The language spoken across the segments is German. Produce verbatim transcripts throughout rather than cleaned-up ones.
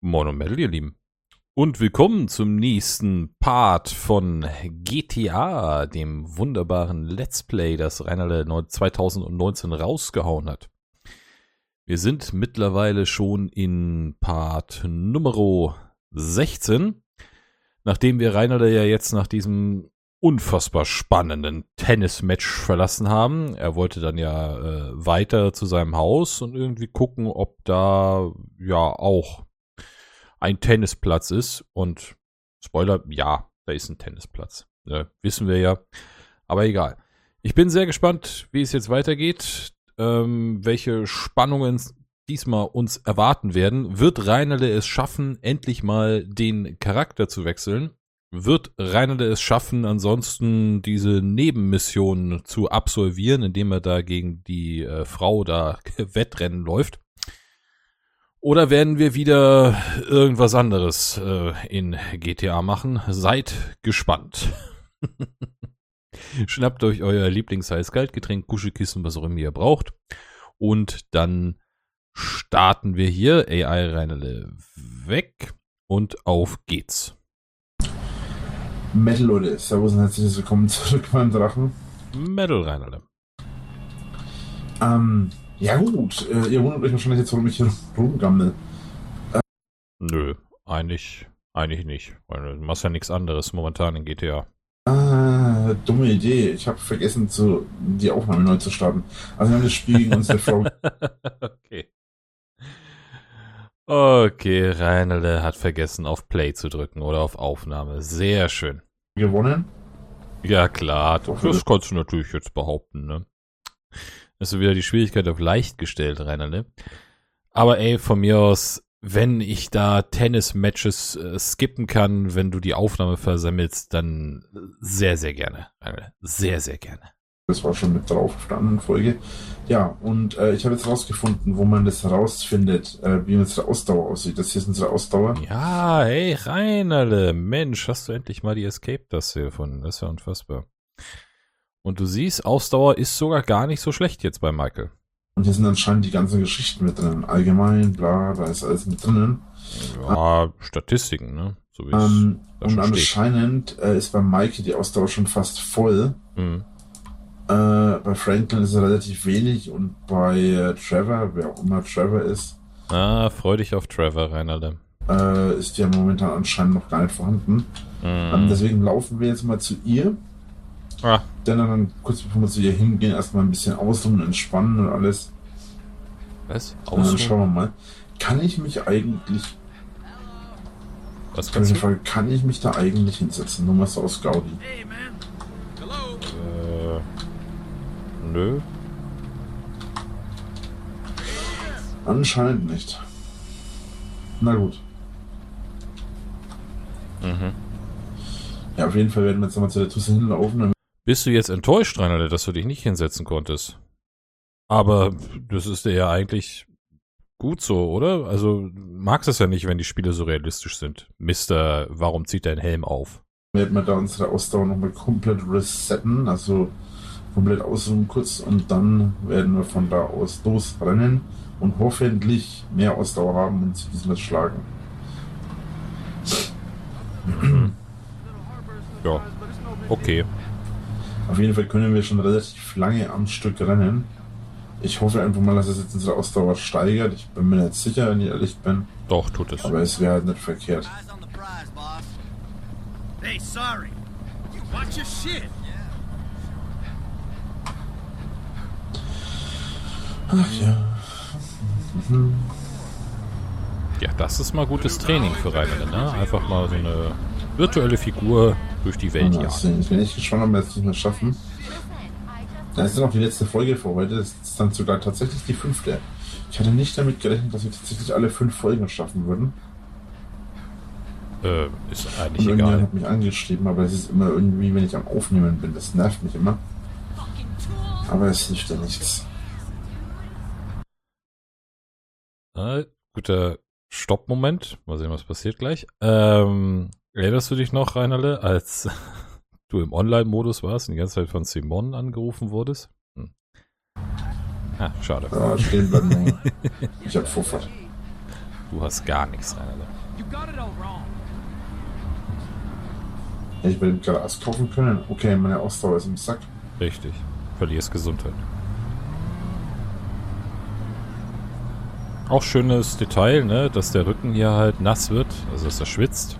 Moin und Metal, ihr Lieben. Und willkommen zum nächsten Part von G T A, dem wunderbaren Let's Play, das Rainer zwanzig neunzehn rausgehauen hat. Wir sind mittlerweile schon in Part Nummer sechzehn, nachdem wir Rainer ja jetzt nach diesem unfassbar spannenden Tennismatch verlassen haben. Er wollte dann ja äh, weiter zu seinem Haus und irgendwie gucken, ob da ja auch ein Tennisplatz ist. Und Spoiler, ja, da ist ein Tennisplatz. Ja, wissen wir ja. Aber egal. Ich bin sehr gespannt, wie es jetzt weitergeht, ähm, welche Spannungen diesmal uns erwarten werden. Wird Reinerle es schaffen, endlich mal den Charakter zu wechseln? Wird Reinerle es schaffen, ansonsten diese Nebenmission zu absolvieren, indem er da gegen die äh, Frau da Wettrennen läuft? Oder werden wir wieder irgendwas anderes äh, in G T A machen? Seid gespannt. Schnappt euch euer Lieblings-Heiß-Kaltgetränk, Kuschelkissen, was auch immer ihr braucht. Und dann starten wir hier. A I Reinerle weg und auf geht's. Metal Leute, servus und herzlich willkommen zurück beim Drachen. Metal Reinerle. Ähm, ja gut, äh, ihr wundert euch wahrscheinlich jetzt, warum ich hier rumgammel. Äh, Nö, eigentlich, eigentlich nicht. Weil du machst ja nichts anderes momentan in G T A. Ah, dumme Idee. Ich habe vergessen, zu, die Aufnahme neu zu starten. Also wir haben das Spiel gegen unsere Frau. Okay. Okay, Reinerle hat vergessen, auf Play zu drücken oder auf Aufnahme. Sehr schön. Gewonnen? Ja klar, das, das kannst du natürlich jetzt behaupten, ne? Hast du wieder die Schwierigkeit auf leicht gestellt, Reinerle. Aber ey, von mir aus, wenn ich da Tennis-Matches äh, skippen kann, wenn du die Aufnahme versemmelst, dann sehr, sehr gerne, Reinerle. Sehr, sehr gerne. Das war schon mit drauf auf der anderen Folge. Ja, und äh, ich habe jetzt rausgefunden, wo man das rausfindet, äh, wie unsere Ausdauer aussieht. Das hier ist unsere Ausdauer. Ja, hey, Reinerle, Mensch, hast du endlich mal die Escape-Taste gefunden. Das ist ja unfassbar. Und du siehst, Ausdauer ist sogar gar nicht so schlecht jetzt bei Michael. Und hier sind anscheinend die ganzen Geschichten mit drin. Allgemein, bla, da ist alles mit drinnen. Ja, Statistiken, ne? So wie ähm, es und anscheinend äh, ist bei Michael die Ausdauer schon fast voll. Mhm. Äh, bei Franklin ist es relativ wenig und bei äh, Trevor, wer auch immer Trevor ist, ah, freu dich auf Trevor, Reinerle. Äh, ist die ja momentan anscheinend noch gar nicht vorhanden. Mhm. Ähm, deswegen laufen wir jetzt mal zu ihr. Ah. Denn dann, kurz bevor wir zu ihr hingehen, erstmal ein bisschen ausruhen, entspannen und alles. Was? Und dann schauen wir mal. Kann ich mich eigentlich. Was kannst du? Frage, kann ich mich da eigentlich hinsetzen? Nur mal so aus Gaudi. Äh. Nö. Anscheinend nicht. Na gut. Mhm. Ja, auf jeden Fall werden wir jetzt nochmal zu der Tusse hinlaufen. Bist du jetzt enttäuscht, Reinerle, dass du dich nicht hinsetzen konntest? Aber das ist ja eigentlich gut so, oder? Also, magst es ja nicht, wenn die Spiele so realistisch sind. Mister, warum zieht dein Helm auf? Werden wir da unsere Ausdauer nochmal komplett resetten, also komplett ausruhen kurz und dann werden wir von da aus losrennen und hoffentlich mehr Ausdauer haben und sie diesmal schlagen. Mhm. Ja, okay. Auf jeden Fall können wir schon relativ lange am Stück rennen. Ich hoffe einfach mal, dass es jetzt unsere Ausdauer steigert. Ich bin mir nicht sicher, wenn ich ehrlich bin. Doch, tut es. Aber es wäre halt nicht verkehrt. Hey, sorry. Watch your shit. Ach ja. Mhm. Ja, das ist mal gutes Training für Reinerle, ne? Einfach mal so eine virtuelle Figur durch die Welt jagen. Ich bin echt gespannt, ob wir es nicht mehr schaffen. Da ist dann auch die letzte Folge vor heute. Das ist dann sogar tatsächlich die fünfte. Ich hatte nicht damit gerechnet, dass wir tatsächlich alle fünf Folgen schaffen würden. Äh, ist eigentlich Und irgendjemand egal. hat mich angeschrieben, aber es ist immer irgendwie, wenn ich am Aufnehmen bin. Das nervt mich immer. Aber es hilft ja nichts. Äh, guter Stoppmoment. Mal sehen, was passiert gleich. Ähm, erinnerst du dich noch, Reinerle, als du im Online-Modus warst und die ganze Zeit von Simon angerufen wurdest? Hm. Ah, schade. Ja, stehen bleiben. Ich hab Vorfahrt. Du hast gar nichts, Rainer. You got it all wrong. Hätte ich bei dem Gras kaufen können? Okay, meine Ausdauer ist im Sack. Richtig. Verlierst Gesundheit. Auch schönes Detail, ne, dass der Rücken hier halt nass wird, also dass er schwitzt.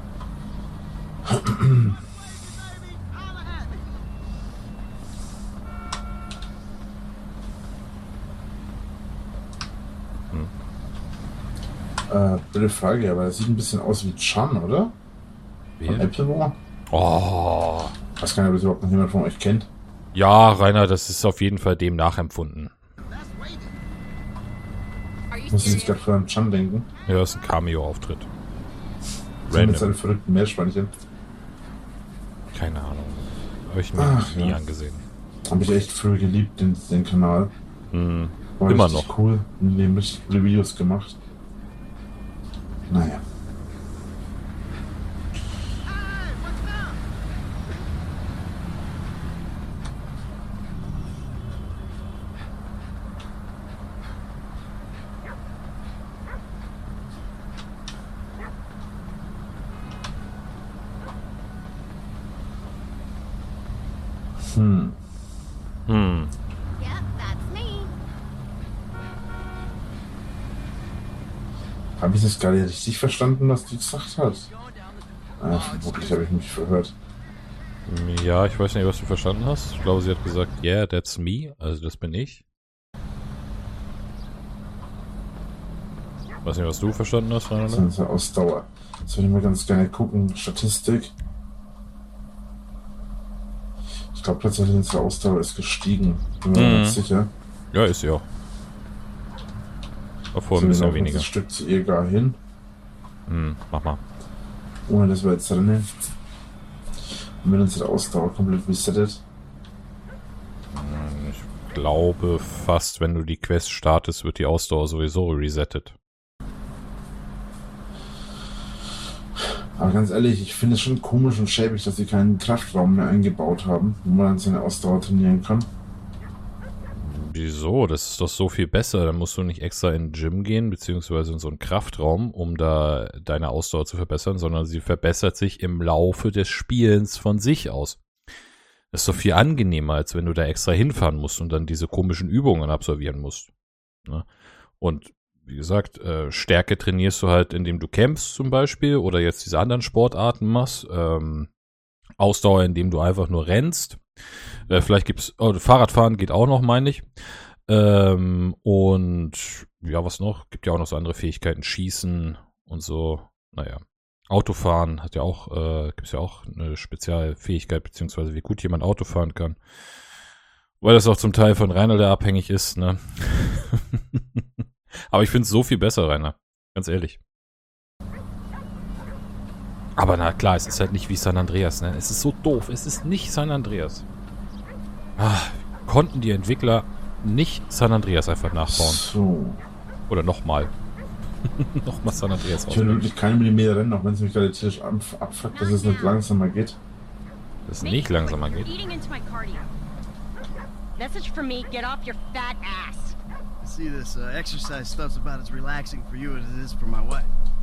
Äh, blöde Frage, aber er sieht ein bisschen aus wie Chan, oder? Von Wer? Appleboy? Oh. Ich weiß gar nicht, ob das überhaupt noch jemand von euch kennt. Ja, Rainer, das ist auf jeden Fall dem nachempfunden. Ich muss jetzt gerade an Chan denken. Ja, das ist ein Cameo-Auftritt. So mit seinen Random. verrückten Meerschweinchen. Keine Ahnung. Habe ich mir Ach, nie ja. angesehen. Habe ich echt früher geliebt, den, den Kanal. Hm. War Immer richtig noch. cool. Und dem richtig coole Videos gemacht. Naja. Hm. Hm. Yep, that's me. Habe ich das gerade richtig verstanden, was du gesagt hast? Äh, vermutlich habe ich mich verhört. Ja, ich weiß nicht, was du verstanden hast. Ich glaube, sie hat gesagt, yeah, that's me. Also das bin ich. Weiß nicht, was du verstanden hast, Rainer. Das ist unsere Ausdauer. Jetzt würde ich mal ganz gerne gucken. Statistik. Ich glaube tatsächlich, unsere Ausdauer ist gestiegen. Bin mir Mhm. nicht sicher. Ja, ist ja. War vorher ein So, wir bisschen laufen weniger. jetzt ein Stück zu ihr gar hin, Hm, mach mal. ohne dass wir jetzt rennen. Und wenn unsere Ausdauer komplett resettet. Ich glaube fast, wenn du die Quest startest, wird die Ausdauer sowieso resettet. Aber ganz ehrlich, ich finde es schon komisch und schäbig, dass sie keinen Kraftraum mehr eingebaut haben, wo man dann seine Ausdauer trainieren kann. Wieso? Das ist doch so viel besser. Dann musst du nicht extra in den Gym gehen, beziehungsweise in so einen Kraftraum, um da deine Ausdauer zu verbessern, sondern sie verbessert sich im Laufe des Spielens von sich aus. Das ist doch viel angenehmer, als wenn du da extra hinfahren musst und dann diese komischen Übungen absolvieren musst. Ne? Und wie gesagt, äh, Stärke trainierst du halt, indem du campst zum Beispiel oder jetzt diese anderen Sportarten machst. Ähm, Ausdauer, indem du einfach nur rennst. Äh, vielleicht gibt's, oh, Fahrradfahren geht auch noch, meine ich. Ähm, und ja, was noch? Gibt ja auch noch so andere Fähigkeiten, Schießen und so. Naja, Autofahren hat ja auch, äh, gibt's ja auch eine Spezialfähigkeit, beziehungsweise wie gut jemand Auto fahren kann. Weil das auch zum Teil von Rainer der abhängig ist, ne? Aber ich finde es so viel besser, Rainer. Ganz ehrlich. Aber na klar, es ist halt nicht wie San Andreas, ne? Es ist so doof. Es ist nicht San Andreas. Ah, konnten die Entwickler nicht San Andreas einfach nachbauen? So. Oder nochmal. nochmal San Andreas Ich will ausbauen. wirklich keinen Millimeter rennen, auch wenn es mich gerade tierisch ab- abfuckt, dass es nicht langsamer geht. Dass es nicht langsamer geht. Eating into my cardio. Message from me, get off your fat ass. See, this uh, exercise stuff's about as relaxing for you as it is for my wife.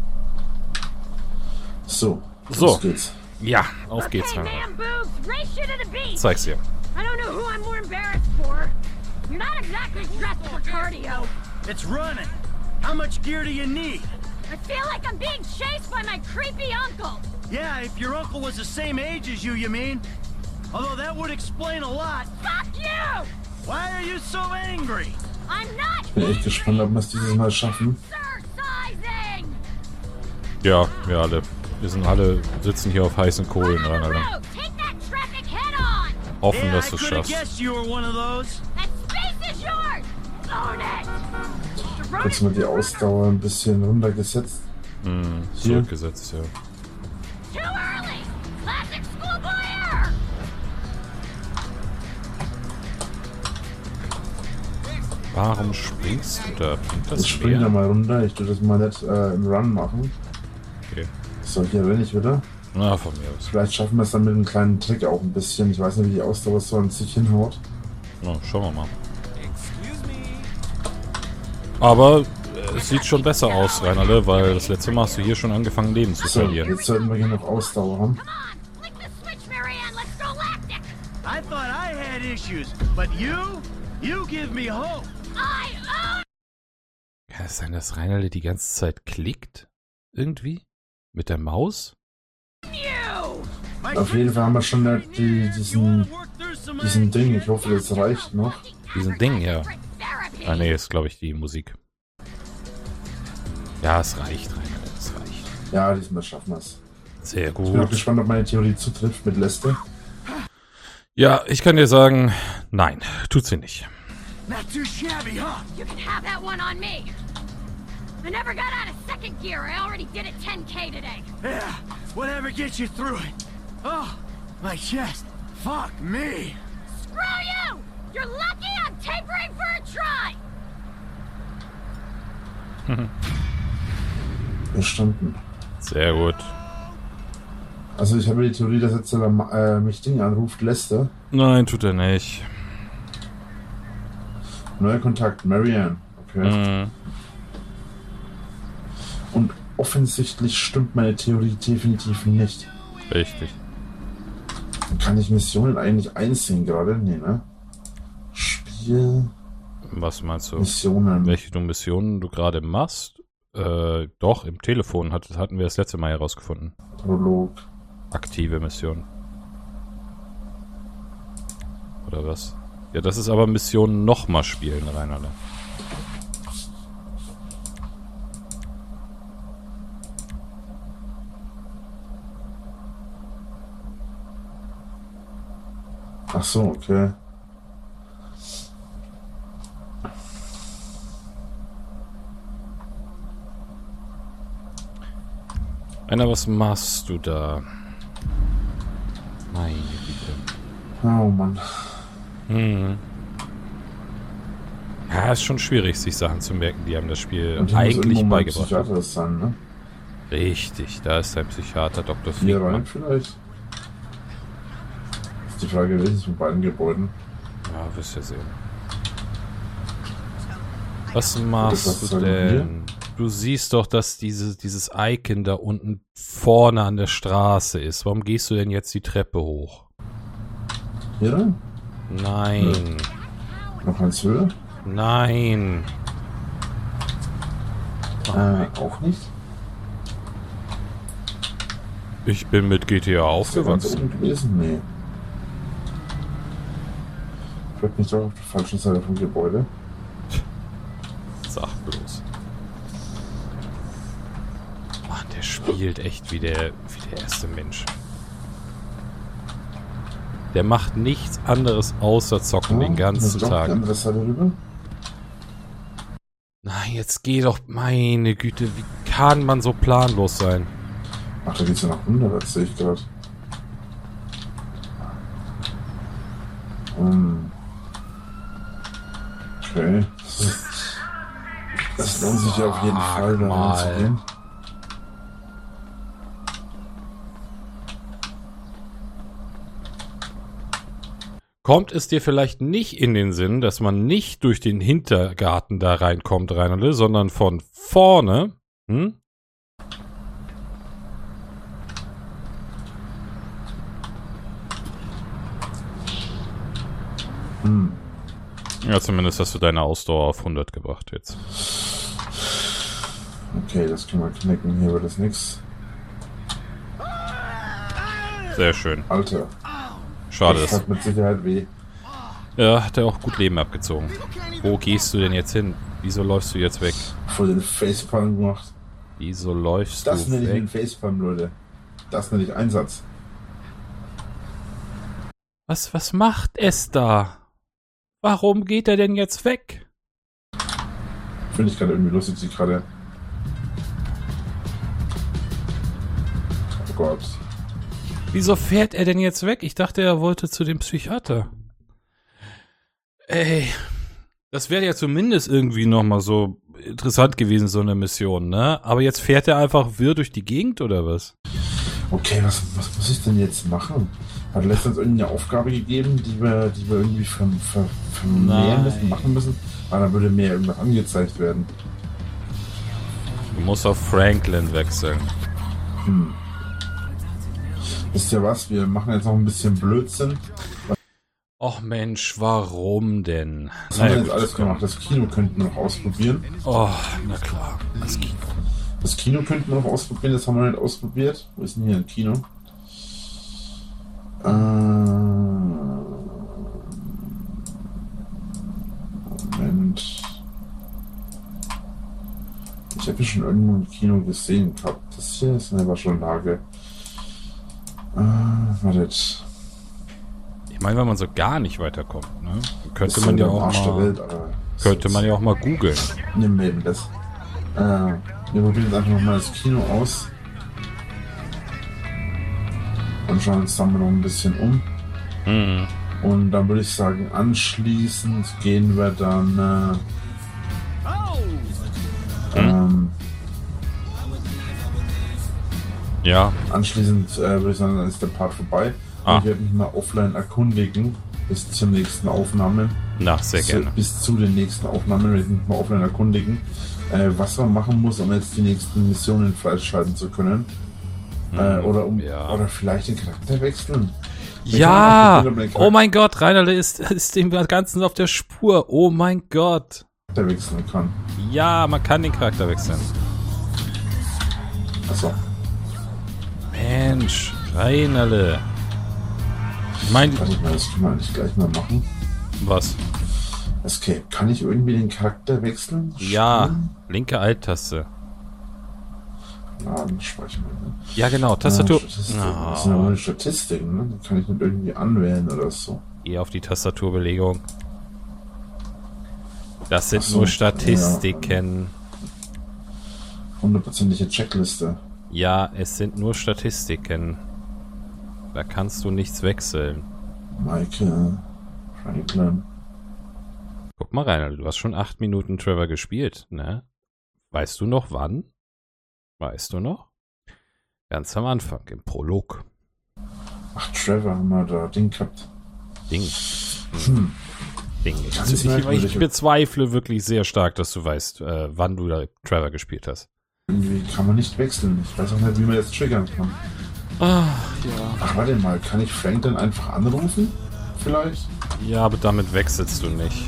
So, So. los geht's. Ja, auf geht's, Okay, Rainer. man boobs, race you to the beach. Zeig's dir. I don't know who I'm more embarrassed for. You're not exactly dressed for cardio. It's running. How much gear do you need? I feel like I'm being chased by my creepy uncle. Yeah, if your uncle was the same age as you, you mean? Although that would explain a lot. Fuck you! Why are you so angry? I'm not Bin echt gespannt, ob wir es dieses Mal schaffen. exercising. Ja, wir alle. Wir sind alle, sitzen hier auf heißen Kohlen, On the Rainer. road, take that traffic head on. Hoffen, Yeah, dass I du es could have schaffst. guessed you were one of those. That space is yours. Own it. The road Kurz is mal die Ausdauer ein bisschen runtergesetzt. Hm, Hier. zurückgesetzt, ja. too early. Classic schoolboy error. Warum springst du da? Bringt das Ich spring da mehr? mal runter. Ich tue das mal nicht äh, im Run machen. Okay. So, hier renne ich wieder. Na, von mir aus. Vielleicht schaffen wir es dann mit einem kleinen Trick auch ein bisschen. Ich weiß nicht, wie die Ausdauer so an sich hinhaut. Na, schauen wir mal. Aber es sieht schon besser aus, Rainerle, weil das letzte Mal hast du hier schon angefangen, Leben zu So, verlieren. jetzt sollten wir hier noch Ausdauer haben. Come on, flick the switch, Marianne. Let's go lactic. I thought I had issues, but you? You give me hope. I own Kann es sein, dass Rainerle die ganze Zeit klickt? Irgendwie? Mit der Maus? you. My Auf jeden Fall haben wir schon äh, die, You diesen, wanna work through some diesen Ding. Ich hoffe, das reicht noch. Diesen Ding, ja. Therapy. Ah, nee, ist, glaube ich, die Musik. Ja, es reicht, Rainerle, es reicht. Ja, diesmal schaffen wir es. Sehr Ich bin auch gut. gespannt, ob meine Theorie zutrifft mit Lester. Ja, ich kann dir sagen, nein, tut sie nicht. Not too shabby, huh? You can have that one on me. I never got out of second gear. I already did it ten K today. Yeah, whatever gets you through it. Oh, my chest. Fuck me. Screw you! You're lucky I'm tapering for a try. Verstanden. Sehr gut. Also ich habe die Theorie, dass jetzt der, äh, mich Ding anruft, Lester. Nein, tut er nicht. Neuer Kontakt, Marianne. Okay. Mhm. Und offensichtlich stimmt meine Theorie definitiv nicht. Richtig. Kann ich Missionen eigentlich einsehen gerade? Nee, ne? Spiel, Was meinst du? Missionen. Welche du Missionen du gerade machst? Äh, doch, im Telefon hat, hatten wir das letzte Mal herausgefunden. Prolog. Aktive Mission. Oder was? Ja, das ist aber Missionen nochmal spielen, Rainerle. Ach so, okay. Einer, was machst du da? Meine Güte. Oh Mann. Hm. Ja, ist schon schwierig, sich Sachen zu merken, die einem das Spiel Und hier muss eigentlich irgendwo mal ein beigebracht hat. Psychiater sein, ne? Richtig, da ist dein Psychiater, Doktor Hier Fliegmann. rein vielleicht? Ist die Frage, welches von beiden Gebäuden? Ja, wirst ja sehen. Was machst was du sagen denn? Du siehst doch, dass diese, dieses Icon da unten vorne an der Straße ist. Warum gehst du denn jetzt die Treppe hoch? Hier rein? Nein. Noch eins höher? Nein. Äh, auch nicht? Ich bin mit G T A Ist der ganz aufgewachsen. oben gewesen? Nee. Ich bleib nicht doch auf der falschen Seite vom Gebäude. Sag bloß. Mann, der spielt echt wie der, wie der erste Mensch. Der macht nichts anderes außer zocken den ganzen doch Tag. Die andere Seite rüber. Nein, jetzt geh doch, meine Güte, wie kann man so planlos sein? Ach, da geht's ja nach hundert, das sehe ich gerade. Um. Okay. Das lohnt sich ja auf jeden Sag Fall, da mal. reinzugehen. Kommt es dir vielleicht nicht in den Sinn, dass man nicht durch den Hintergarten da reinkommt, Rainerle, sondern von vorne? Hm? Hm. Ja, zumindest hast du deine Ausdauer auf hundert gebracht jetzt. Okay, das können wir knicken. Hier wird das nix. Sehr schön. Alter, Schade, das dass hat mit Sicherheit weh. ja, hat er auch gut Leben abgezogen. Wo gehst du denn jetzt hin? Wieso läufst du jetzt weg? Voll den Facepalm gemacht. Wieso läufst Das du nenne ich weg? den Facepalm, Leute. Das nenne ich Einsatz. Was, was macht es da? Warum geht er denn jetzt weg? Finde ich gerade irgendwie lustig, sie gerade. Oh Gott. Wieso fährt er denn jetzt weg? Ich dachte, er wollte zu dem Psychiater. Ey, das wäre ja zumindest irgendwie nochmal so interessant gewesen, so eine Mission, ne? Aber jetzt fährt er einfach wirr durch die Gegend, oder was? Okay, was, was muss ich denn jetzt machen? Hat letztens irgendeine Aufgabe gegeben, die wir, die wir irgendwie ver, ver, vermehren Nein. müssen, machen müssen? Aber dann würde mehr irgendwas angezeigt werden. Du musst auf Franklin wechseln. Hm. Wisst ihr was? Wir machen jetzt noch ein bisschen Blödsinn. Och Mensch, warum denn? Was haben wir jetzt gut, alles gemacht? Das Kino könnten wir noch ausprobieren. Oh, na klar. Das Kino. Das Kino könnten wir noch ausprobieren, das haben wir nicht ausprobiert. Wo ist denn hier ein Kino? Äh, Moment. Ich habe hier schon irgendwo ein Kino gesehen gehabt. Das hier ist eine Waschanlage. Äh, wartet. Ich meine, wenn man so gar nicht weiterkommt, ne? Könnte Das man ist ja der auch Arsch der mal, Welt, aber könnte man ja auch mal googeln. Nimm mir eben das. Äh, wir probieren jetzt einfach nochmal das Kino aus. Und schauen uns dann mal noch ein bisschen um. Mhm. Und dann würde ich sagen, anschließend gehen wir dann äh, Oh! ähm, Ja, anschließend äh, würde ich sagen, dann ist der Part vorbei. Ah. Ich werde mich mal offline erkundigen bis zur nächsten Aufnahme. na, sehr Zu- gerne. Bis zu den nächsten Aufnahmen werde ich mich mal offline erkundigen, äh, was man machen muss, um jetzt die nächsten Missionen freischalten zu können. Äh, oder um ja. oder vielleicht den Charakter wechseln. Wir Ja! können auch den Oh mein Gott, Reinerle ist, ist dem Ganzen auf der Spur. Oh mein Gott. Charakter wechseln kann. Ja, man kann den Charakter wechseln. Achso. Mensch, Reinerle. Ich meine, Warte mal, das können wir eigentlich gleich mal machen. was? Escape. Kann ich irgendwie den Charakter wechseln? Ja, Spielen? linke Alt-Taste. Laden, speichern. Ne? Ja, genau, Tastatur. Ah, Statistiken. Das sind ja Oh, ohne Statistiken, ne? Die kann ich nicht irgendwie anwählen oder so. eher auf die Tastaturbelegung. Das sind Ach so, nur Statistiken. Hundertprozentige Checkliste. Ja, es sind nur Statistiken. Da kannst du nichts wechseln. Michael, Franklin. Guck mal rein, du hast schon acht Minuten Trevor gespielt, ne? Weißt du noch wann? Weißt du noch? Ganz am Anfang, im Prolog. Ach, Trevor haben wir da Ding gehabt. Ding. Hm. Ding. Ich, Ganz ich, merkwürdig. ich bezweifle wirklich sehr stark, dass du weißt, äh, wann du da Trevor gespielt hast. Irgendwie kann man nicht wechseln. Ich weiß auch nicht, wie man das triggern kann. Ah, ja. Ach, warte mal. Kann ich Franklin einfach anrufen? Vielleicht? Ja, aber damit wechselst du nicht.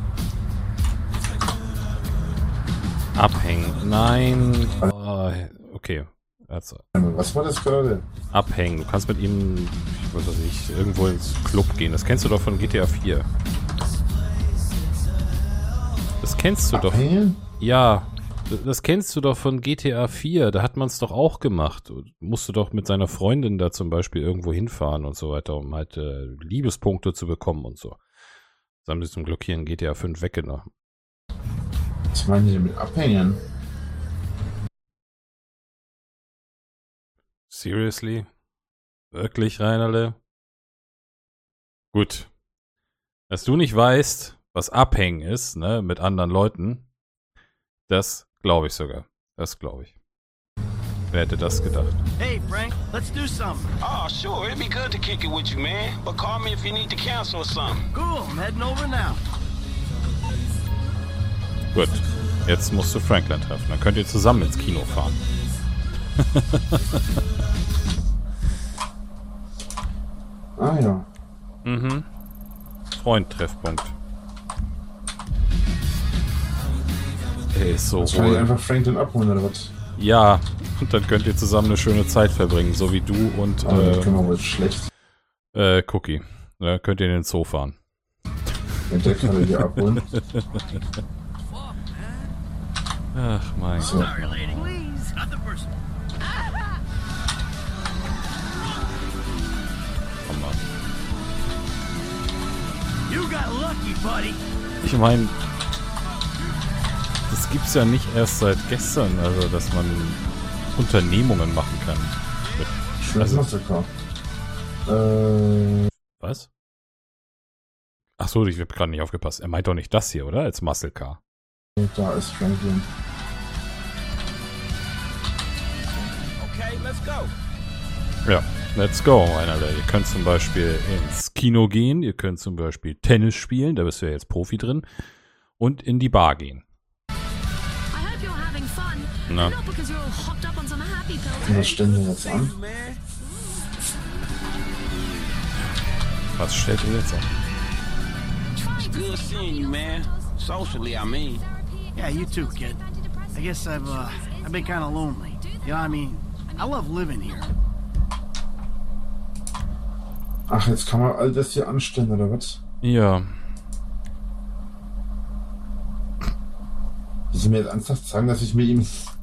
Abhängen. Nein. Oh, okay. Also, Was war das gerade? abhängen. Du kannst mit ihm, ich weiß nicht, irgendwo ins Club gehen. Das kennst du doch von G T A vier. Das kennst du doch. Abhängen? Ja, das kennst du doch von G T A vier. Da hat man es doch auch gemacht. Musst du doch mit seiner Freundin da zum Beispiel irgendwo hinfahren und so weiter, um halt äh, Liebespunkte zu bekommen und so. Das haben sie zum Glück hier in G T A fünf weggenommen. Was meinen die denn mit Abhängen? Seriously? Wirklich, Reinerle? Gut. Dass du nicht weißt, was Abhängen ist, ne, mit anderen Leuten, das glaube ich sogar. Das glaube ich. Wer hätte das gedacht? Hey, Frank, let's do something. Oh, sure. It'd be good to kick it with you, man. But call me if you need to cancel or something. Cool, I'm heading over now. Gut. Jetzt musst du Franklin treffen. Dann könnt ihr zusammen ins Kino fahren. Ah ja. Mhm. Freund-Treffpunkt. Der ist so Das kann ich wohl. einfach Franklin abholen oder was? Ja, und dann könnt ihr zusammen eine schöne Zeit verbringen, so wie du und Aber das äh, können wir wohl schlecht. äh, Cookie. Ja, könnt ihr in den Zoo fahren. Wenn der kann er hier abholen. Ach mein So. Gott. Sorry, lady. Please, not the person. Komm mal. You got lucky, buddy. Ich meine, das gibt's ja nicht erst seit gestern, also dass man Unternehmungen machen kann. Schön Also- Mastercard. Äh, Was? Ach so, ich habe gerade nicht aufgepasst. Er meint doch nicht das hier, oder? Als Muscle Car. da ist Franklin. Okay, let's go. Ja, let's go, Einerle. Ihr könnt zum Beispiel ins Kino gehen, ihr könnt zum Beispiel Tennis spielen, da bist du ja jetzt Profi drin, und in die Bar gehen. I hope you're having fun. Na, Und was stellen wir jetzt an? Man, was stellt ihr jetzt an? it's good seeing you, man. Socially, I mean. Yeah, you too, kid. I guess I've, uh, I've been kind of lonely. You know, I mean, I love living here. Ach, jetzt kann man all das hier anstellen, oder was? Ja. Willst du mir jetzt ernsthaft sagen, dass ich mit ihm...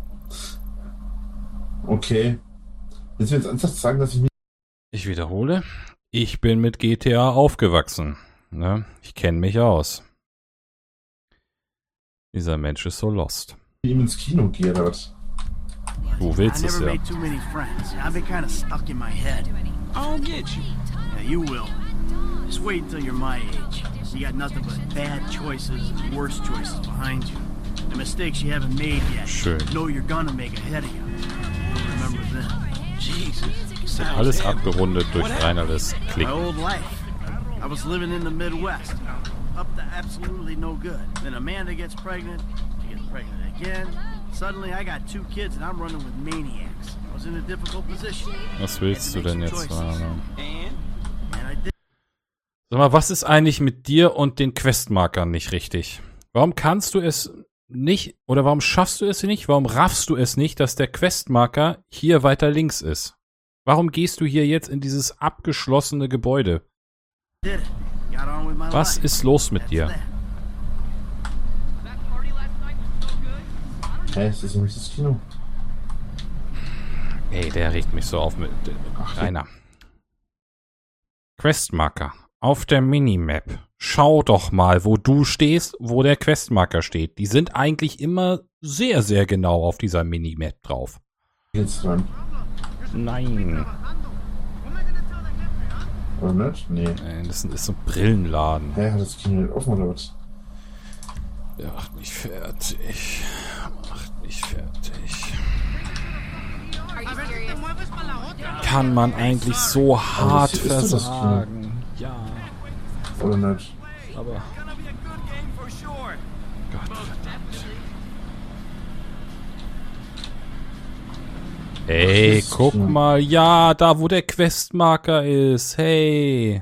Okay. Willst du mir jetzt ernsthaft sagen, dass ich mit... Ich wiederhole. Ich bin mit G T A aufgewachsen. Ne? Ich kenne mich aus. Dieser Mensch ist so lost. ihm ins Kino gehe, oder was? Du I willst es never ja. made too many friends. I've been kind of stuck in my head. I don't get you. Yeah, you will. Just wait until you're my age. You got nothing but bad choices and worse choices behind you. The mistakes you haven't made yet. Schön. Know you're gonna make ahead of you. You'll remember them. Jesus. Sounds Alles heavy. abgerundet durch What happened? Reinerles My Klick. old life. I was living in the Midwest. Up to absolutely no good. Then Amanda gets pregnant. She gets pregnant again. Suddenly I got two kids and I'm running with maniacs. I was in a difficult position. Was willst du denn jetzt? Rainer? And And I did. Sag mal, was ist eigentlich mit dir und den Questmarkern nicht richtig? Warum kannst du es nicht, oder warum schaffst du es nicht, warum raffst du es nicht, dass der Questmarker hier weiter links ist? Warum gehst du hier jetzt in dieses abgeschlossene Gebäude? Did it. Got on with my Was life. ist los mit That's dir? that. Hä, ist das ja nicht das Kino? Ey, der regt mich so auf mit Ach, Rainer. Questmarker auf der Minimap. Schau doch mal, wo du stehst, wo der Questmarker steht. Die sind eigentlich immer sehr, sehr genau auf dieser Minimap drauf. Jetzt dran. Nein. Oder nicht? Nee. Äh, Das ist so ein Brillenladen. Hä, hat das Kino nicht offen oder was? Der macht mich fertig. Macht mich fertig. Kann man eigentlich so hart ist- ist das das Kino? versagen? Ja, Oder nicht? aber Gonna be a good game for sure. Gott verdammt. Ey, das guck Kino? mal. Ja, da wo der Questmarker ist. Hey.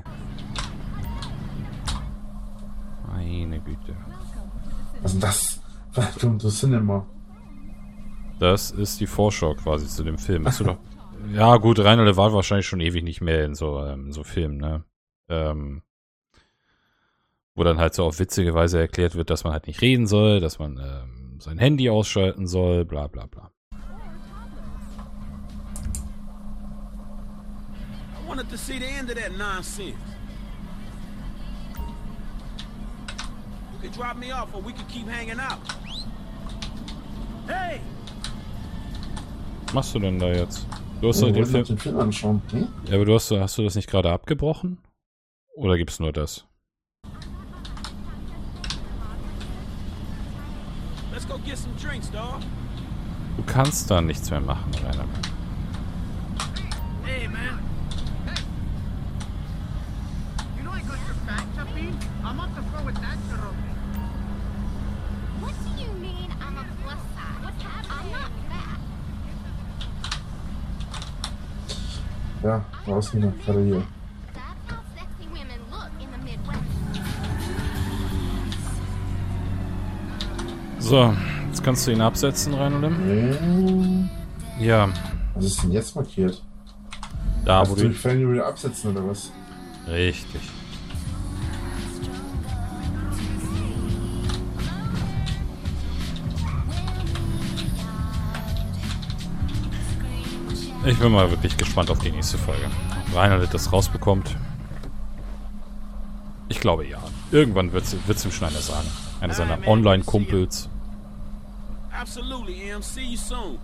Meine Güte. Was ist denn das? Welcome to Cinema. Das ist die Vorschau quasi zu dem Film. Hast du doch. Ja, gut, Reinhold war wahrscheinlich schon ewig nicht mehr in so, ähm, so Filmen, ne? Ähm, wo dann halt so auf witzige Weise erklärt wird, dass man halt nicht reden soll, dass man ähm, sein Handy ausschalten soll, bla bla bla. I wanted to see the end of that nonsense. You could drop me off or we could keep hanging out. Hey! Was machst du denn da jetzt? Du hast Ja, doch wir den wollten Film. den Film anschauen. Hm? Ja, aber du hast, hast du das nicht gerade abgebrochen? Oder gibt's nur das? Let's go get some drinks, dog. Du kannst da nichts mehr machen, Rainer. Hey, man. You know I got your back, Chapin? I'm up to throw with that shit on me. What do you mean I'm a plus size? What's happening? I'm not fat. Ja, raus wieder. Gerade hier. That's how sexy women look in the Midwest. So, jetzt kannst du ihn absetzen, Reinhold. Äh, Ja, Was ist denn jetzt markiert? da Hast wo du du. die Fan wieder absetzen oder was? Richtig. Ich bin mal wirklich gespannt auf die nächste Folge. Ob Reinhold das rausbekommt. Ich glaube ja. Irgendwann wird es ihm schon einer sagen. Einer seiner Online-Kumpels. Absolutely, Em. See you soon.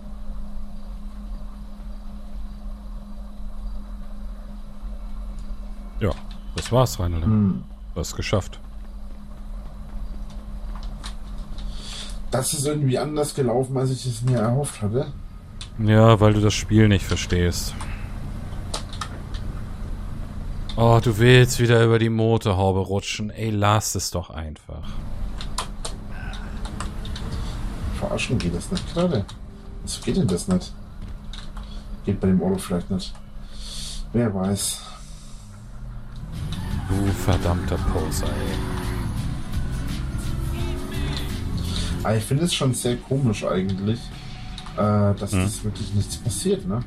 Ja, das war's, Reinhold. Hm. Du hast es geschafft. Das ist irgendwie anders gelaufen, als ich es mir erhofft hatte. Ja, weil du das Spiel nicht verstehst. Oh, du willst wieder über die Motorhaube rutschen. Ey, lass es doch einfach. Verarschen geht das nicht gerade. Wieso geht denn das nicht? Geht bei dem Auto vielleicht nicht. Wer weiß. Du verdammter Poser, ey. Aber ich finde es schon sehr komisch eigentlich, äh, dass hm. das wirklich nichts passiert, ne?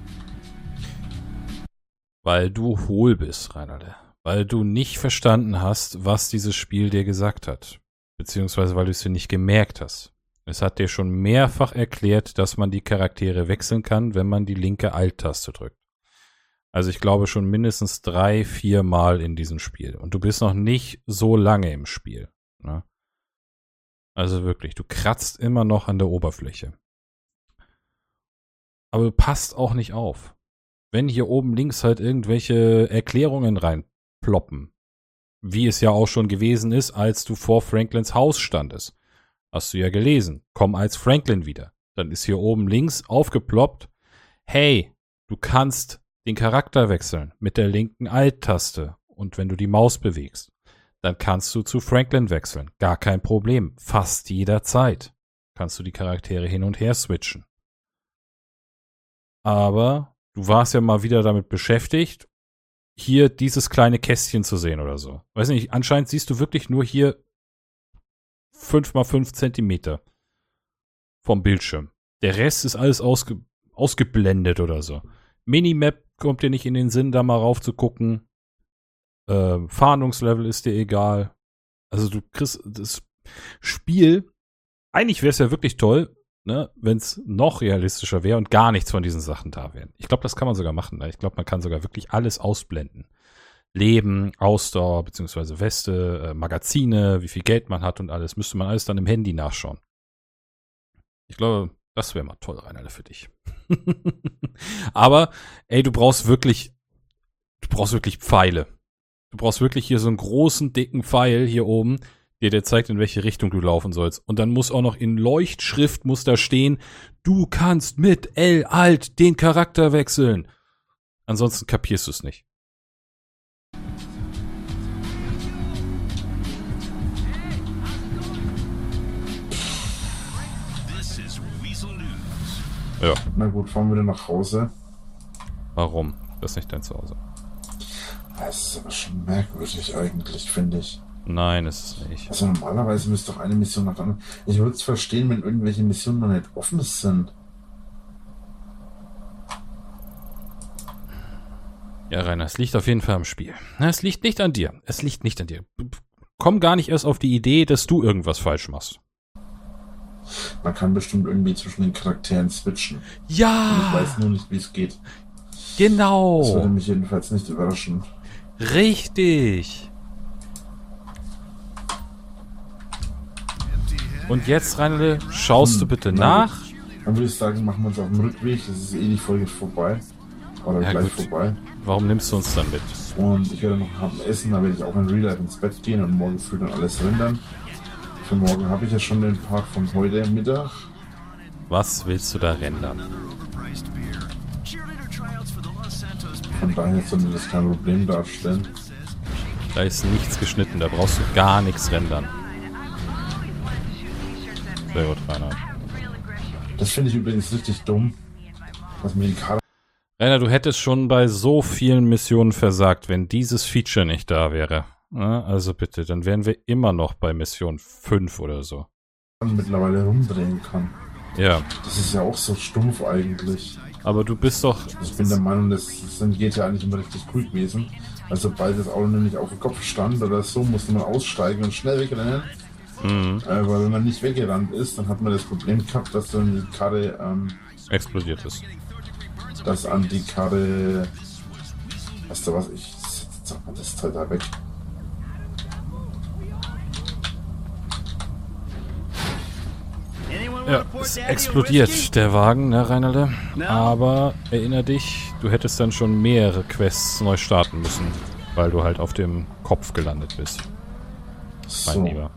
Weil du hohl bist, Reinalde. Weil du nicht verstanden hast, was dieses Spiel dir gesagt hat. Beziehungsweise weil du es dir nicht gemerkt hast. Es hat dir schon mehrfach erklärt, dass man die Charaktere wechseln kann, wenn man die linke Alt-Taste drückt. Also ich glaube schon mindestens drei, vier Mal in diesem Spiel. Und du bist noch nicht so lange im Spiel. Ne? Also wirklich, du kratzt immer noch an der Oberfläche. Aber du passt auch nicht auf. Wenn hier oben links halt irgendwelche Erklärungen reinploppen, wie es ja auch schon gewesen ist, als du vor Franklins Haus standest. Hast du ja gelesen. Komm als Franklin wieder. Dann ist hier oben links aufgeploppt, hey, du kannst den Charakter wechseln mit der linken Alt-Taste. Und wenn du die Maus bewegst, dann kannst du zu Franklin wechseln. Gar kein Problem. Fast jederzeit kannst du die Charaktere hin und her switchen. Aber du warst ja mal wieder damit beschäftigt, hier dieses kleine Kästchen zu sehen oder so. Weiß nicht, anscheinend siehst du wirklich nur hier fünf mal fünf Zentimeter vom Bildschirm. Der Rest ist alles ausge ausgeblendet oder so. Minimap kommt dir nicht in den Sinn, da mal rauf zu gucken. Äh, Fahndungslevel ist dir egal. Also du kriegst das Spiel, eigentlich wäre es ja wirklich toll, ne, wenn es noch realistischer wäre und gar nichts von diesen Sachen da wären. Ich glaube, das kann man sogar machen. Ne? Ich glaube, man kann sogar wirklich alles ausblenden. Leben, Ausdauer, beziehungsweise Weste, äh, Magazine, wie viel Geld man hat und alles. Müsste man alles dann im Handy nachschauen. Ich glaube, das wäre mal toll, Reinalde, für dich. Aber, ey, du brauchst wirklich, du brauchst wirklich Pfeile. Du brauchst wirklich hier so einen großen, dicken Pfeil hier oben, der dir zeigt, in welche Richtung du laufen sollst. Und dann muss auch noch in Leuchtschrift muss da stehen, du kannst mit L Alt den Charakter wechseln. Ansonsten kapierst du es nicht. Ja. Na gut, fahren wir dann nach Hause. Warum? Das ist nicht dein Zuhause. Das ist aber schon merkwürdig eigentlich, finde ich. Nein, ist es nicht. Also normalerweise müsste doch eine Mission nach der anderen. Ich würde es verstehen, wenn irgendwelche Missionen noch nicht offen sind. Ja, Rainer, es liegt auf jeden Fall am Spiel. Es liegt nicht an dir. Es liegt nicht an dir. Komm gar nicht erst auf die Idee, dass du irgendwas falsch machst. Man kann bestimmt irgendwie zwischen den Charakteren switchen. Ja! Und ich weiß nur nicht, wie es geht. Genau! Das würde mich jedenfalls nicht überraschen. Richtig! Und jetzt, Reinle, schaust hm, du bitte nach. Gut. Dann würde ich sagen, machen wir uns auf dem Rückweg. Das ist eh die Folge vorbei. Oder ja, gleich gut. vorbei. Warum nimmst du uns dann mit? Und ich werde noch haben Essen, da werde ich auch in Real Life ins Bett gehen und morgen früh dann alles rendern. Für morgen habe ich ja schon den Part von heute Mittag. Was willst du da rendern? Von daher sollte das kein Problem darstellen. Da ist nichts geschnitten, da brauchst du gar nichts rendern. Sehr gut, Rainer. Das finde ich übrigens richtig dumm. Was mir die Karte. Rainer, du hättest schon bei so vielen Missionen versagt, wenn dieses Feature nicht da wäre. Ja, also bitte, dann wären wir immer noch bei Mission fünf oder so. Mittlerweile rumdrehen kann. Ja. Das ist ja auch so stumpf eigentlich. Aber du bist doch... Ich bin der Meinung, das ist in G T A eigentlich immer richtig cool gewesen. Also sobald das Auto nämlich auf dem Kopf stand oder so, musste man aussteigen und schnell wegrennen. Mhm. Äh, weil wenn man nicht weggerannt ist, dann hat man das Problem gehabt, dass dann die Karre ähm, explodiert ist. Dass an die Karre... Weißt du was, ich sag mal das Teil da weg. Ja, es explodiert der Wagen, ne, Reinalde? Aber erinner dich, du hättest dann schon mehrere Quests neu starten müssen, weil du halt auf dem Kopf gelandet bist. So. Mein Lieber.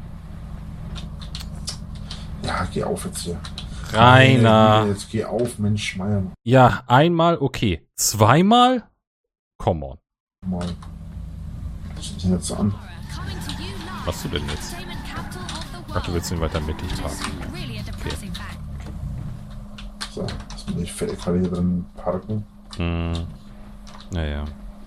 Ja, geh auf jetzt hier. Rainer! Jetzt geh auf, Mensch, Meier. Ja, einmal okay. Zweimal? Come on. Mal. Was steht denn jetzt so an? Was hast du denn jetzt? Ach, du willst ihn weiter mittig tragen. Okay. So, jetzt muss ich fertig gerade hier drin parken. Hm. Naja.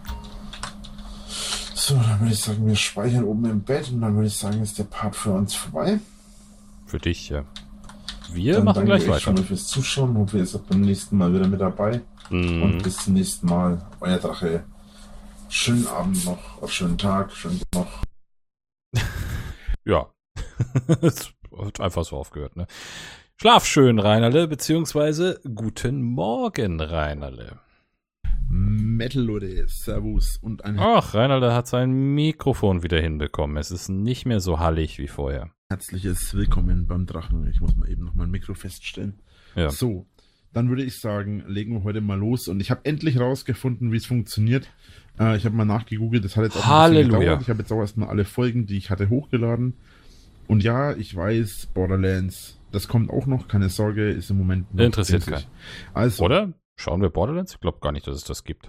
So, dann würde ich sagen, wir speichern oben im Bett und dann würde ich sagen, ist der Part für uns vorbei. Für dich, ja. Wir Dann machen danke gleich euch weiter. schon mal fürs Zuschauen. Hoffe, ihr seid beim nächsten Mal wieder mit dabei. Mhm. Und bis zum nächsten Mal. Euer Drache. Schönen Abend noch, oder schönen Tag, schönen noch. Ja. Es wird einfach so aufgehört, ne? Schlaf schön, Reinerle, beziehungsweise guten Morgen, Reinerle. Metal Leute, Servus und ein Ach, Reinerle hat sein Mikrofon wieder hinbekommen. Es ist nicht mehr so hallig wie vorher. herzliches Willkommen beim Drachen. Ich muss mal eben noch mein Mikro feststellen. Ja. So, dann würde ich sagen, legen wir heute mal los. Und ich habe endlich rausgefunden, wie es funktioniert. Äh, ich habe mal nachgegoogelt, das hat jetzt auch ein Halleluja. bisschen gedauert. Ich habe jetzt auch erstmal alle Folgen, die ich hatte, hochgeladen. Und ja, ich weiß, Borderlands, das kommt auch noch, keine Sorge, ist im Moment noch Interessiert günstig. keinen. Also, Oder? Schauen wir Borderlands? Ich glaube gar nicht, dass es das gibt.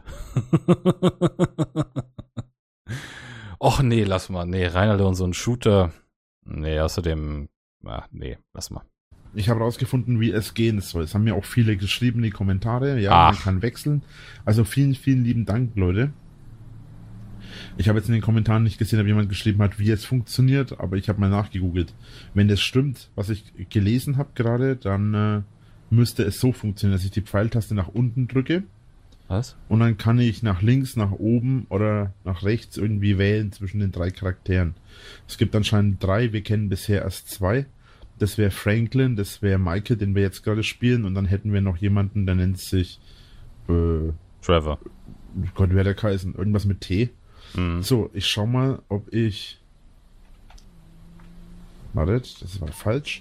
Och nee, lass mal. Nee, Reinerle und so ein Shooter. Nee, außerdem, ach, nee, lass mal. ich habe rausgefunden, wie es gehen soll. Es haben mir auch viele geschrieben, die Kommentare. Ja, Ach. man kann wechseln. Also vielen, vielen lieben Dank, Leute. Ich habe jetzt in den Kommentaren nicht gesehen, ob jemand geschrieben hat, wie es funktioniert, aber ich habe mal nachgegoogelt. Wenn das stimmt, was ich gelesen habe gerade, dann äh, müsste es so funktionieren, dass ich die Pfeiltaste nach unten drücke Was? und dann kann ich nach links, nach oben oder nach rechts irgendwie wählen zwischen den drei Charakteren. Es gibt anscheinend drei, wir kennen bisher erst zwei. Das wäre Franklin, das wäre Michael, den wir jetzt gerade spielen, und dann hätten wir noch jemanden, der nennt sich äh, Trevor. Gott, wer der Kaisen, irgendwas mit T. Mhm. So, ich schau mal, ob ich. Wartet, das war falsch.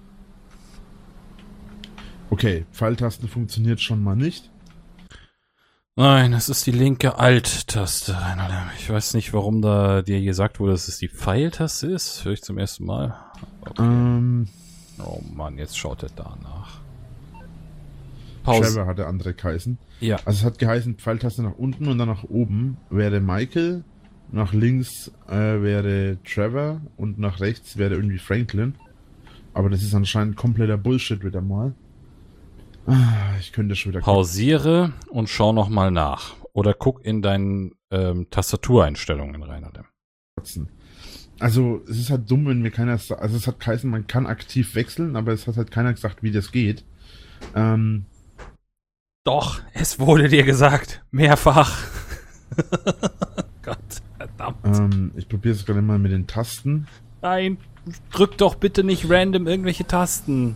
Okay, Pfeiltasten funktioniert schon mal nicht. Nein, das ist die linke Alt-Taste, Reinerle. Ich weiß nicht, warum da dir gesagt wurde, dass es die Pfeiltaste ist. Höre ich zum ersten Mal. Okay. Ähm, Oh Mann, jetzt schaut er danach. Trevor hatte andere geheißen. Ja. Also es hat geheißen, Pfeiltaste nach unten und dann nach oben wäre Michael, nach links äh, wäre Trevor und nach rechts wäre irgendwie Franklin. Aber das ist anscheinend kompletter Bullshit wieder mal. Ah, ich könnte schon wieder... Pausiere und schau nochmal nach. Oder guck in deinen ähm, Tastatureinstellungen, Reinerle. kotzen. Also, es ist halt dumm, wenn mir keiner... sa- Also, es hat geheißen, man kann aktiv wechseln, aber es hat halt keiner gesagt, wie das geht. Ähm, Doch, es wurde dir gesagt. Mehrfach. Gott, verdammt. ähm, ich probiere es gerade mal mit den Tasten. Nein, drück doch bitte nicht random irgendwelche Tasten.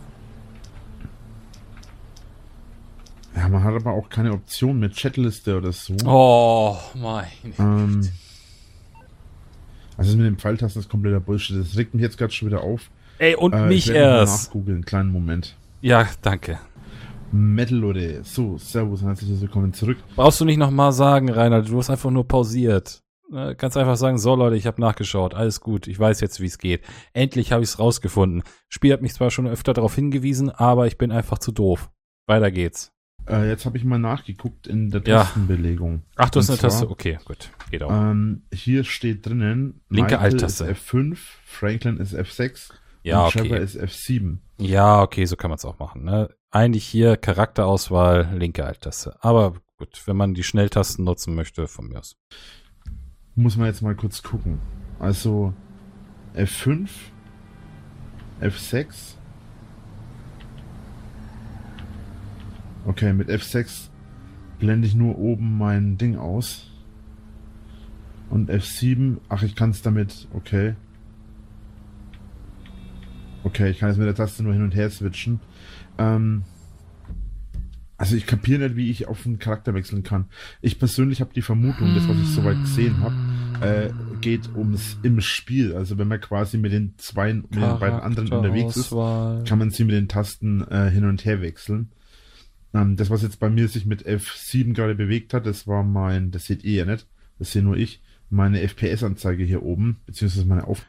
Ja, man hat aber auch keine Option mit Chatliste oder so. Oh, mein. Ähm, also, das mit den Pfeiltasten ist kompletter Bullshit. Das regt mich jetzt gerade schon wieder auf. Ey, und Äh, mich ich werde noch mal erst. nachgoogeln, kleinen Moment. Ja, danke. Metal, Leute. So, servus und herzlich willkommen zurück. Brauchst du nicht nochmal sagen, Rainer, du hast einfach nur pausiert. Ne, kannst einfach sagen, so Leute, ich habe nachgeschaut, alles gut, ich weiß jetzt, wie es geht. Endlich habe ich es rausgefunden. Spiel hat mich zwar schon öfter darauf hingewiesen, aber ich bin einfach zu doof. Weiter geht's. Äh, jetzt habe ich mal nachgeguckt in der Ja. Tastenbelegung. Ach, du hast Und eine Taste? zwar, Okay, gut, geht auch. Ähm, hier steht drinnen, Linke Michael Alt-Taste. ist F fünf, Franklin ist F sechs Ja, und Trevor okay. ist F sieben. Ja, okay, so kann man es auch machen. Ne? Eigentlich hier Charakterauswahl, linke Alt-Taste. Aber gut, wenn man die Schnelltasten nutzen möchte, von mir aus. Muss man jetzt mal kurz gucken. Also F fünf, F sechs. Okay, mit F sechs blende ich nur oben mein Ding aus. Und F sieben, ach, ich kann es damit, okay. Okay, ich kann jetzt mit der Taste nur hin und her switchen. Ähm, also ich kapiere nicht, wie ich auf einen Charakter wechseln kann. Ich persönlich habe die Vermutung, das, was ich soweit gesehen habe, äh, geht ums im Spiel. Also wenn man quasi mit den zwei, mit den beiden anderen unterwegs ist, Charakterauswahl. kann man sie mit den Tasten äh, hin und her wechseln. Ähm, das, was jetzt bei mir sich mit F sieben gerade bewegt hat, das war mein, das seht ihr ja nicht, das sehe nur ich, meine F P S-Anzeige hier oben, beziehungsweise meine Auf...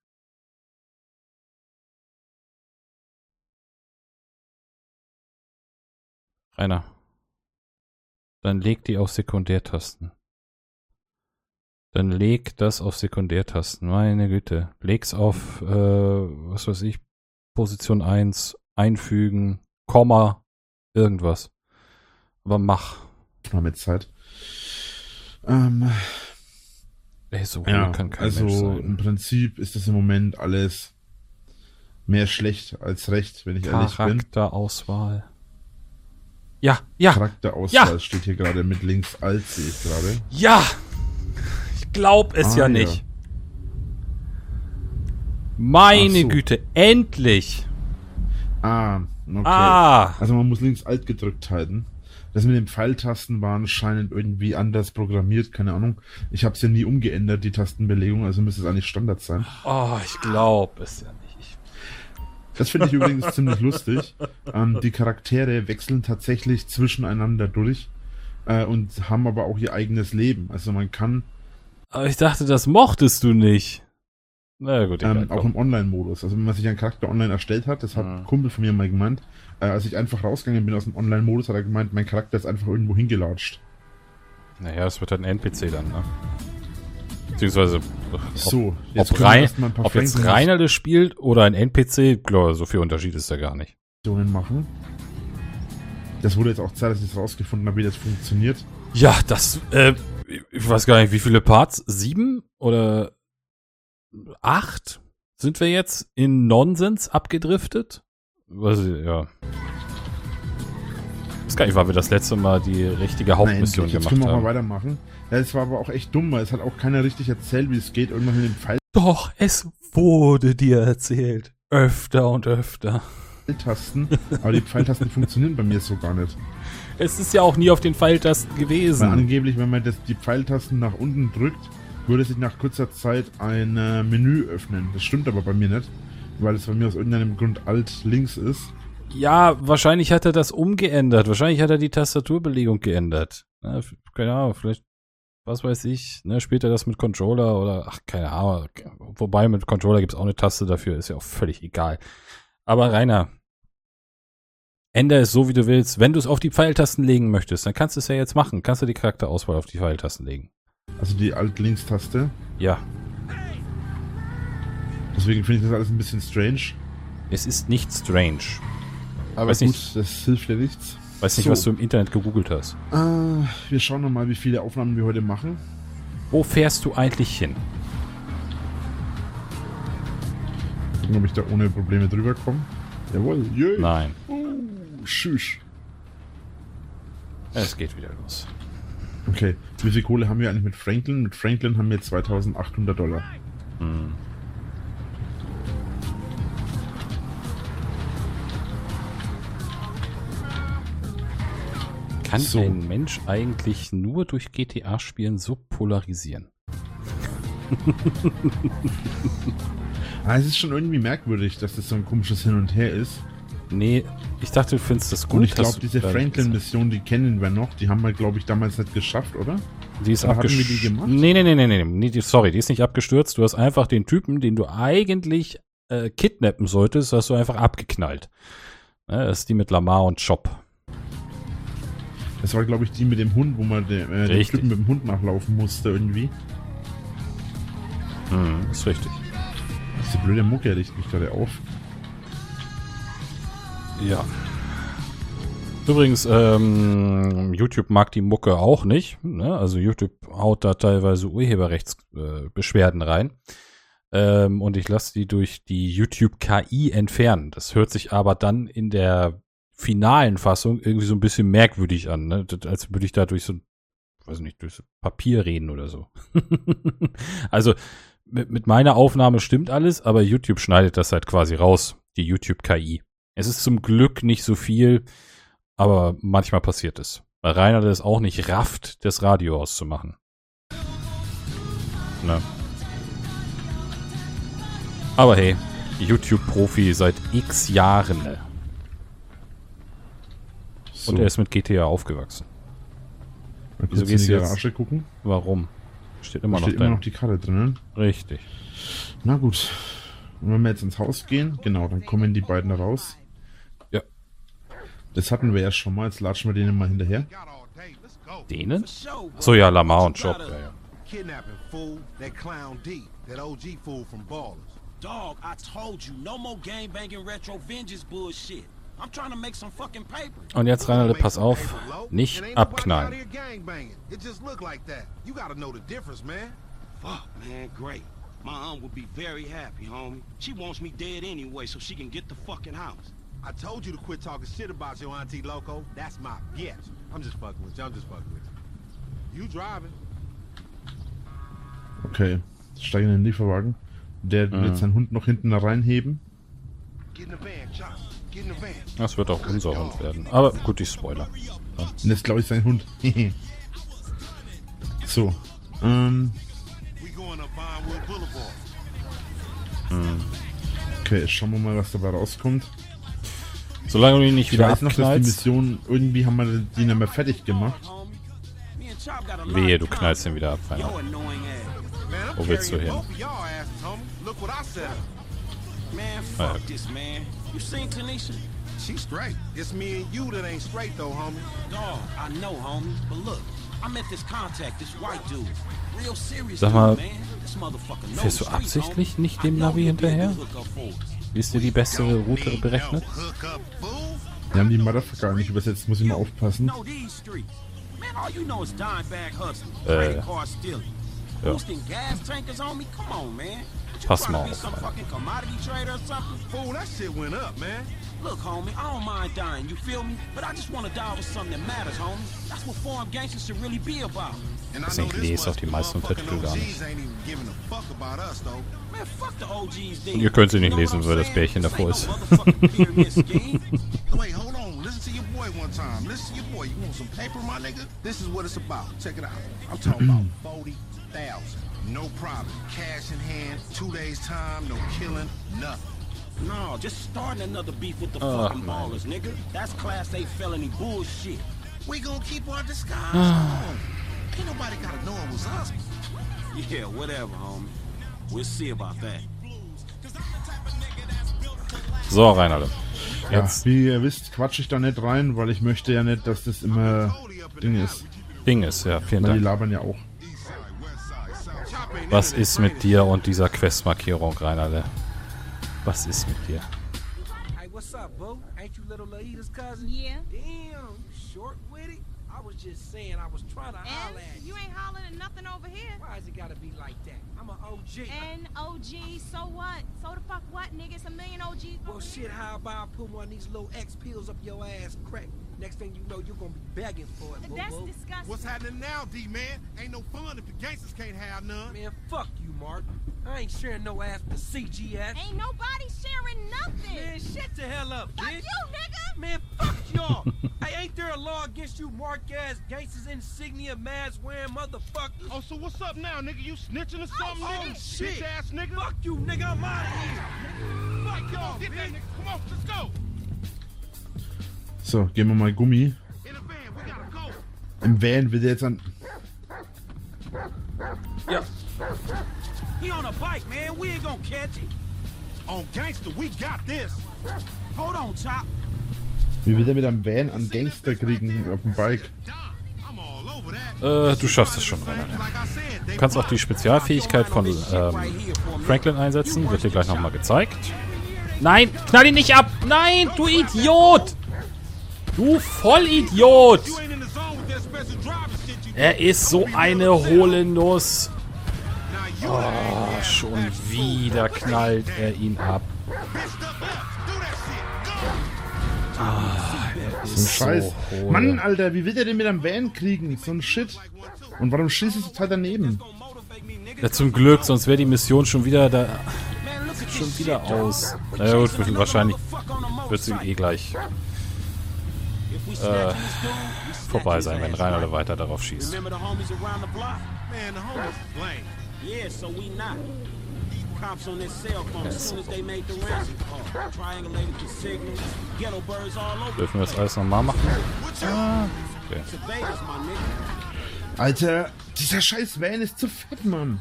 Rainer. Dann leg die auf Sekundärtasten. Dann leg das auf Sekundärtasten. Meine Güte. Leg's auf, äh, was weiß ich, Position eins, einfügen, Komma, irgendwas. Aber mach. Mit Zeit. Ähm, Ey, so ja, kann kein also Mensch sein. im Prinzip ist das im Moment alles mehr schlecht als recht, wenn ich ehrlich bin. Charakterauswahl. Ja, ja, Charakterauswahl Ja. steht hier gerade mit links alt, sehe ich gerade. ja! Ich glaub es Ah, ja ja. nicht. Meine Ach so. Güte, endlich! Ah, okay. Ah! Also man muss links alt gedrückt halten. Das mit den Pfeiltasten war anscheinend irgendwie anders programmiert, keine Ahnung. Ich habe es ja nie umgeändert, die Tastenbelegung, also müsste es eigentlich Standard sein. Oh, ich glaub es ja nicht. Das finde ich übrigens ziemlich lustig. Ähm, die Charaktere wechseln tatsächlich zwischeneinander durch äh, und haben aber auch ihr eigenes Leben. Also man kann Aber ich dachte, das mochtest du nicht. Na gut, egal, ähm, auch komm. im Online-Modus. Also wenn man sich einen Charakter online erstellt hat, das hat Mhm. ein Kumpel von mir mal gemeint, äh, als ich einfach rausgegangen bin aus dem Online-Modus, hat er gemeint, mein Charakter ist einfach irgendwo hingelatscht. Naja, das wird halt ein N P C dann, ne? Beziehungsweise, ob, So, ob, können wir rein, erst mal ein paar ob jetzt Franken- Rainer das spielt oder ein N P C, klar, so viel Unterschied ist da gar nicht. machen. Das wurde jetzt auch Zeit, dass ich es rausgefunden habe, wie das funktioniert. Ja, das, äh, ich weiß gar nicht, wie viele Parts? Sieben oder acht sind wir jetzt in Nonsens abgedriftet? Weiß ich, ja. Ich weiß gar nicht, wann wir das letzte Mal die richtige Hauptmission Nein, jetzt gemacht können wir auch haben. mal weitermachen. Ja, es war aber auch echt dumm, weil es hat auch keiner richtig erzählt, wie es geht. Irgendwann mit den Doch, es wurde dir erzählt. Öfter und öfter. Pfeiltasten. Aber die Pfeiltasten funktionieren bei mir so gar nicht. Es ist ja auch nie auf den Pfeiltasten Weil gewesen. angeblich, wenn man das, die Pfeiltasten nach unten drückt, würde sich nach kurzer Zeit ein äh, Menü öffnen. Das stimmt aber bei mir nicht, weil es bei mir aus irgendeinem Grund alt links ist. Ja, wahrscheinlich hat er das umgeändert. Wahrscheinlich hat er die Tastaturbelegung geändert. Ja, f- keine Ahnung, vielleicht, was weiß ich, ne, spielt er das mit Controller oder, ach, keine Ahnung. Wobei, mit Controller gibt es auch eine Taste dafür, ist ja auch völlig egal. Aber Rainer, ändere es so, wie du willst. Wenn du es auf die Pfeiltasten legen möchtest, dann kannst du es ja jetzt machen. Kannst du die Charakterauswahl auf die Pfeiltasten legen. Also die Alt-Links-Taste. Ja, Deswegen finde ich das alles ein bisschen strange. es ist nicht strange. Aber Weiß gut, nicht. das hilft ja nichts. Weiß nicht, So. was du im Internet gegoogelt hast. Äh, wir schauen nochmal, wie viele Aufnahmen wir heute machen. Wo fährst du eigentlich hin? Gucken, ob ich da ohne Probleme drüber komme. Jawohl, jö. Nein, Oh, tschüss. es geht wieder los. Okay, wie viel Kohle haben wir eigentlich mit Franklin? Mit Franklin haben wir zweitausendachthundert Dollar. Hm. Kann So. ein Mensch eigentlich nur durch G T A-Spielen so polarisieren? Ah, es ist schon irgendwie merkwürdig, dass das so ein komisches Hin und Her ist. Nee, ich dachte, du findest das gut. Und ich dass glaube, du diese da- Franklin-Mission, die kennen wir noch. Die haben wir, glaube ich, damals nicht geschafft, oder? Die ist Oder hatten wir die abgestürzt. gemacht? Nee, nee, nee, nee, nee, nee, die- sorry, die ist nicht abgestürzt. Du hast einfach den Typen, den du eigentlich äh, kidnappen solltest, hast du einfach abgeknallt. Ja, das ist die mit Lamar und Chop. Das war, glaube ich, die mit dem Hund, wo man de, äh, den Richtig. Typen mit dem Hund nachlaufen musste irgendwie. Hm, ist richtig. Diese blöde Mucke riecht mich gerade auf. Ja. Übrigens, ähm, YouTube mag die Mucke auch nicht. Ne? Also YouTube haut da teilweise Urheberrechtsbeschwerden äh, Beschwerden rein. Ähm, und ich lasse die durch die YouTube-K I entfernen. Das hört sich aber dann in der finalen Fassung irgendwie so ein bisschen merkwürdig an. Ne? Das- Als würde ich da durch so ein, weiß nicht, durch so Papier reden oder so. Also mit, mit meiner Aufnahme stimmt alles, aber YouTube schneidet das halt quasi raus, die YouTube-K I. Es ist zum Glück nicht so viel, aber manchmal passiert es. Weil Rainer das auch nicht rafft, das Radio auszumachen. Ne? Aber hey, YouTube-Profi seit x Jahren. So, Und er ist mit G T A aufgewachsen. mal wieso kurz in gehst die du jetzt- Garage gucken. Warum? Steht immer Da noch steht immer da. noch die Karte drinnen. Richtig. Na gut. Und wenn wir jetzt ins Haus gehen, genau, dann kommen die beiden raus. Ja. Das hatten wir ja schon mal, jetzt latschen wir denen mal hinterher. Got all day. Let's go. Denen? So, ja, Lamar und Chop. Ja, ja. Kidnapping, fool. That clown D. That O G fool from Ballers. Dog, I told you, no more gangbanging retro vengeance bullshit. I'm trying to make some fucking paper. Und jetzt, Reinalde, pass auf, nicht abknallen. It just look like that. You gotta know the difference, man. Fuck, man, great. My aunt would be very happy, homie. She wants me dead anyway so she can get the fucking house. I told you to quit talking shit about your auntie Loco. That's my bitch. I'm just fucking with you. I'm just fucking with you. You driving. Okay, steigen in den Lieferwagen. Der Mhm. wird seinen Hund noch hinten da reinheben. Get in the van, Chop. Get in the van. Das wird auch unser Hund werden. Aber gut, ich Spoiler. Und das glaube ich sein Hund. So. Ähm, We going up Vinewood Boulevard. okay, jetzt schauen wir mal, was dabei rauskommt. Solange du ihn nicht Ich wieder weiß noch, dass die abknallst. Mission, irgendwie haben wir die nicht mehr fertig gemacht. Me and Chop got a lot Wehe, in du common. knallst ihn wieder ab, Yo, Reinalde. annoying ass. Man, I'm Wo willst du carrying hin? both of y'all asses, homie. Look what I set up. Man, Alright. fuck this, man. You seen Tanisha? She's straight. It's me and you that ain't straight though, homie. Dog, I know, homie. But look, I met this contact, this white dude. Real serious Sag mal, dude, man. This motherfucker knows fährst du streets, absichtlich homie. nicht dem I know Navi he'll be a hinterher? good hookup for us. Wie ist dir die beste Route berechnet? Hook up, fool. Wir haben die Motherfucker nicht übersetzt, muss ich mal aufpassen. Know these streets. Man, all you know is dime bag hustling, Äh, credit card stealing, ja. boosting gas tankers on me. Come on, man. What, you Pass trying to mal be auf, some Alter. fucking commodity trader or something? Fool, that shit went up, man. Look, homie, I don't mind dying, you feel me? But I just want to die with something that matters, homie. That's what foreign gangsters should really be about. And I Deswegen know this lese auch much, die meisten motherfucking Untertitel gar O Gs nicht. ain't even giving a fuck about us, though. Man, fuck the O Gs, dude. Ihr könnt sie nicht You know lesen, what I'm weil das saying? Bärchen This davor ain't ist. no motherfucking pyramid scheme. Wait, hold on. Listen to your boy one time. Listen to your boy. You want some paper, my nigga? This is what it's about. Check it out. I'm talking about forty thousand. No problem. Cash in hand, two days time, no killing, nothing. No, just starting another beef with the Oh, fucking man. ballers, nigga. That's class A felony bullshit. We gonna keep our disguise on. Ain't nobody gotta know it was us. Yeah, whatever, homie. We'll see about that. So, Reinalde. Ja, Jetzt wie ihr wisst, quatsche ich da nicht rein, weil ich möchte ja nicht, dass das immer Ding ist. Ding ist, ja, vielen Weil die Dank. labern ja auch. Was ist mit dir und dieser Questmarkierung, Reinalde? Was ist mit dir? Hey, what's up, boo? Ain't you little Laida's cousin? Yeah. Damn, you short with it? I was just saying I was trying to holler at And you. you ain't hollering at nothing over here. Why is it gotta be like that? I'm an O G. And O G, so what? So the fuck what, nigga? It's a million O Gs. Well, over shit, here. how about I put one of these little X pills up your ass crack? Next thing you know, you're gonna be begging for it, boo That's boo. disgusting. What's happening now, D-man? Ain't no fun if the gangsters can't have none. Man, fuck you, Mark. I ain't sharing no ass with C G S. Ain't nobody sharing nothing. Man, shut the hell up, Fuck bitch. you, nigga. Man, fuck y'all. Hey, ain't there a law against you mark-ass gangsters, insignia, mask-wearing motherfuckers? Oh, so what's up now, nigga? You snitching or something, Oh, nigga? shit. Bitch ass nigga. Fuck you, nigga. I'm out of here. Fuck y'all, Get that bitch. nigga. Come on, let's go. So, gehen wir mal Gummi. In the van, we gotta go. Im Van wird er jetzt an. He on a bike, man. We ain't gonna catch him. On gangster, we got this. Hold on, Chop. Wie will er mit einem Van an Gangster kriegen auf dem Bike? I'm all over that. Äh, du schaffst es schon, Reinalde. Du kannst auch die Spezialfähigkeit von ähm, Franklin einsetzen. Wird dir gleich nochmal gezeigt. Nein, knall ihn nicht ab! Nein, du Idiot! Du Vollidiot! You ain't in the zone with that special driver shit you Er ist so eine hohle Nuss. Now you Oh, schon wieder knallt er ihn ab. So ein Scheiß. Mann, Alter, wie will der den mit einem Van kriegen? So ein Shit. Und warum schießt es total daneben? Ja, zum Glück, sonst wäre die Mission schon wieder da. Schon wieder aus. Na ja, gut, wahrscheinlich wird sie eh gleich äh, vorbei sein, wenn Reinalde weiter darauf schießt. Remember the homies around the block? Man, the homies is lame. Yeah, so we not. Cops on their cell phone as soon as they made the ransom call. Triangulated the signals. Ghetto birds all over. Dürfen wir das alles nochmal machen? Ah, okay. It's a Vegas, my nigga. Alter, dieser scheiß Van ist zu fett, Mann.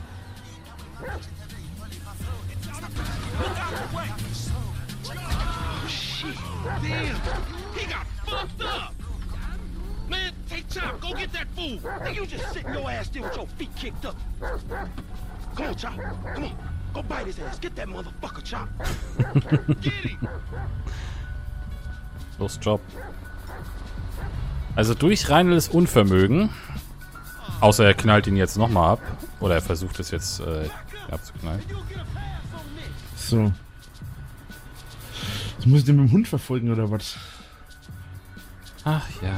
Damn, he got fucked up. Man, take Chop, go get that fool. Hey, you just sitting your ass there with your feet kicked up. Come on, Chop. Come on. Go bite his ass. Get that motherfucker, Chop. Get him. Los, Job. Also durch Reinls Unvermögen, außer er knallt ihn jetzt nochmal ab, oder er versucht es jetzt äh, abzuknallen. So. Jetzt muss ich den mit dem Hund verfolgen, oder was? Ach ja.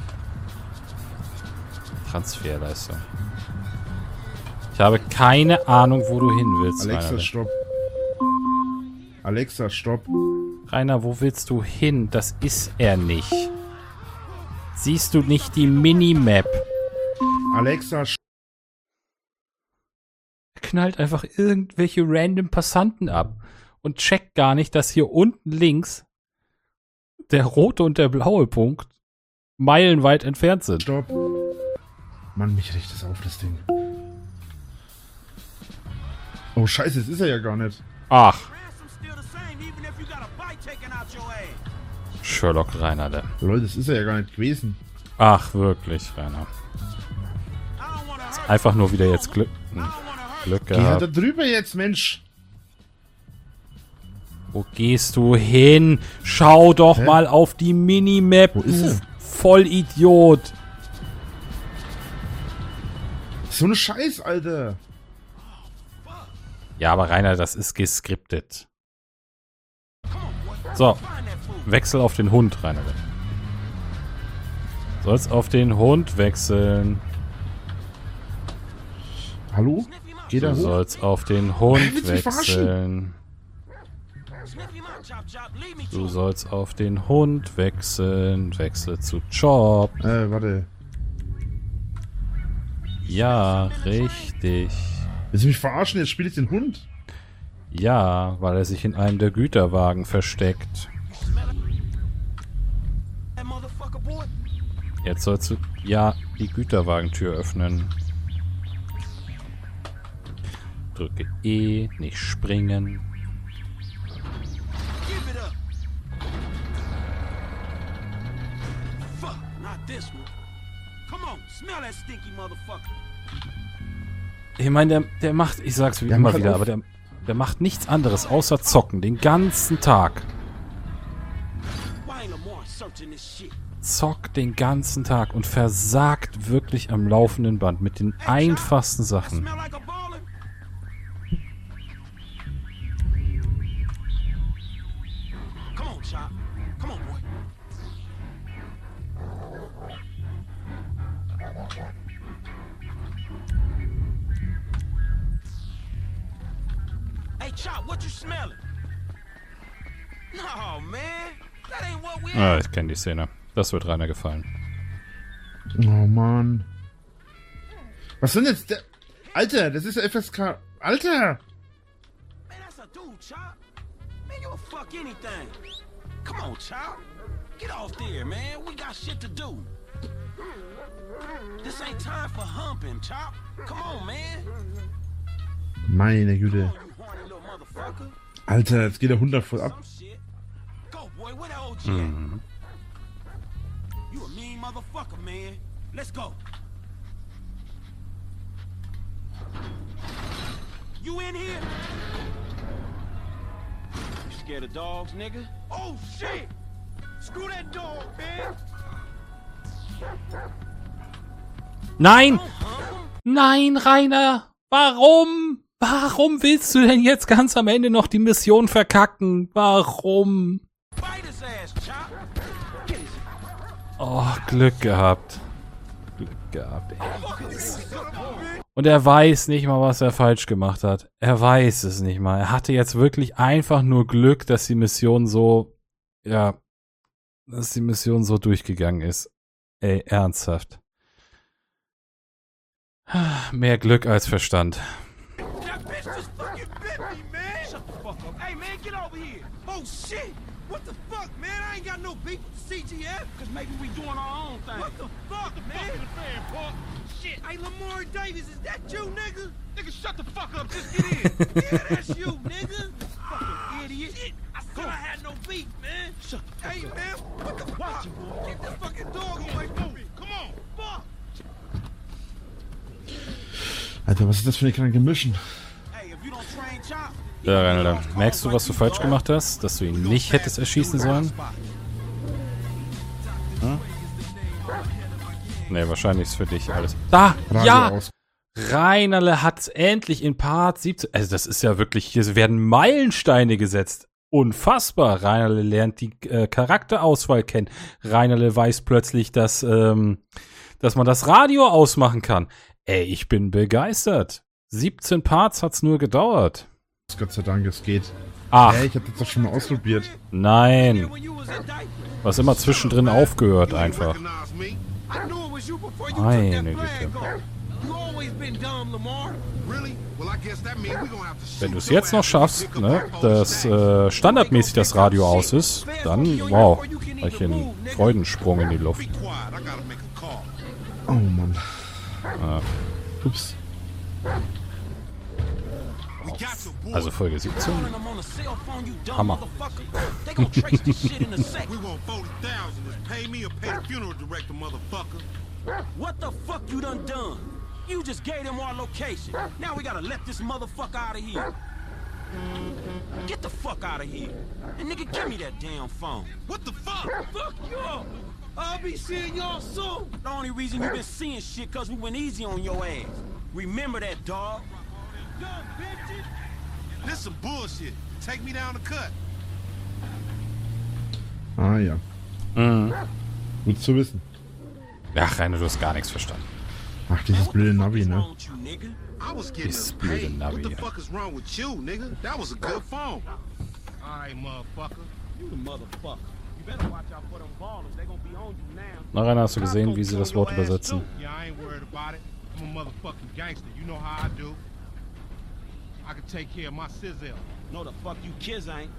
Transferleistung. Ich habe keine Ahnung, wo du hin willst, Alexa, Rainer. stopp. Alexa, stopp. Rainer, wo willst du hin? Das ist er nicht. Siehst du nicht die Minimap? Alexa, stopp. Er knallt einfach irgendwelche random Passanten ab und checkt gar nicht, dass hier unten links der rote und der blaue Punkt meilenweit entfernt sind. Stopp. Mann, mich riecht das auf, das Ding. Oh, scheiße, das ist er ja gar nicht. Ach. Sherlock Rainer, der. Leute, das ist er ja gar nicht gewesen. Ach, wirklich, Rainer. Einfach nur wieder jetzt Glück, hm, Glück Geh halt da gehabt. drüber jetzt, Mensch. Wo gehst du hin? Schau doch Hä? mal auf die Minimap, Wo ist du er? Vollidiot. So eine Scheiß, Alter. Ja, aber Rainer, das ist geskriptet. So, wechsel auf den Hund, Rainer. Sollst auf den Hund wechseln. Hallo? Geh da Du hoch. sollst auf den Hund Willst du mich wechseln. Du sollst auf den Hund wechseln. Wechsle zu Job. Äh, warte. Ja, richtig. Willst du mich verarschen? Jetzt spiele ich den Hund. Ja, weil er sich in einem der Güterwagen versteckt. Jetzt sollst du, ja, die Güterwagentür öffnen. Drücke E, nicht springen. Ich meine, der, der macht, ich sag's wie Ja, immer mach wieder, auf. aber der, der macht nichts anderes außer zocken, den ganzen Tag. Zockt den ganzen Tag und versagt wirklich am laufenden Band mit den einfachsten Sachen. Hey, Chop, what you smelling? No, man. That ain't what we Ah, ich kenne die Szene. Das wird Rainer gefallen. Oh, Mann. Was sind jetzt der... Alter, das ist F S K... Alter! Man, that's a dude, Chop. Man, you'll fuck anything. Come on, Chop. Get off there, man. We got shit to do. This ain't time for humping, Chop. Come on, man. Meine Güte. You horny little motherfucker. Alter, jetzt geht der Hund da voll ab. Some shit. Go, boy. Where the O G at? Mhm. You a mean motherfucker, man. Let's go. You in here? You scared of dogs, nigga? Oh, shit! Screw that dog, man! Nein! Nein, Rainer! Warum? Warum willst du denn jetzt ganz am Ende noch die Mission verkacken? Warum? Bite his ass, Chop! Get his Oh, Glück gehabt. Glück gehabt, ey. Und er weiß nicht mal, was er falsch gemacht hat. Er weiß es nicht mal. Er hatte jetzt wirklich einfach nur Glück, dass die Mission so, ja, dass die Mission so durchgegangen ist. Ey, ernsthaft. Mehr Glück als Verstand. That bitch just fucking bit me, man! Shut the fuck up. Hey, man, get over here! Oh, shit! What the fuck, man? I ain't got no beef with the C G F. Cause maybe we doing our own thing. What the fuck, man? Fan, Park. Shit. Hey, Lamar Davis, is that you, nigga? Nigga, shut the fuck up. Just get in. Yeah, that's you, nigga. Fucking idiot. Shit. I said I had no beef, man. Shut the fuck hey, up. Man, what the fuck? Get that fucking dog away from me. Come on. Fuck. Alter, was ist das für eine kranke Mission? Hey, if you don't train Chop, Ja, Rainer, merkst du, was du falsch gemacht hast? Dass du ihn nicht hättest erschießen sollen? Nee, wahrscheinlich ist für dich alles. Da! Radio Ja! aus. Reinerle hat's endlich in Part siebzehn. Also das ist ja wirklich, hier werden Meilensteine gesetzt. Unfassbar. Reinerle lernt die äh, Charakterauswahl kennen. Reinerle weiß plötzlich, dass, ähm, dass man das Radio ausmachen kann. Ey, ich bin begeistert. siebzehn Parts hat's nur gedauert. Gott sei Dank, es geht. Ach, Hey, ich hab das doch schon mal ausprobiert. nein. Was immer zwischendrin aufgehört einfach. Recognize me? I knew it was you before you Meine took that Güte. flag off. You always been dumb, Lamar. Really? Well, I guess that means we're gonna have to shoot Wenn du es your jetzt noch ass schaffst, if you ne, pick up our dass police äh, standardmäßig das Radio aus ist, dann, wow, gleich den Freudensprung in die Luft. Be quiet. I gotta make a call. Oh Mann. Ah, Ups. We got your boy. also Folge siebzehn. Calling them on a cell phone, you dumb Hammer. motherfucker. They gonna trace this shit in a sec. We want forty thousand. Just pay me or pay the funeral director, motherfucker. What the fuck you done done? You just gave them our location. Now we gotta let this motherfucker out of here. Get the fuck out of here. And nigga, give me that damn phone. What the fuck? Fuck you! I'll be seeing y'all soon. The only reason you been seeing shit cause we went easy on your ass. Remember that, dog? Dumb bitches. This some bullshit. Take me down the cut. Ah ja. Mhm. Gut zu wissen. Ach, Rainer, du hast gar nichts verstanden. Ach, dieses blöde Navi, ne? Wrong with you, nigga? I was getting This us blöde paid. What the Navi. fuck is wrong with you, nigga? That was a good phone. All right, motherfucker. You the motherfucker. You better watch out for them ballers. They gonna be on you now. Na, Rainer, hast du gesehen, wie sie das Wort übersetzen? Yeah, I ain't worried about it. I'm a motherfucking gangster. You know how I do. I can take care of my sizzle. No, the fuck you kids ain't.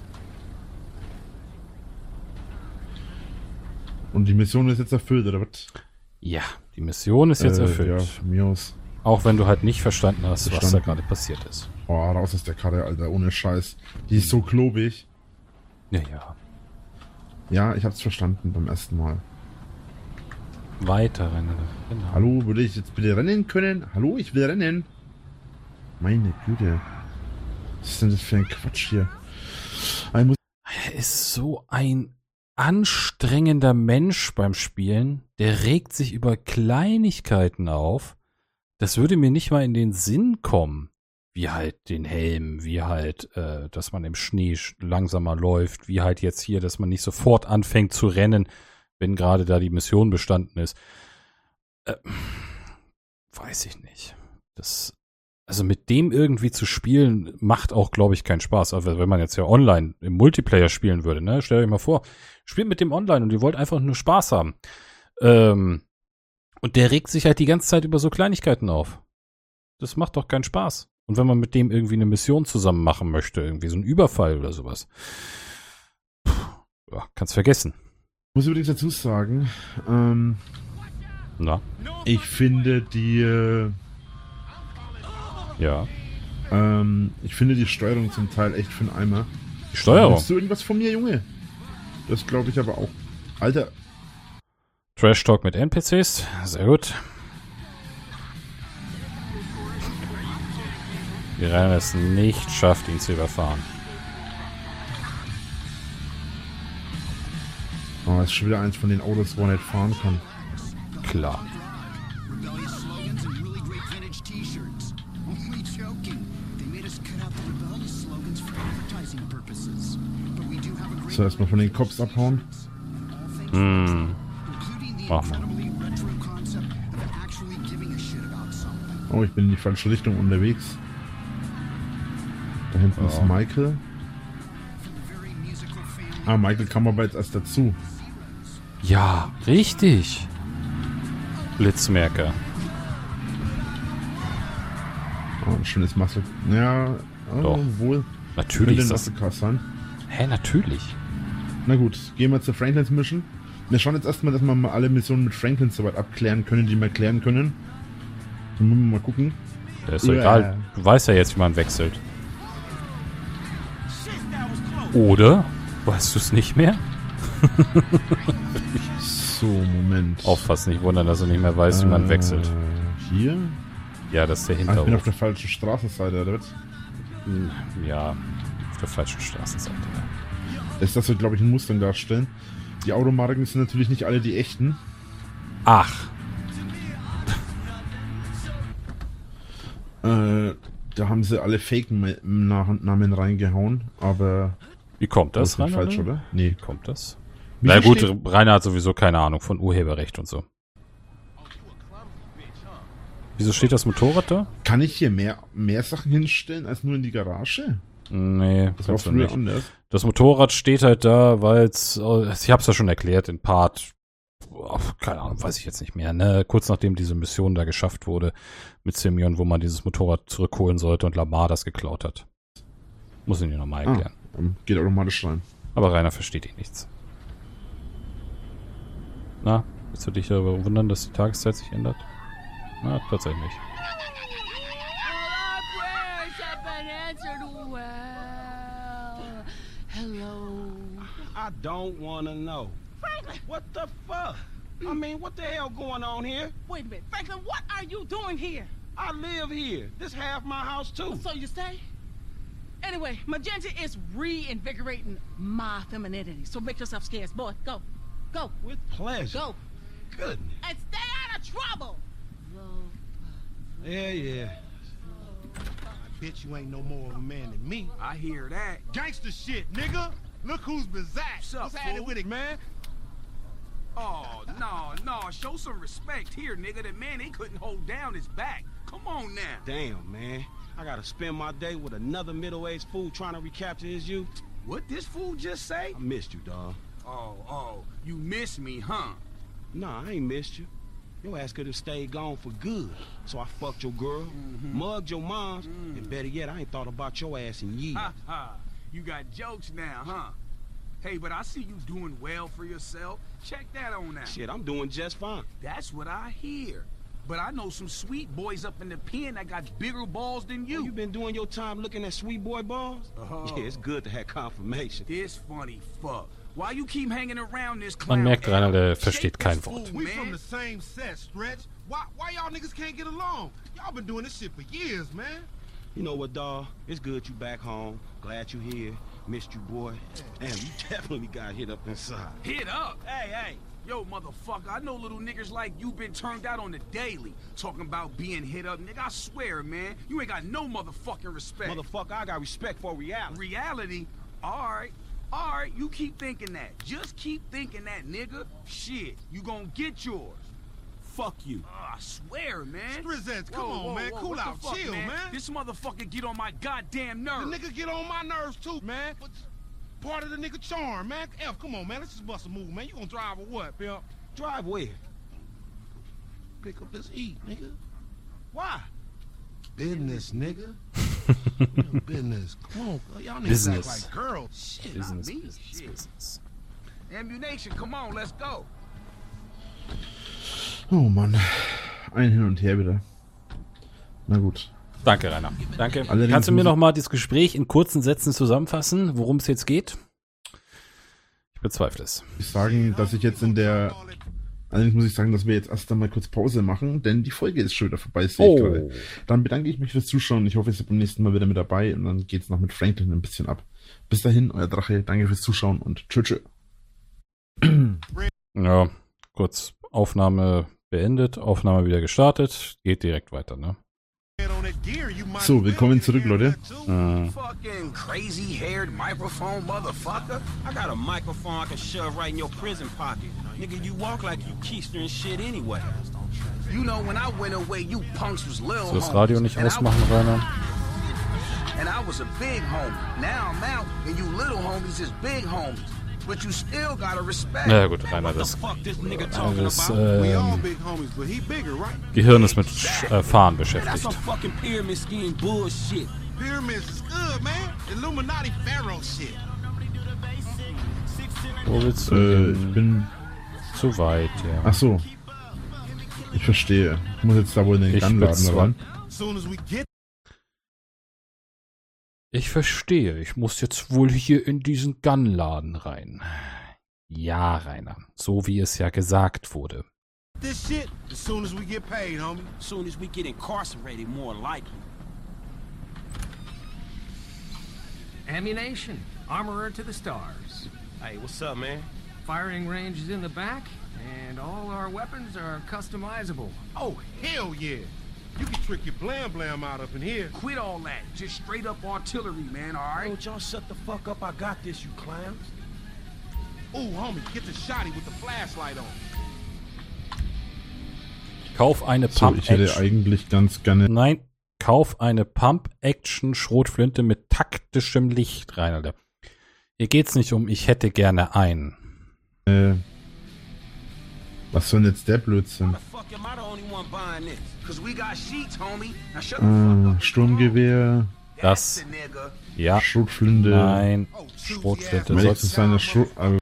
Und die Mission ist jetzt erfüllt, oder was? Ja, die Mission ist jetzt Äh, erfüllt. Ja, mir aus. Auch wenn du halt nicht verstanden hast, was da Verstanden. gerade passiert ist. Oh, raus aus der Karre, Alter, ohne Scheiß. Die ist so klobig. Ja, ja. Ja, ich hab's verstanden beim ersten Mal. Weiter, Rainer. Genau. Hallo, würde ich jetzt bitte rennen können? Hallo, ich will rennen. Meine Güte. Was ist denn das für ein Quatsch hier? Ich muss Er ist so ein anstrengender Mensch beim Spielen. Der regt sich über Kleinigkeiten auf. Das würde mir nicht mal in den Sinn kommen. Wie halt den Helm, wie halt, äh, dass man im Schnee sch- langsamer läuft, wie halt jetzt hier, dass man nicht sofort anfängt zu rennen, wenn gerade da die Mission bestanden ist. Äh, weiß ich nicht. Das, also mit dem irgendwie zu spielen, macht auch, glaube ich, keinen Spaß. Aber wenn man jetzt ja online im Multiplayer spielen würde, ne, stellt euch mal vor, spielt mit dem online und ihr wollt einfach nur Spaß haben. Ähm, und der regt sich halt die ganze Zeit über so Kleinigkeiten auf. Das macht doch keinen Spaß. Und wenn man mit dem irgendwie eine Mission zusammen machen möchte, irgendwie so ein Überfall oder sowas, puh, ja, kannst vergessen. muss übrigens dazu sagen, ähm, Na, ich finde die, äh, ja. ähm, ich finde die Steuerung zum Teil echt für einen Eimer. Die Steuerung. Willst du irgendwas von mir, Junge? Das glaube ich aber auch. Alter, Trash Talk mit N P Cs. Sehr gut. Wie Rainer es nicht schafft, ihn zu überfahren. oh, ist schon wieder eins von den Autos, wo er nicht fahren kann. Klar. Rebellious slogans and really great vintage t-shirts. Only joking. They made us cut out the rebellious slogans for advertising purposes. But we do have a great So, erstmal von den Cops abhauen. Hm. including the Mach mal. incredibly retro concept of actually giving a shit about something. Oh, ich bin in die falsche Richtung unterwegs. Da hinten ist Ja. Michael. From the very musical family Ah, Michael kam aber jetzt erst dazu. Ja, richtig. Blitzmerker. Oh, ein schönes Muscle. Ja, oh, Doch. wohl. Natürlich Könnte ist ein das. Muscle Car sein. Hä, natürlich. Na gut, gehen wir zur Franklins Mission. Wir schauen jetzt erstmal, dass wir mal alle Missionen mit Franklin soweit abklären können, die wir klären können. Dann müssen wir mal gucken. Das ist doch Ja. egal. Du weißt ja jetzt, wie man wechselt. Oder? Weißt du es nicht mehr? So, Moment. Aufpassen, nicht wundern, dass du nicht mehr weißt, wie man Äh, wechselt. Hier? Ja, das ist der Ah, ich bin auf Hinterhof. der falschen Straßenseite, oder was? Hm, Ja, auf der falschen Straßenseite. Ja. Ist das so, glaube ich, ein Mustang darstellen. Die Automarken sind natürlich nicht alle die echten. Ach, Äh, da haben sie alle Fake-Namen reingehauen, aber... Wie kommt das, das ist Rainer? falsch, oder? Nee. Kommt das? Wie Na gut, steht- Rainer hat sowieso keine Ahnung von Urheberrecht und so. Wieso steht das Motorrad da? Kann ich hier mehr, mehr Sachen hinstellen als nur in die Garage? Nee, Das war kannst du früher nicht. anders. Das Motorrad steht halt da, weil es, ich hab's ja schon erklärt, in Part, oh, keine Ahnung, weiß ich jetzt nicht mehr, ne? Kurz nachdem diese Mission da geschafft wurde mit Simeon, wo man dieses Motorrad zurückholen sollte und Lamar das geklaut hat. Muss ich dir nochmal erklären. Ah, ähm, geht automatisch rein. Aber Rainer versteht eh nichts. Na, willst du dich darüber wundern, dass die Tageszeit sich ändert? Na, tatsächlich nicht. Hello. I don't want to know. Franklin! What the fuck? I mean, what the hell going on here? Wait a minute. Franklin, what are you doing here? I live here. This half my house, too. So you say? Anyway, Magenta is reinvigorating my femininity. So make yourself scarce. Boy, go. Go. With pleasure. Go. Goodness. And stay out of trouble. Yeah, yeah. I bet you ain't no more of a man than me. I hear that. Gangster shit, nigga. Look who's bizarre. What's up, What's happening fool? with it, man? Oh, no, no. Show some respect here, nigga. That man, he couldn't hold down his back. Come on now. Damn, man. I gotta spend my day with another middle-aged fool trying to recapture his youth. What this fool just say? I missed you, dawg. Oh, oh. You miss me, huh? Nah, I ain't missed you. Your ass could have stayed gone for good. So I fucked your girl, mugged your moms, and better yet, I ain't thought about your ass in years. Ha ha. You got jokes now, huh? Hey, but I see you doing well for yourself. Check that on out. Shit, I'm doing just fine. That's what I hear. But I know some sweet boys up in the pen that got bigger balls than You, you. you been doing your time looking at sweet boy balls? Oh. Yeah, it's good to have confirmation. This funny fuck. Why you keep hanging around this Man clown? merkt, Rainer, der Shake versteht this kein fool, Wort. We from man. the same set, Stretch. Why why y'all niggas can't get along? Y'all been doing this shit for years, man. You know what, dawg? It's good you back home. Glad you here. Missed you, boy. Damn, you definitely got hit up inside. Hit up. Hey, hey. Yo, motherfucker, I know little niggas like you been turned out on the daily. Talking about being hit up, nigga, I swear, man. You ain't got no motherfucking respect. Motherfucker, I got respect for reality. Reality? Alright. Alright, you keep thinking that. Just keep thinking that, nigga. Shit, you gonna get yours. Fuck you. Uh, I swear, man. Strizzets, come Whoa, on, whoa, man. whoa, Cool what the out. fuck, Chill, man. This motherfucker get on my goddamn The nerves. nigga get on my nerves too, man. But part of the nigga charm, man. F, come on, man. Let's just bust a move, man. You gonna drive or what, pimp? Drive where? Pick up this heat, nigga. Why? Business, nigga. Real business. Come on, y'all niggas Business. act like girls. Shit, Business, not me. business, Shit. business. Ammunition, come on, let's go. Oh Mann. Ein Hin und Her wieder. Na gut. Danke, Rainer. Danke. Allerdings Kannst du mir muss- noch mal das Gespräch in kurzen Sätzen zusammenfassen, worum es jetzt geht? Ich bezweifle es. Ich sage, dass ich jetzt in der... Allerdings muss ich sagen, dass wir jetzt erst einmal kurz Pause machen, denn die Folge ist schon wieder vorbei, sehe ich gerade. Dann bedanke ich mich fürs Zuschauen. Ich hoffe, ihr seid beim nächsten Mal wieder mit dabei und dann geht's noch mit Franklin ein bisschen ab. Bis dahin, euer Drache. Danke fürs Zuschauen und tschüss. Ja, kurz Aufnahme beendet, Aufnahme wieder gestartet, geht direkt weiter, ne? So, willkommen zurück, Leute. Mhm. Fucking crazy-haired microphone motherfucker. I got a microphone I can shove right in your prison pocket. Nigga, you walk like you keister and shit anyway. You know, when I went away, you punks was little So, das homies. Radio nicht And I- ausmachen, Rainer. And I was a big homie. Now I'm out, and you little homies is big homies. But you still gotta respect. Na ja, gut, Rainer, What the das, fuck this nigga talking das about? We all ähm, big homies, but he bigger, right? Gehirn ist mit äh, Fahren That's beschäftigt. some fucking pyramid scheme bullshit. Pyramids is good, man. Illuminati Pharaoh shit. Wo willst du Äh, hin? ich bin... Zu weit, ja. Ach so. Ich verstehe. Ich muss jetzt da wohl in den Ich Gunladen bezwe- ran. Soon as we get Ich verstehe, ich muss jetzt wohl hier in diesen Gunladen rein. Ja, Rainer, so wie es ja gesagt wurde. this shit, as soon as we get paid, homie. Soon as we get incarcerated, more likely. Ammunition. Armorer to the stars. Hey, what's up, man? Firing range is in the back, and all our weapons are customizable. Oh, hell yeah. You can trick your blam blam out up in here. Quit all that. Just straight up artillery, man, all right? Don't y'all shut the fuck up. I got this, you clowns. Ooh, homie, get the shotty with the flashlight on. Kauf eine So, ich hätte Pump-Action. eigentlich ganz gerne... Nein, kauf eine Pump-Action-Schrotflinte mit taktischem Licht, Reinaldo. Hier geht's nicht um, ich hätte gerne einen. Äh, was soll denn jetzt der Blödsinn? The fuck am I the only one buying this? Cause we got sheets, homie. Now shut the fuck Äh, up. Sturmgewehr, Das, That's the nigga. ja, Schrotflinte... nein, Schrotflinte. Um ehrlich zu Soll's, sein, das Schrot... Äh,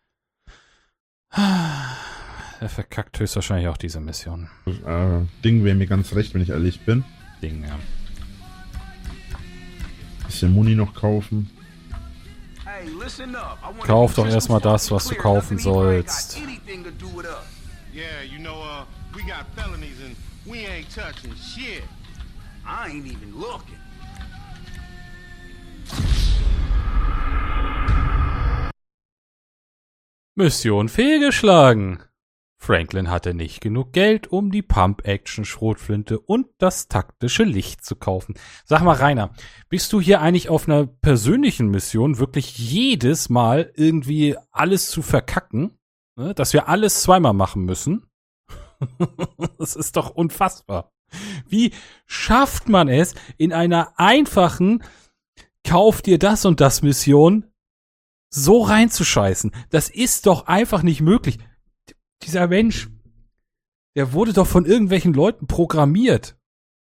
er verkackt höchstwahrscheinlich auch diese Mission. äh, Ding wäre mir ganz recht, wenn ich ehrlich bin. Ding, ja. Bisschen Muni noch kaufen. Hey, listen up. I wanna Kauf be doch crystal erstmal das, fucking was du clear. kaufen Nothing either ain't got sollst. anything to do with us. Yeah, you know, uh, we got felonies and we ain't touching shit. I ain't even looking. Mission fehlgeschlagen. Franklin hatte nicht genug Geld, um die Pump-Action-Schrotflinte und das taktische Licht zu kaufen. Sag mal, Rainer, bist du hier eigentlich auf einer persönlichen Mission, wirklich jedes Mal irgendwie alles zu verkacken? Ne? Dass wir alles zweimal machen müssen? Das ist doch unfassbar. Wie schafft man es, in einer einfachen Kauf dir das und das Mission so reinzuscheißen? Das ist doch einfach nicht möglich. Dieser Mensch, der wurde doch von irgendwelchen Leuten programmiert.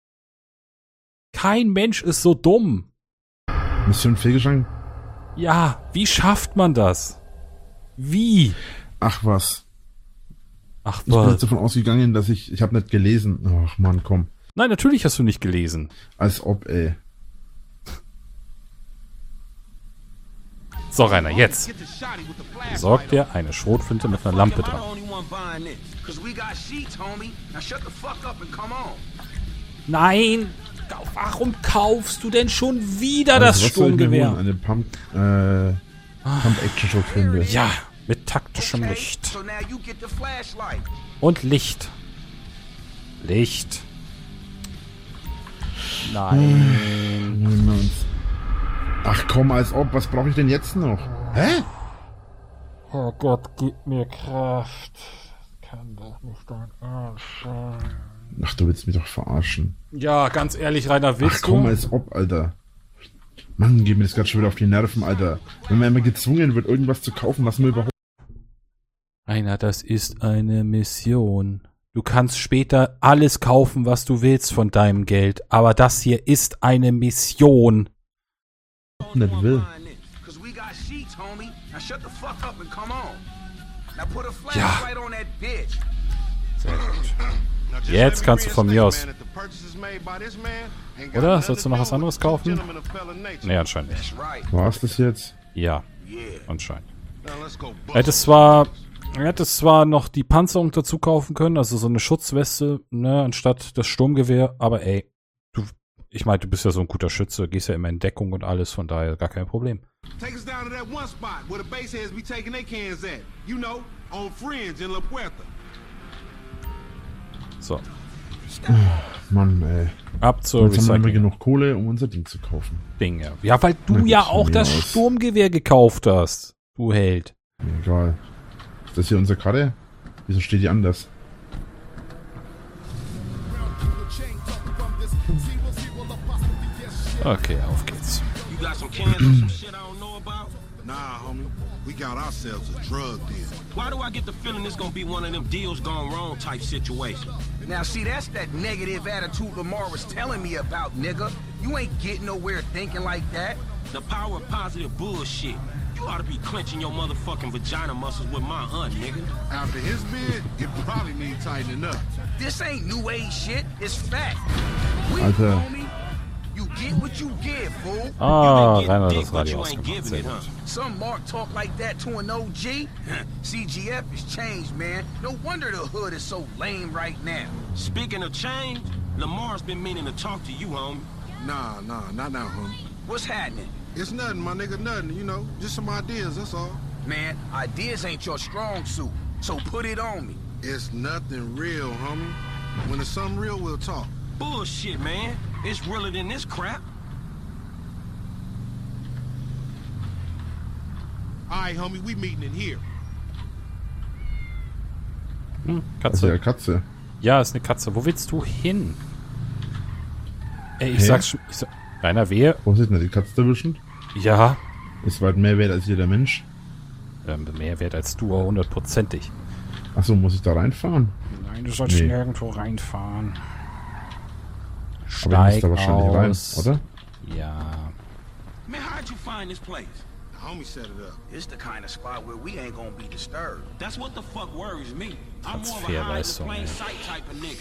Kein Mensch ist so dumm. Mission fehlgeschlagen? Ja, wie schafft man das? Wie? Ach was. Ach Ich bin was. jetzt davon ausgegangen, dass ich... Ich habe nicht gelesen. Ach Mann, komm. Nein, natürlich hast du nicht gelesen. Als ob, ey. So, Rainer, jetzt. Get the shotty with the flashlight Besorg on. dir eine Schrotflinte mit einer Lampe Fuck, am I dran. the only one buying this? Cause we got sheets, homie. Now shut the fuck up and come on. Nein! Warum kaufst du denn schon wieder das Also, was soll ich mir Sturmgewehr? holen? Eine Pump... Äh... Pump-Action-Schrotflinte. Ja, mit taktischem Okay, Licht. so now you get the flashlight. Und Licht. Licht. Nein. Nehmen wir uns. Ach komm, als ob. Was brauche ich denn jetzt noch? Hä? Oh Gott, gib mir Kraft. Kann doch nicht dein Ernst sein. Ach, du willst mich doch verarschen. Ja, ganz ehrlich, Rainer, willst Ach komm, du? als ob, Alter. Mann, geht mir das gerade schon wieder auf die Nerven, Alter. Wenn man immer gezwungen wird, irgendwas zu kaufen, was man überhaupt... Rainer, das ist eine Mission. Du kannst später alles kaufen, was du willst von deinem Geld. Aber das hier ist eine Mission. nicht will. Cause we got sheets, homie. Now shut the fuck up and come on. Now put a Ja. flashlight on that bitch. Sehr gut. Now just Jetzt let me kannst du von mir aus. reinstate, man, that the purchases made by this man ain't got Oder? nothing Sollst du to noch do was anderes with the kaufen? gentleman of fellow nature. Nee, anscheinend nicht. That's right. War's das jetzt? Ja, Yeah. anscheinend. Now let's go Er hätte zwar, er hätte zwar noch die Panzerung dazu kaufen können, also so eine Schutzweste, ne, anstatt das Sturmgewehr, aber ey, du, ich meine, du bist ja so ein guter Schütze, gehst ja immer in Deckung und alles, von daher gar kein Problem. Take us down to that one spot where the baseheads be taking their cans at. You know, on Fringe in La Puerta. So, Mann, ey. ab zur Jetzt haben wir immer Recycling. genug Kohle, um unser Ding zu kaufen. Ding, ja. Ja, weil du Na gut, ja von auch mir das aus. Sturmgewehr gekauft hast, du Held. Egal. Ist das hier unsere Karre? Wieso steht die anders? Okay, auf geht's. You got some cans or some shit I don't know about? Nah, homie. We got ourselves a drug deal. Why do I get the feeling this gonna be one of them deals gone wrong type situations? Now, see, that's that negative attitude Lamar was telling me about, nigga. You ain't getting nowhere thinking like that. The power of positive bullshit. You ought to be clenching your motherfucking vagina muscles with my aunt, nigga. After his bid, it probably need tightening up. This ain't new age shit. It's fact. We, Alter. homie, you get what you give, fool. Ah, You been Rainer hat getting das dick, but Radio you ain't ausgemacht. giving Sehr it, huh? gut. Some Mark talk like that to an O G. C G F has changed, man. No wonder the hood is so lame right now. Speaking of change, Lamar's been meaning to talk to you, homie. Nah, nah, not now, homie. What's happening? It's nothing, my nigga, nothing. You know, just some ideas, that's all. Man, ideas ain't your strong suit, so put it on me. It's nothing real, homie. When it's something real, we'll talk. Bullshit, man. It's realer than this crap. All right, homie, we meeting in here. Hm, Das ist Katze. ja eine Katze. Ja, ist eine Katze. Wo willst du hin? Ey, ich Hä? sag's schon. Ich sag, Rainer, wer? Wo ist denn die Katze erwischen? Ja. Ist weit mehr wert als jeder Mensch. Ähm, mehr wert als du, hundertprozentig. Achso, muss ich da reinfahren? Nein, du sollst Nee. nirgendwo reinfahren. Aber ich muss Steig da wahrscheinlich aus. rein, oder? Ja. Man, how'd you find this place? The homie set it up. It's the kind of spot where we ain't gonna be disturbed. That's what the fuck worries me. I'm more of a hide in Transferleistung, plain ey. sight type of nigga.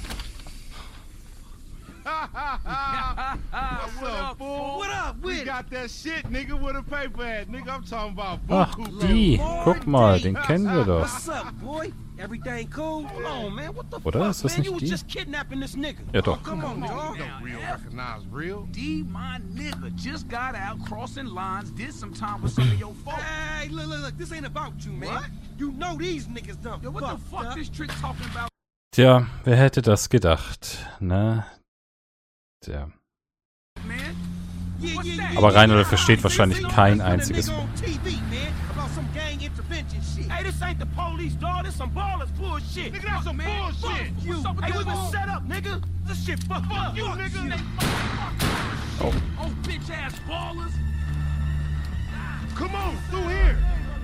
What's up, fool? What up We with it? got that shit, nigga, with a paper at. Nigga, I'm talking about Ach, buku. die. Guck mal, den kennen wir doch. What's up, boy? Everything cool? Hold on, man. What the Oder? fuck, Ist das man? nicht You was die? just kidnapping this nigga. Ja, doch. Come on, dog. Don't real recognize real. D, my nigga, just got out crossing lines, did some time with some of your folks. Hey, look, look, look. This ain't about you, man. What? You know these niggas done Yo, what the fucked fuck up. this trick talking about? Tja, wer hätte das gedacht, ne? Tja. Man? Yeah, yeah, yeah, Aber yeah, Reinhold yeah. versteht wahrscheinlich See, kein that's what a einziges nigga on T V, man, about some gang intervention shit. Hey, this ain't the police, dog. This some ballers bullshit. Nigga, that's some man. bullshit. Fuck you. What's up with Hey, that we been bull- set up, nigga. This shit fucked up. you, nigga. Oh. Oh, bitch ass ballers. Come on, through here.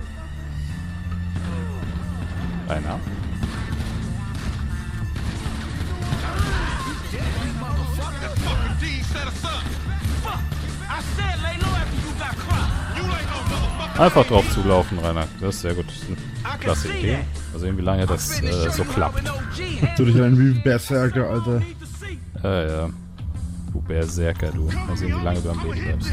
Rainer. That fucking D set us up. Fuck. I said lay low after you got cropped. You ain't no motherfucker. Einfach drauf zulaufen, Rainer. Das ist sehr gut. Das ist I eine can klasse see Idee. that. Mal sehen, wie lange das äh, so klappt. Du dich rein wie ein Berserker, Alter. Ja, ja. Du Berserker, du. Mal sehen, wie lange du am Leben bleibst.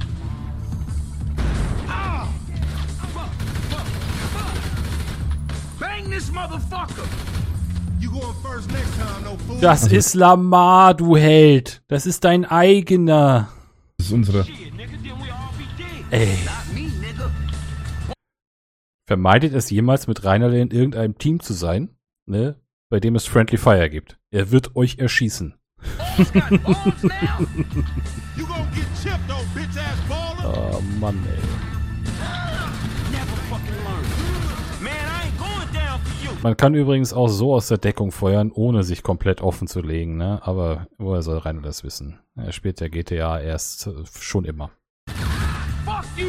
Bang this motherfucker! You going first next time, no fool. Das ist Lamar, du Held. Das ist dein eigener. Das ist unsere. Ey. Not me, nigga. Vermeidet es jemals, mit Rainer in irgendeinem Team zu sein, ne, bei dem es Friendly Fire gibt. Er wird euch erschießen. All's got bombs now? You gonna get chipped, old bitch ass baller. Oh Mann, ey. Never fucking learn. Man, I ain't going down for you. Man kann übrigens auch so aus der Deckung feuern, ohne sich komplett offen zu legen, ne? Aber woher soll Rainer das wissen? Er spielt ja G T A erst äh, schon immer. Fuck you.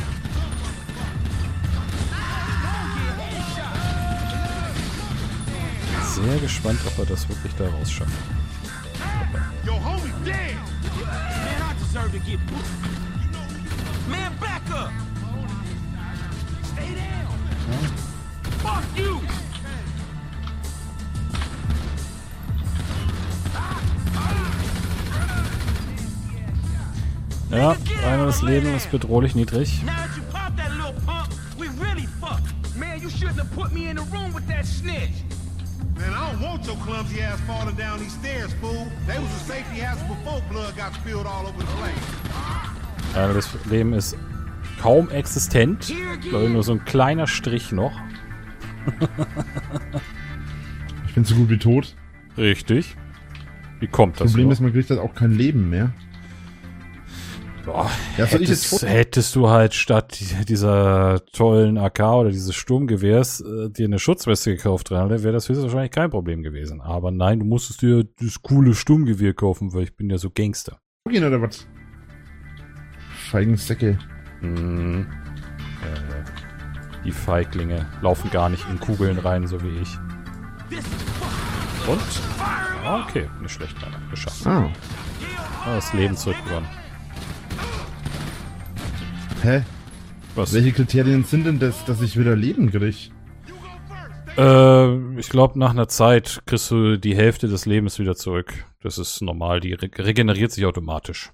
Sehr gespannt, ob er das wirklich da rausschafft. Yo, homie dead. Man, I deserve to get booked. Man, back up. Stay down. Fuck you. Ja, Rainers Leben ist bedrohlich niedrig. Now that you popped that little pump, we really fucked. Man, you shouldn't have put me in the room with that snitch. Man, I don't want your clumsy ass falling down these stairs, fool. They was a safety hazard before blood got spilled all over the place. Rainers Leben ist kaum existent. Ich glaube, nur so ein kleiner Strich noch. Ich bin so gut wie tot. Richtig. Wie kommt das? Problem nur? ist, man kriegt halt auch kein Leben mehr. Boah, Ja, soll ich jetzt hättest, vor- hättest du halt statt dieser tollen A K oder dieses Sturmgewehrs äh, dir eine Schutzweste gekauft, wäre das höchstwahrscheinlich kein Problem gewesen. Aber nein, du musstest dir das coole Sturmgewehr kaufen, weil ich bin ja so Gangster. Gehen oder was? Feigen Säcke. Mhm. Äh, die Feiglinge laufen gar nicht in Kugeln rein, so wie ich. Und? Ah, okay, nicht schlecht, Rainer. Geschafft. Ah. Ah, das Leben zurückgewonnen. Hä? Was? Welche Kriterien sind denn das, dass ich wieder Leben krieg? Äh, ich glaube, nach einer Zeit kriegst du die Hälfte des Lebens wieder zurück. Das ist normal, die re regeneriert sich automatisch.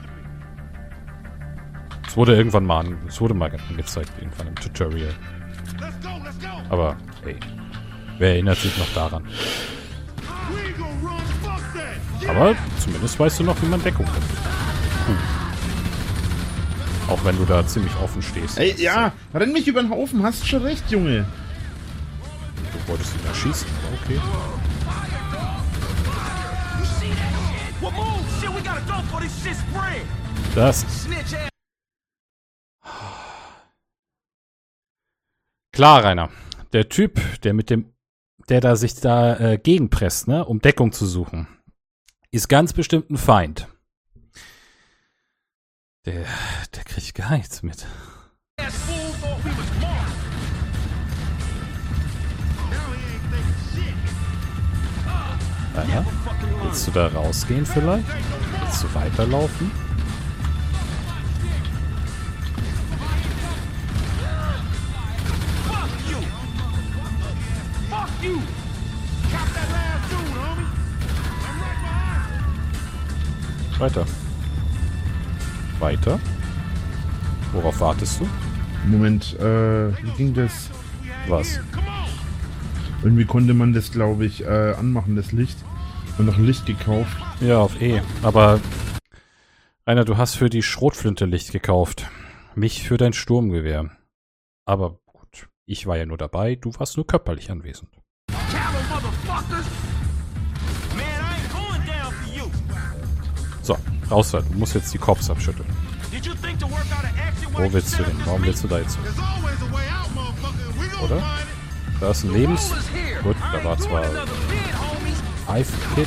Es wurde irgendwann mal, an, es wurde mal angezeigt, irgendwann im Tutorial. Aber, hey, wer erinnert sich noch daran? Aber zumindest weißt du noch, wie man Deckung nimmt. Cool. Auch wenn du da ziemlich offen stehst. Ey, ja, renn mich über den Haufen, hast schon recht, Junge. Du wolltest ihn erschießen, okay. this shit spread. Das. Snitch ass. Klar, Rainer. Der Typ, der mit dem, der da sich da äh, gegenpresst, ne, um Deckung zu suchen, ist ganz bestimmt ein Feind. Der, der kriegt gar nichts mit. Rainer, willst du da rausgehen vielleicht? Willst du weiterlaufen? Weiter. Weiter. Worauf wartest du? Moment, äh, wie ging das? Was? Irgendwie konnte man das, glaube ich, äh, anmachen, das Licht. Und noch ein Licht gekauft. Ja, auf E. Aber, Rainer, du hast für die Schrotflinte Licht gekauft. Mich für dein Sturmgewehr. Aber gut, ich war ja nur dabei, du warst nur körperlich anwesend. So, raus da. Du musst jetzt die Cops abschütteln. Wo willst du hin? Warum willst du da jetzt hin? Oder? Da ist ein Lebens... Gut, da war zwar... Hive-Kit.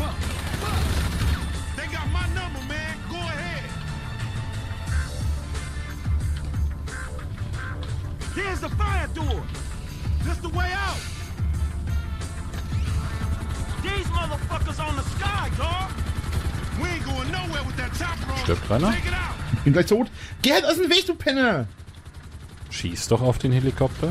Here's the fire door. This the way out. These motherfuckers on the sky, dog. We ain't going nowhere with that chopper on. Stirbt Rainer? Ich bin gleich tot. Geh halt aus dem Weg, du Penner! Schieß doch auf den Helikopter.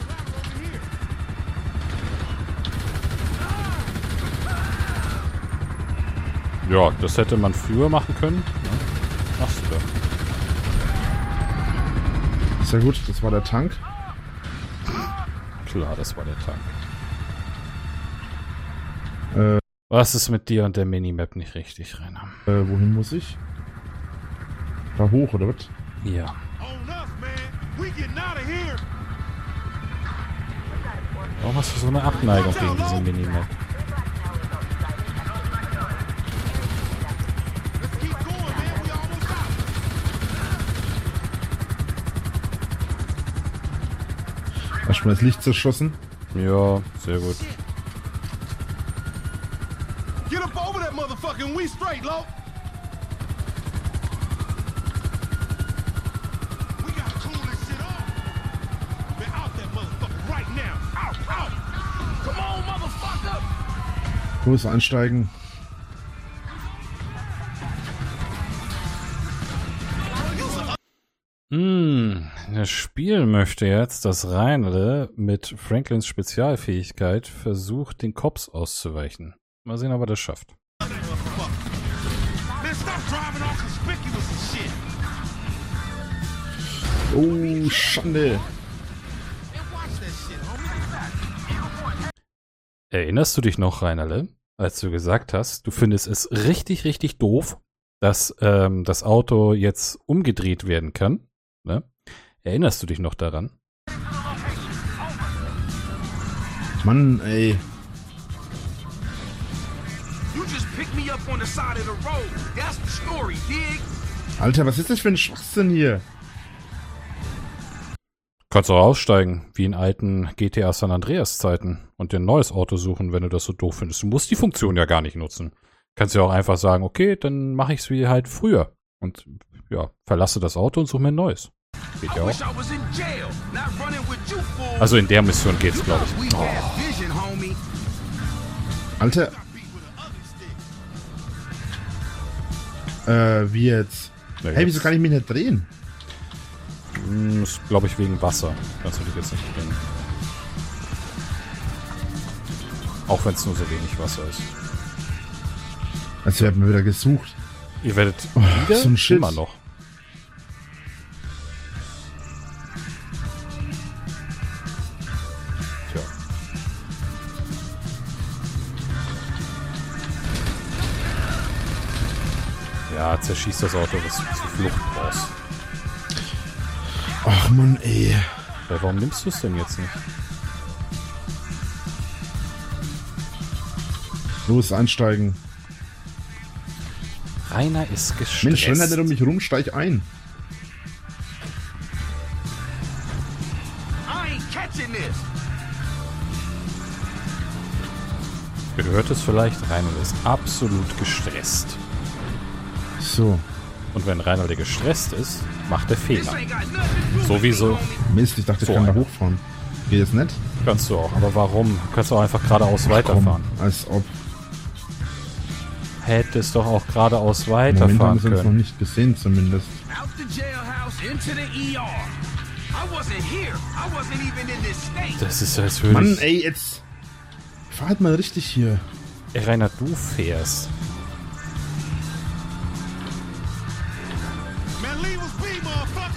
Ja, das hätte man früher machen können. Ja, machst du da. Sehr gut, das war der Tank. Klar, das war der Tank. Äh, Was ist mit dir und der Minimap nicht richtig, Rainer? Äh, wohin muss ich? Da hoch, oder was? Ja. Warum hast du so eine Abneigung gegen diesen Minimap? Hast du mal das Licht zerschossen? Ja, sehr gut. Get up over that motherfucker and we straight, low. We gotta cool this shit off. We're out that motherfucker right now. Out, out. Come on, motherfucker. Los, einsteigen. Hm, das Spiel möchte jetzt, dass Reinle mit Franklins Spezialfähigkeit versucht, den Cops auszuweichen. Mal sehen, ob er das schafft. Oh, Schande. Erinnerst du dich noch, Reinerle, als du gesagt hast, du findest es richtig, richtig doof, dass ähm, das Auto jetzt umgedreht werden kann? Ne? Erinnerst du dich noch daran? Mann, ey. Alter, was ist das für ein Schwachsinn hier? Kannst auch aussteigen, wie in alten G T A San Andreas Zeiten und dir ein neues Auto suchen, wenn du das so doof findest. Du musst die Funktion ja gar nicht nutzen. Kannst ja auch einfach sagen, okay, dann mache ich es wie halt früher. Und ja, verlasse das Auto und suche mir ein neues. Geht ja auch. Also in der Mission geht's, glaube ich. Oh. Alter. Äh, wie jetzt? Ja, hey, wieso kann ich mich nicht drehen? Hm, ist, glaube ich, wegen Wasser. Kannst du dich jetzt nicht drehen. Auch wenn es nur so wenig Wasser ist. Also, wir haben wieder gesucht. Ihr werdet oh, wieder so ein Shit. Immer noch. Tja. Ja, zerschießt das Auto, was du zur Flucht brauchst. Ach Mann, ey. Ja, warum nimmst du es denn jetzt nicht? Los, einsteigen. Rainer ist gestresst. Mensch, rennt er um mich rum, steig ein. I ain't catching this. Ihr hört es vielleicht, Rainer ist absolut gestresst. So. Und wenn Rainer gestresst ist, macht er Fehler. Sowieso. Mist, ich dachte, ich so kann da einer. hochfahren. Geht das nicht? Kannst du auch, aber warum? Du kannst doch einfach geradeaus weiterfahren. Komm, als ob. Hättest doch auch geradeaus Moment, haben weiterfahren wir uns noch können. nicht gesehen zumindest. Out the jailhouse into the E R. I wasn't here. I wasn't even in this state. Das ist, als würde Mann, ich... ey, jetzt. Fahr halt mal richtig hier. Ey, Rainer, du fährst. Man, leave us be, motherfucker.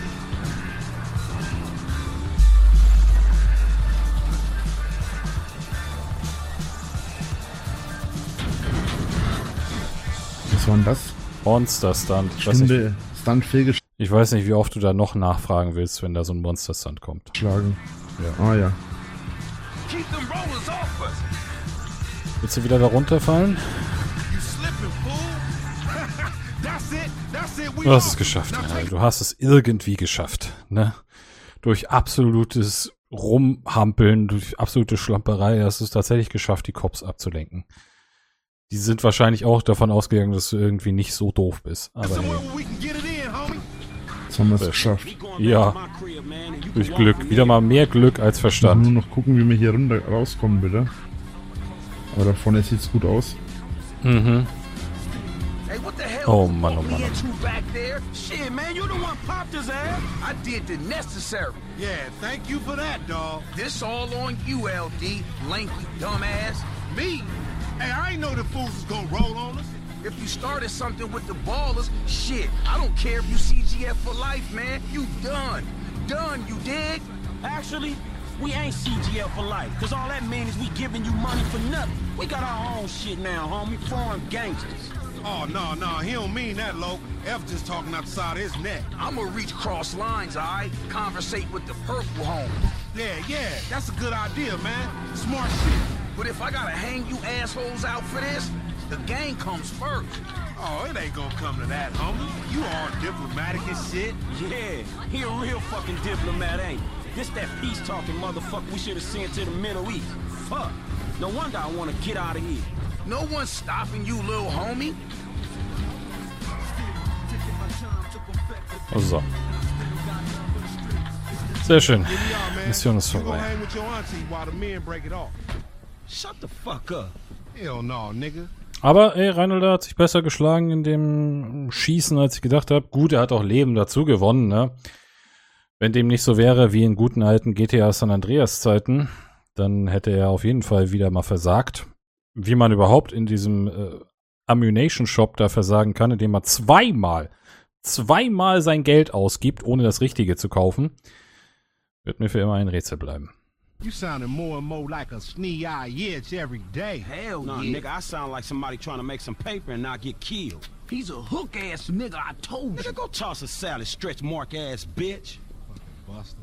Was war denn das? Monster Stunt. Ich weiß, nicht, Stunde Stunt fehlgeschlagen. ich weiß nicht, wie oft du da noch nachfragen willst, wenn da so ein Monster Stunt kommt. Ja. Ah ja. Keep them rollers off us. Willst du wieder da runterfallen? You slipping, fool. That's it. That's it. We Du hast es off. geschafft. Now Ja, take du hast es irgendwie geschafft. Ne? Durch absolutes Rumhampeln, durch absolute Schlamperei hast du es tatsächlich geschafft, die Cops abzulenken. Die sind wahrscheinlich auch davon ausgegangen, dass du irgendwie nicht so doof bist. Aber somewhere hey, where we can get it in, homie. Jetzt haben wir es Sehr geschafft. ja, durch Glück. Wieder mal mehr Glück als Nur Verstand. noch gucken, wie wir hier runter rauskommen, bitte. Aber da vorne sieht's gut aus. Mhm. Hey, what the hell? Oh Mann, oh We Mann. had you back there. Shit, man, you the one popped his ass. I did the necessary. Yeah, thank you for that, dog. This all on you, L D, lanky dumbass. Me? Hey, I ain't know the fools was gonna roll on us. If you started something with the ballers, shit, I don't care if you C G F for life, man. You done. Done, you dig? Actually, we ain't C G L for life, cause all that means is we giving you money for nothing. We got our own shit now, homie. Foreign gangsters. Oh, no, no, he don't mean that, Lo. F just talking outside his neck. I'ma reach cross lines, alright? Conversate with the purple home. Yeah, yeah, that's a good idea, man. Smart shit. But if I gotta hang you assholes out for this, the gang comes first. Oh, it ain't gonna come to that, homie. You all diplomatic and shit. Yeah, he a real fucking diplomat, ain't he? This that peace-talking motherfucker we should have sent to the Middle East. Fuck. No wonder I want to get out of here. No one's stopping you, little homie. So. Sehr schön. Yeah, man. Mission ist You gonna vorbei. hang with your auntie while the men break it off. Shut the fuck up. Hell no, nigga. Aber ey, Reinhold hat sich besser geschlagen in dem Schießen, als ich gedacht habe. Gut, er hat auch Leben dazu gewonnen, ne? Wenn dem nicht so wäre wie in guten alten G T A San Andreas Zeiten, dann hätte er auf jeden Fall wieder mal versagt. Wie man überhaupt in diesem äh, Ammunition Shop da versagen kann, indem man zweimal, zweimal sein Geld ausgibt, ohne das Richtige zu kaufen, wird mir für immer ein Rätsel bleiben. You sounding more and more like a snee-eye itch every day. Hell Nah, yeah. nigga, I sound like somebody trying to make some paper and not get killed. He's a hook-ass nigga, I told you. Nigga, go toss a salad, stretch mark ass bitch. Buster.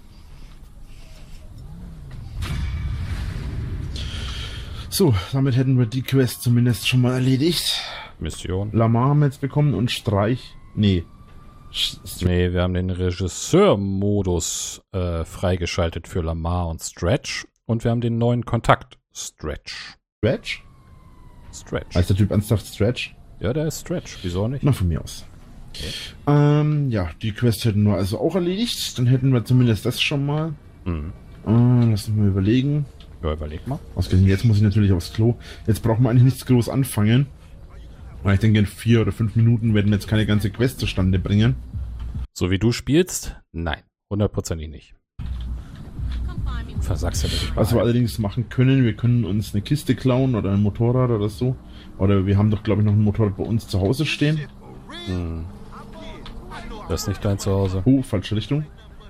So, damit hätten wir die Quest zumindest schon mal erledigt. Mission. Lamar haben wir jetzt bekommen und Streich. Nee. Sch- Nee, wir haben den Regisseur-Modus äh, freigeschaltet für Lamar und Stretch. Und wir haben den neuen Kontakt. Stretch. Stretch? Stretch. Heißt der Typ ernsthaft Stretch? Ja, der ist Stretch. Wieso nicht? Na, von mir aus. Ähm, ja, die Quest hätten wir also auch erledigt. Dann hätten wir zumindest das schon mal. Mhm. Äh, lass uns mal überlegen. Ja, überleg mal. Ausgerechnet jetzt muss ich natürlich aufs Klo. Jetzt brauchen wir eigentlich nichts groß anfangen. Weil ich denke, in vier oder fünf Minuten werden wir jetzt keine ganze Quest zustande bringen. So wie du spielst? Nein. Hundertprozentig nicht. Versagst ja wirklich. Was wir allerdings machen können, wir können uns eine Kiste klauen oder ein Motorrad oder so. Oder wir haben doch, glaube ich, noch ein Motorrad bei uns zu Hause stehen. Hm. Das ist nicht dein Zuhause. Oh, falsche Richtung.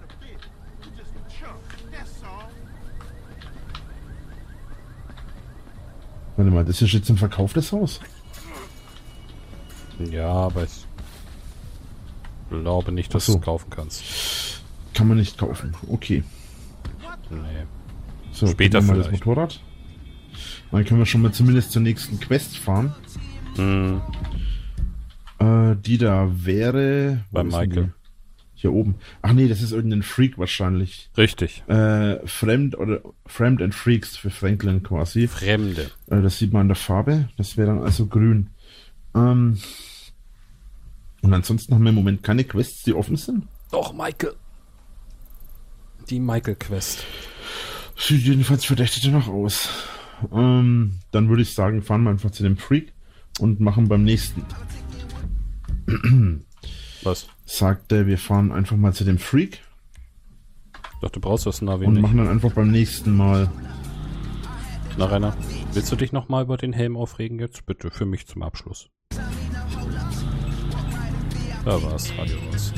Warte mal, das ist jetzt im Verkauf das Haus. Ja, aber ich glaube nicht, dass Ach so. du es kaufen kannst. Kann man nicht kaufen. Okay. Nee. So, Später gucken wir mal das vielleicht. Motorrad. Dann können wir schon mal zumindest zur nächsten Quest fahren. Hm. Äh, die da wäre... Bei wo ist Michael. denn die? Hier oben. Ach nee, das ist irgendein Freak wahrscheinlich. Richtig. Äh, Fremd oder Fremd and Freaks für Franklin quasi. Fremde. Äh, das sieht man an der Farbe. Das wäre dann also grün. Ähm, und ansonsten haben wir im Moment keine Quests, die offen sind. Doch, Michael. Die Michael-Quest. Sieht jedenfalls verdächtig danach aus. Ähm, dann würde ich sagen, fahren wir einfach zu dem Freak und machen beim nächsten. Was? Sagt er, wir fahren einfach mal zu dem Freak. Doch, du brauchst das Navi und nicht. machen dann einfach beim nächsten Mal. Na, Rainer, willst du dich nochmal über den Helm aufregen jetzt? Bitte, für mich zum Abschluss. Da war's, Radio was.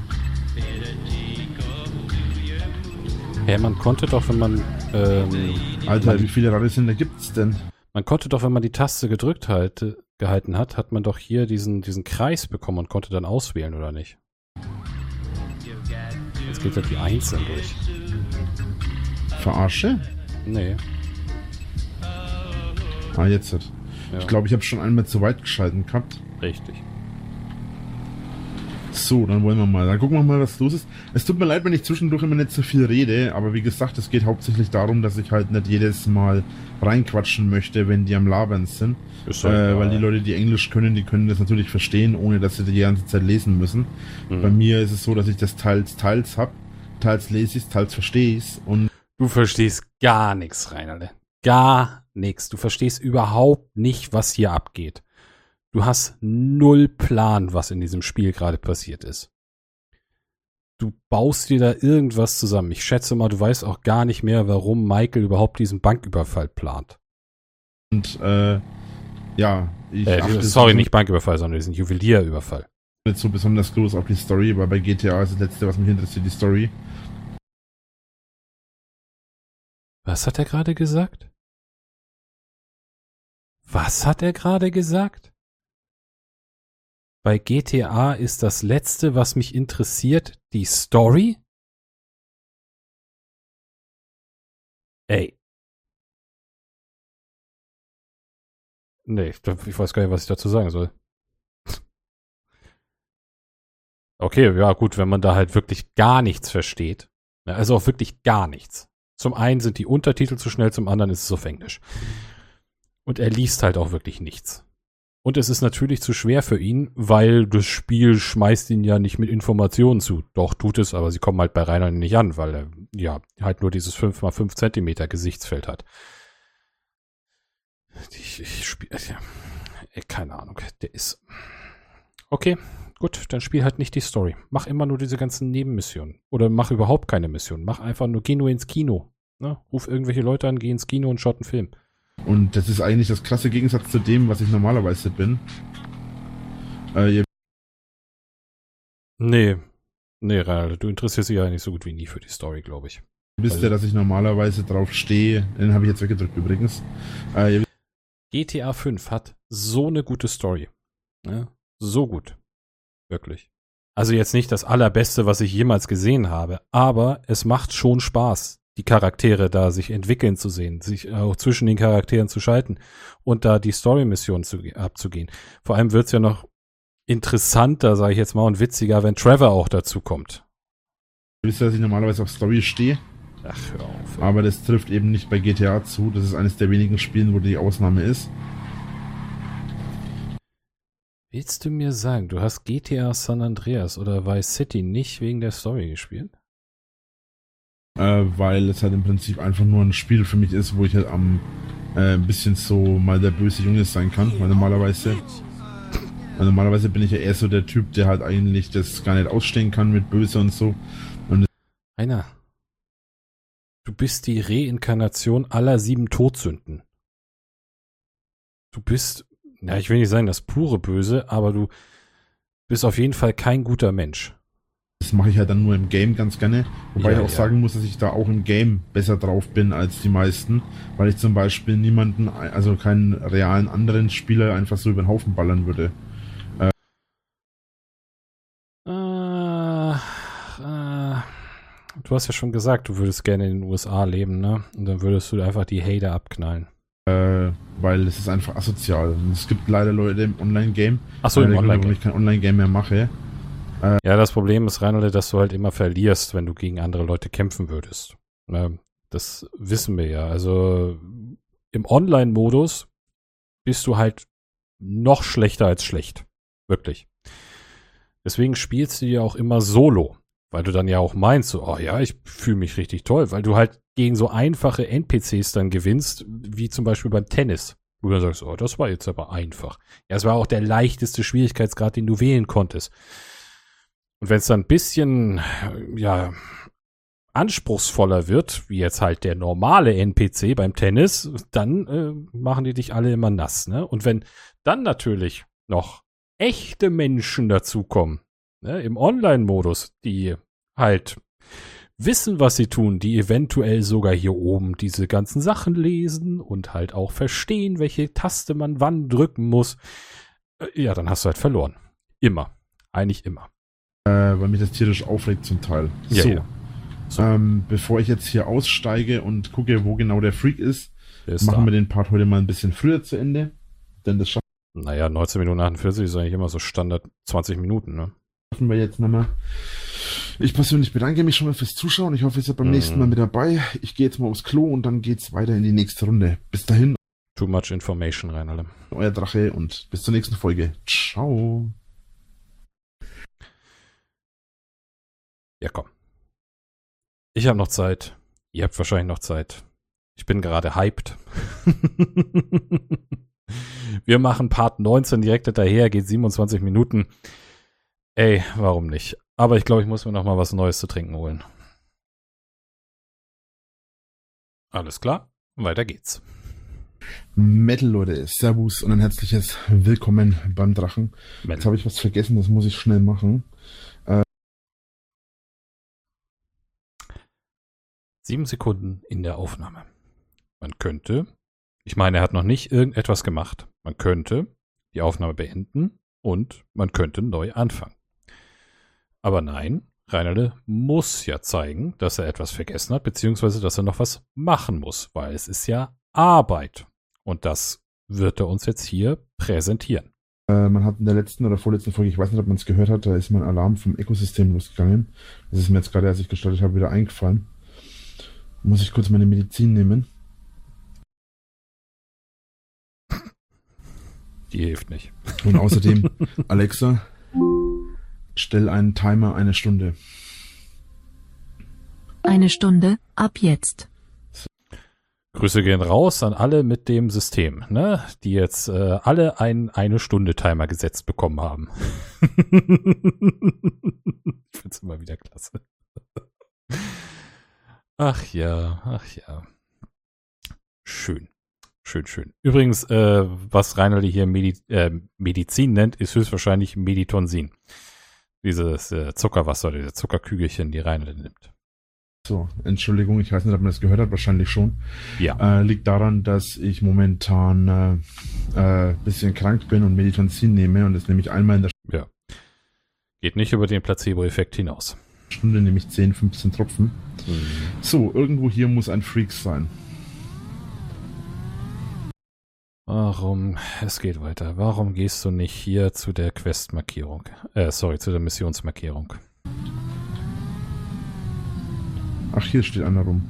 Ja, man konnte doch, wenn man... Ähm, Alter, man, wie viele Radiosender gibt's denn? Man konnte doch, wenn man die Taste gedrückt halt, gehalten hat, hat man doch hier diesen, diesen Kreis bekommen und konnte dann auswählen, oder nicht? Jetzt geht halt die einzeln durch. Verarsche? Nee. Ah, jetzt hat. Ja. Ich glaube, ich habe schon einmal zu weit geschalten gehabt. Richtig. So, dann wollen wir mal. Dann gucken wir mal, was los ist. Es tut mir leid, wenn ich zwischendurch immer nicht so viel rede, aber wie gesagt, es geht hauptsächlich darum, dass ich halt nicht jedes Mal reinquatschen möchte, wenn die am Labern sind. Ist äh, halt, weil ja. die Leute, die Englisch können, die können das natürlich verstehen, ohne dass sie die ganze Zeit lesen müssen. Mhm. Bei mir ist es so, dass ich das teils, teils hab. Teils lese ich teils verstehe ich und Du verstehst gar nichts, Reinerle. Gar nichts. Du verstehst überhaupt nicht, was hier abgeht. Du hast null Plan, was in diesem Spiel gerade passiert ist. Du baust dir da irgendwas zusammen. Ich schätze mal, du weißt auch gar nicht mehr, warum Michael überhaupt diesen Banküberfall plant. Und, äh, ja, ich äh, achte sorry, so nicht Banküberfall, sondern diesen Juwelierüberfall. nicht so besonders groß auf die Story, weil bei G T A ist das letzte, was mich interessiert, die Story. Was hat er gerade gesagt? Was hat er gerade gesagt? Bei G T A ist das Letzte, was mich interessiert, die Story? Ey. Nee, ich, ich weiß gar nicht, was ich dazu sagen soll. Okay, ja gut, wenn man da halt wirklich gar nichts versteht. Also auch wirklich gar nichts. Zum einen sind die Untertitel zu schnell, zum anderen ist es auf Englisch. Und er liest halt auch wirklich nichts. Und es ist natürlich zu schwer für ihn, weil das Spiel schmeißt ihn ja nicht mit Informationen zu. Doch, tut es, aber sie kommen halt bei Rainer nicht an, weil er ja halt nur dieses fünf mal fünf Zentimeter Gesichtsfeld hat. Ich, ich spiele, ja, keine Ahnung, der ist... Okay, gut, dann spiel halt nicht die Story. Mach immer nur diese ganzen Nebenmissionen. Oder mach überhaupt keine Mission. Mach einfach nur, geh nur ins Kino. Ne? Ruf irgendwelche Leute an, geh ins Kino und schaut einen Film. Und das ist eigentlich das krasse Gegensatz zu dem, was ich normalerweise bin. Äh, ihr Nee. Nee, Rainer, du interessierst dich ja nicht so gut wie nie für die Story, glaube ich. wisst Also- ja, dass ich normalerweise drauf stehe. Den habe ich jetzt weggedrückt übrigens. Äh, ihr G T A fünf hat so eine gute Story. Ja, so gut. Wirklich. Also jetzt nicht das Allerbeste, was ich jemals gesehen habe, aber es macht schon Spaß, die Charaktere da sich entwickeln zu sehen, sich auch zwischen den Charakteren zu schalten und da die Story-Mission zu, abzugehen. Vor allem wird's ja noch interessanter, sage ich jetzt mal, und witziger, wenn Trevor auch dazu kommt. wisst ja, dass ich normalerweise auf Story stehe. Ach, hör auf. Aber das trifft eben nicht bei G T A zu. Das ist eines der wenigen Spielen, wo die Ausnahme ist. Willst du mir sagen, du hast G T A San Andreas oder Vice City nicht wegen der Story gespielt? Äh, weil es halt im Prinzip einfach nur ein Spiel für mich ist, wo ich halt am äh, ein bisschen so mal der böse Junge sein kann. Weil normalerweise, weil normalerweise bin ich ja eher so der Typ, der halt eigentlich das gar nicht ausstehen kann mit Böse und so. Und Rainer, du bist die Reinkarnation aller sieben Todsünden. Du bist, ja, ich will nicht sagen das pure Böse, aber du bist auf jeden Fall kein guter Mensch. das mache ich halt dann nur im Game ganz gerne. Wobei Ja, ich auch ja. sagen muss, dass ich da auch im Game besser drauf bin als die meisten. Weil ich zum Beispiel niemanden, also keinen realen anderen Spieler einfach so über den Haufen ballern würde. Äh, äh, du hast ja schon gesagt, du würdest gerne in den U S A leben, ne? Und dann würdest du einfach die Hater abknallen. Äh, weil es ist einfach asozial. Und es gibt leider Leute im Online-Game. Achso, im Online-Game. Warum ich kein Online-Game mehr mache. Äh, ja, das Problem ist, Reinhold, dass du halt immer verlierst, wenn du gegen andere Leute kämpfen würdest. Ne? Das wissen wir ja. Also im Online-Modus bist du halt noch schlechter als schlecht. Wirklich. Deswegen spielst du ja auch immer solo. Weil du dann ja auch meinst, so, oh ja, ich fühle mich richtig toll. Weil du halt gegen so einfache N P Cs dann gewinnst, wie zum Beispiel beim Tennis. Wo du dann sagst, oh, das war jetzt aber einfach. Ja, es war auch der leichteste Schwierigkeitsgrad, den du wählen konntest. Und wenn es dann ein bisschen, ja, anspruchsvoller wird, wie jetzt halt der normale N P C beim Tennis, dann äh, machen die dich alle immer nass, ne? Und wenn dann natürlich noch echte Menschen dazukommen, ne, im Online-Modus, die halt wissen, was sie tun, die eventuell sogar hier oben diese ganzen Sachen lesen und halt auch verstehen, welche Taste man wann drücken muss, äh, ja, dann hast du halt verloren. Immer. Eigentlich immer. Äh, weil mich das tierisch aufregt zum Teil. Ja, so. ja. So. Ähm, bevor ich jetzt hier aussteige und gucke, wo genau der Freak ist, ist machen da. wir den Part heute mal ein bisschen früher zu Ende. Denn das schaffen Naja, neunzehn Minuten achtundvierzig ist eigentlich immer so Standard zwanzig Minuten, ne? wir jetzt nochmal. Ich persönlich bedanke mich schon mal fürs Zuschauen. Ich hoffe, ihr seid beim Mhm. nächsten Mal mit dabei. Ich gehe jetzt mal aufs Klo und dann geht's weiter in die nächste Runde. Bis dahin, Too much information, Reinhold. euer Drache und bis zur nächsten Folge. Ciao. Ja, komm. Ich habe noch Zeit. Ihr habt wahrscheinlich noch Zeit. Ich bin gerade hyped. Wir machen Part neunzehn direkt hinterher, geht siebenundzwanzig Minuten. Ey, warum nicht? Aber ich glaube, ich muss mir noch mal was Neues zu trinken holen. Alles klar, weiter geht's. Metal, Leute. Servus und ein herzliches Willkommen beim Drachen. Metal. Jetzt habe ich was vergessen, das muss ich schnell machen. Sieben Sekunden in der Aufnahme. Man könnte, ich meine, er hat noch nicht irgendetwas gemacht. Man könnte die Aufnahme beenden und man könnte neu anfangen. Aber nein, Reinhold muss ja zeigen, dass er etwas vergessen hat, beziehungsweise dass er noch was machen muss, weil es ist ja Arbeit. Und das wird er uns jetzt hier präsentieren. Äh, man hat in der letzten oder vorletzten Folge, ich weiß nicht, ob man es gehört hat, da ist mein Alarm vom Ökosystem losgegangen. Das ist mir jetzt gerade, als ich gestartet habe, wieder eingefallen. Muss ich kurz meine Medizin nehmen? Die hilft nicht. Und außerdem, Alexa, stell einen Timer eine Stunde. Eine Stunde, ab jetzt. Grüße gehen raus an alle mit dem System, ne, die jetzt äh, alle einen Eine-Stunde-Timer gesetzt bekommen haben. Ich find's immer wieder klasse. Ach ja, ach ja. Schön. Schön, schön. Übrigens, äh, was Reinhold hier Medi äh, Medizin nennt, ist höchstwahrscheinlich Meditonsin. Dieses äh, Zuckerwasser, diese Zuckerkügelchen, die Reinhold nimmt. So, Entschuldigung, ich weiß nicht, ob man das gehört hat, wahrscheinlich schon. Ja. Äh, liegt daran, dass ich momentan äh, äh, bisschen krank bin und Meditonsin nehme und das nehme ich einmal in der Ja. Geht nicht über den Placebo-Effekt hinaus. Stunde, nämlich zehn, fünfzehn Tropfen. Mhm. So, irgendwo hier muss ein Freak sein. Warum? Es geht weiter. Warum gehst du nicht hier zu der Quest-Markierung? Äh, sorry, zu der Missionsmarkierung. Ach, hier steht einer rum.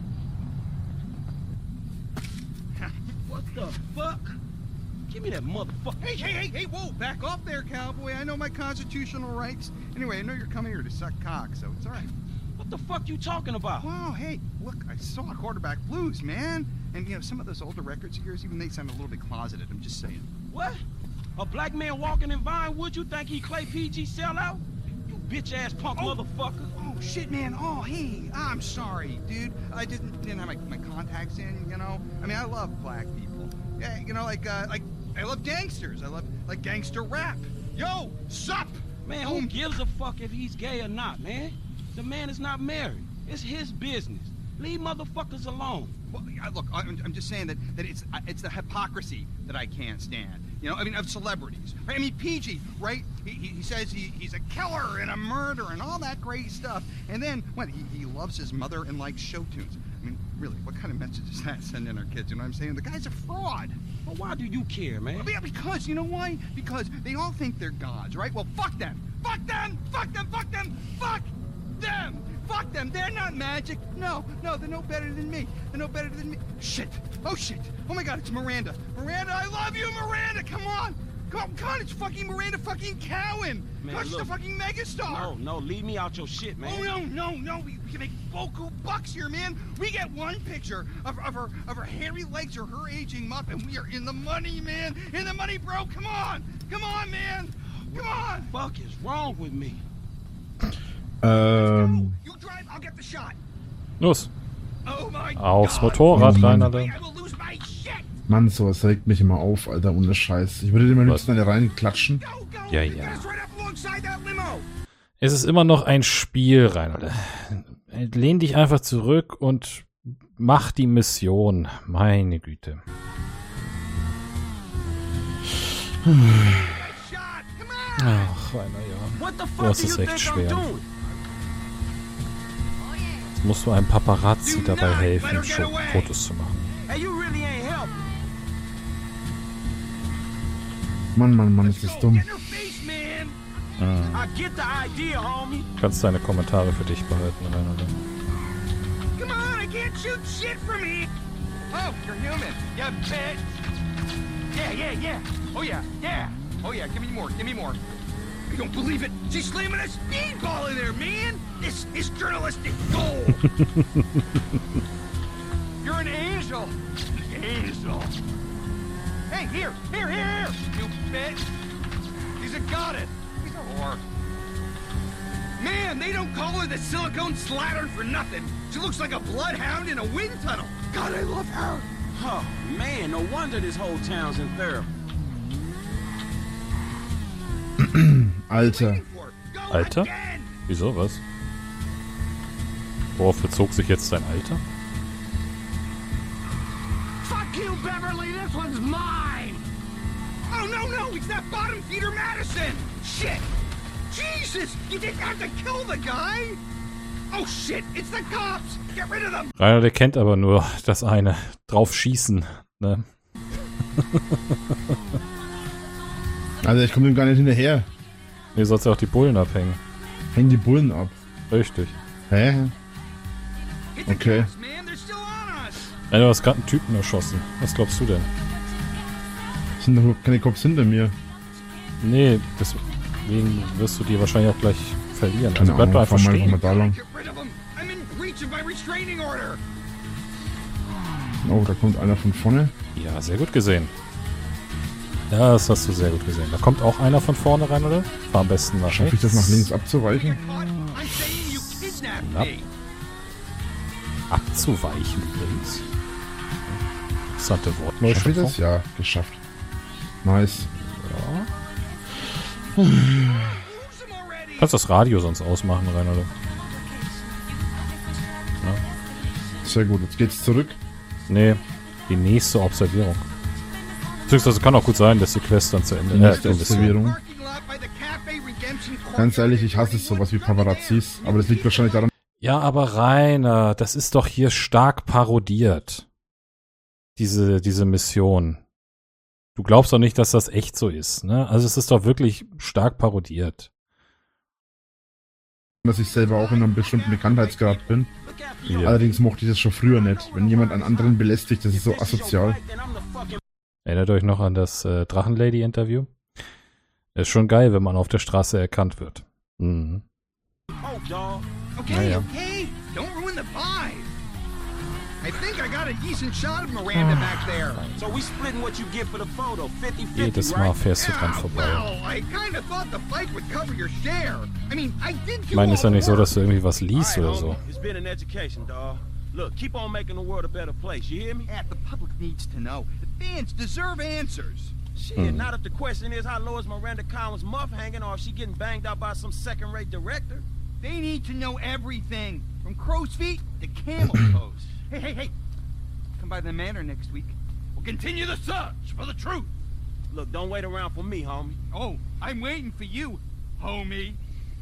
What the fuck? Give me that motherfucker. Hey, hey, hey, hey, whoa, back off there, cowboy. I know my constitutional rights. Anyway, I know you're coming here to suck cock, so it's all right. What the fuck you talking about? Wow, hey, look, I saw Quarterback Blues, man. And, you know, some of those older records of yours, even they sound a little bit closeted. I'm just saying. What? A black man walking in Vinewood, you think he Clay P G sellout? You bitch-ass punk Oh. motherfucker. Oh, shit, man. Oh, hey, I'm sorry, dude. I didn't, didn't have my, my contacts in, you know? I mean, I love black people. Yeah, you know, like, uh, like, I love gangsters. I love, like, gangster rap. Yo, sup? Man, who gives a fuck if he's gay or not, man? The man is not married. It's his business. Leave motherfuckers alone. Well, I- look, I'm, I'm just saying that, that it's uh, it's the hypocrisy that I can't stand. You know, I mean, of celebrities. Right? I mean, P G, right? He, he, he says he, he's a killer and a murderer and all that great stuff. And then, what, he, he loves his mother and likes show tunes. I mean, really, what kind of message is that sending our kids? You know what I'm saying? The guy's a fraud. Well, why do you care, man? Well, yeah, because, you know why? Because they all think they're gods, right? Well, fuck them. Fuck them! Fuck them! Fuck them! Fuck them! Fuck them! They're not magic. No, no, they're no better than me. They're no better than me. Shit. Oh, shit. Oh, my God, it's Miranda. Miranda, I love you, Miranda! Come on! Come on, God, it's fucking Miranda fucking Cowan! Man, God, she's look. the fucking megastar! No, no, leave me out your shit, man. Oh, no, no, no, we, we can make boku bucks here, man! We get one picture of, of her of her hairy legs or her aging up, and we are in the money, man! In the money, bro! Come on! Come on, man! Come on! What the fuck is wrong with me? Ähm. You drive, I'll get the shot. Los. Oh my Aufs God. Motorrad Oh rein, Mann. Alter. I will lose my shit! Mann, sowas regt mich immer auf, Alter, ohne Scheiß. Ich würde dir mal Was? liebsten eine reinklatschen. Go, go! Ja, You ja. got us right up alongside that limo! Es ist immer noch ein Spiel, Reinhold. Lehn dich einfach zurück und mach die Mission. Meine Güte. Shot! Come on! Ach, Rainer, ja. What the Du fuck hast do es you echt think schwer. I'm doing? Jetzt musst du einem Paparazzi Do dabei not let helfen, her get Scho- away. Fotos zu machen. Hey, you really ain't helping. Mann, Mann, Mann, ist das Go, dumm. get in her face, man! Mhm. I get the idea, homie. Du kannst deine Kommentare für dich behalten, Reinhold. Come on, I can't shoot shit from here! Oh, you're human. You bitch! Yeah, yeah, yeah. Oh, yeah, yeah. Oh, yeah, give me more, give me more. I don't believe it. She's slamming a speedball in there, man! This is journalistic gold! You're an angel! Angel! Hey, here, here, here, here! You bitch! He's a goddess! He's a whore. Man, they don't call her the silicone slattern for nothing. She looks like a bloodhound in a wind tunnel. God, I love her. Oh, man, no wonder this whole town's in therapy. Alter. Go Alter? again. Wieso, was? Worauf bezog sich jetzt dein Alter? Fuck you, Beverly. This one's mine. Oh, no, no, it's that bottom feeder Madison. Shit. Jesus, you didn't have to kill the guy. Oh, shit, it's the cops. Get rid of them. Rainer, der kennt aber nur das eine. Drauf schießen. Ne? Alter, ich komme dem gar nicht hinterher. Nee, sollst ja auch die Bullen abhängen. Hängen die Bullen ab. Richtig. Hä? Hit the Okay. cops, man. They're still on us. Ja, du hast gerade einen Typen erschossen. Was glaubst du denn? Es sind doch überhaupt keine Cops hinter mir. Nee, deswegen wirst du die wahrscheinlich auch gleich verlieren. Keine Also bleib doch Ahnung, einfach fahr mal einfach mal stehen. da lang. Get rid of them. I'm in breach of my restraining order. Oh, da kommt einer von vorne. Ja, sehr gut gesehen. Ja, das hast du sehr gut gesehen. Da kommt auch einer von vorne rein, oder? Fahr am besten nach Schaffe ich rechts. das nach links abzuweichen? I'm saying you kidnapped Knapp. me. Abzuweichen übrigens. Interessante Schaffe ich Wortneuschöpfung. das? Ja, geschafft. Nice. Ja. Kannst das Radio sonst ausmachen, rein, oder? Sehr gut, jetzt geht's zurück. Nee, die nächste Observierung. Beziehungsweise kann auch gut sein, dass die Quest dann zu Ende Die nächste äh, Mission. Observierung. Parking lot by the Cafe Redemption Ganz ehrlich, ich hasse sowas wie Paparazzis. Aber das liegt wahrscheinlich daran, Ja, aber Rainer, das ist doch hier stark parodiert. Diese, diese Mission. Du glaubst doch nicht, dass das echt so ist, ne? Also es ist doch wirklich stark parodiert. dass ich selber auch in einem bestimmten Bekanntheitsgrad bin. Ja. Allerdings mochte ich das schon früher nicht. Wenn jemand einen anderen belästigt, das ist so asozial. Erinnert euch noch an das äh, Drachenlady-Interview? Ist schon geil, wenn man auf der Straße erkannt wird. Mhm. Oh, dog. Okay, Ja, ja. okay. Don't ruin the vibe. I think I got a decent shot of Miranda back there. So we splitting what you get for the photo, fifty fifty, Jedes Mal right? fährst du dran Yeah, vorbei. well, I kind of thought the bike would cover your share. I mean, I did Ich do meine, all ist ja the nicht so, work. dass du irgendwie was All liest right, oder so. homie. It's been an education, dog. Look, keep on making the world a better place, you hear me? Yeah, the public needs to know. The fans deserve answers. Shit, Hmm. not if the question is how low is Miranda Collins' muff hanging or if she getting banged out by some second-rate director. They need to know everything, from crow's feet to camel toes. Hey, hey, hey. Come by the manor next week. We'll continue the search for the truth. Look, don't wait around for me, homie. Oh, I'm waiting for you, homie.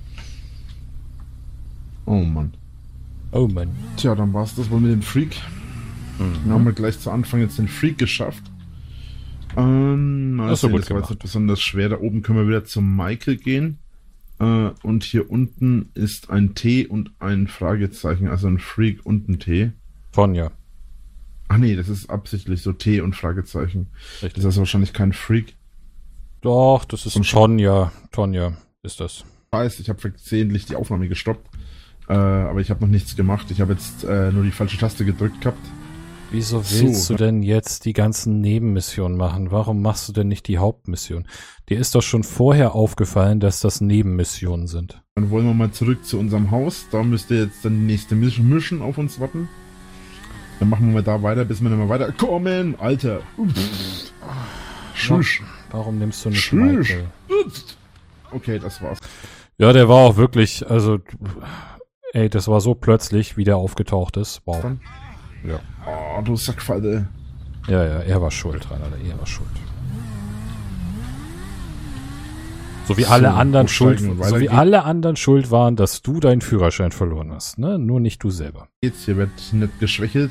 Oh Mann. Oh Mann. Tja, dann war's das wohl mit dem Freak. Mhm. Dann haben wir gleich zu Anfang jetzt den Freak geschafft. Ähm, das, so sehen, das war jetzt nicht besonders schwer. Da oben können wir wieder zum Michael gehen. Äh, und hier unten ist ein T und ein Fragezeichen, also ein Freak und ein T. Tonja. Ach nee, das ist absichtlich so T und Fragezeichen. Richtig. Das ist also wahrscheinlich kein Freak. Doch, das ist Tonja. Tonja ist das. Ich weiß, ich habe versehentlich die Aufnahme gestoppt. Äh, aber ich habe noch nichts gemacht. Ich habe jetzt äh, nur die falsche Taste gedrückt gehabt. Wieso willst so. du denn jetzt die ganzen Nebenmissionen machen? Warum machst du denn nicht die Hauptmission? Dir ist doch schon vorher aufgefallen, dass das Nebenmissionen sind. Dann wollen wir mal zurück zu unserem Haus. Da müsste jetzt dann die nächste Mission auf uns warten. Dann machen wir mal da weiter, bis wir dann mal weiterkommen. Alter. Schusch. Warum nimmst du nicht Schusch. Michael? Okay, das war's. Ja, der war auch wirklich, also, ey, das war so plötzlich, wie der aufgetaucht ist. Wow. Ja. Oh, du Sackfalle. Ja, ja, er war schuld, Rainer, er war schuld. So wie So, alle anderen schuld, aufsteigen und so wie weitergehen. alle anderen schuld waren, dass du deinen Führerschein verloren hast, ne? Nur nicht du selber. Jetzt hier wird nicht geschwächelt.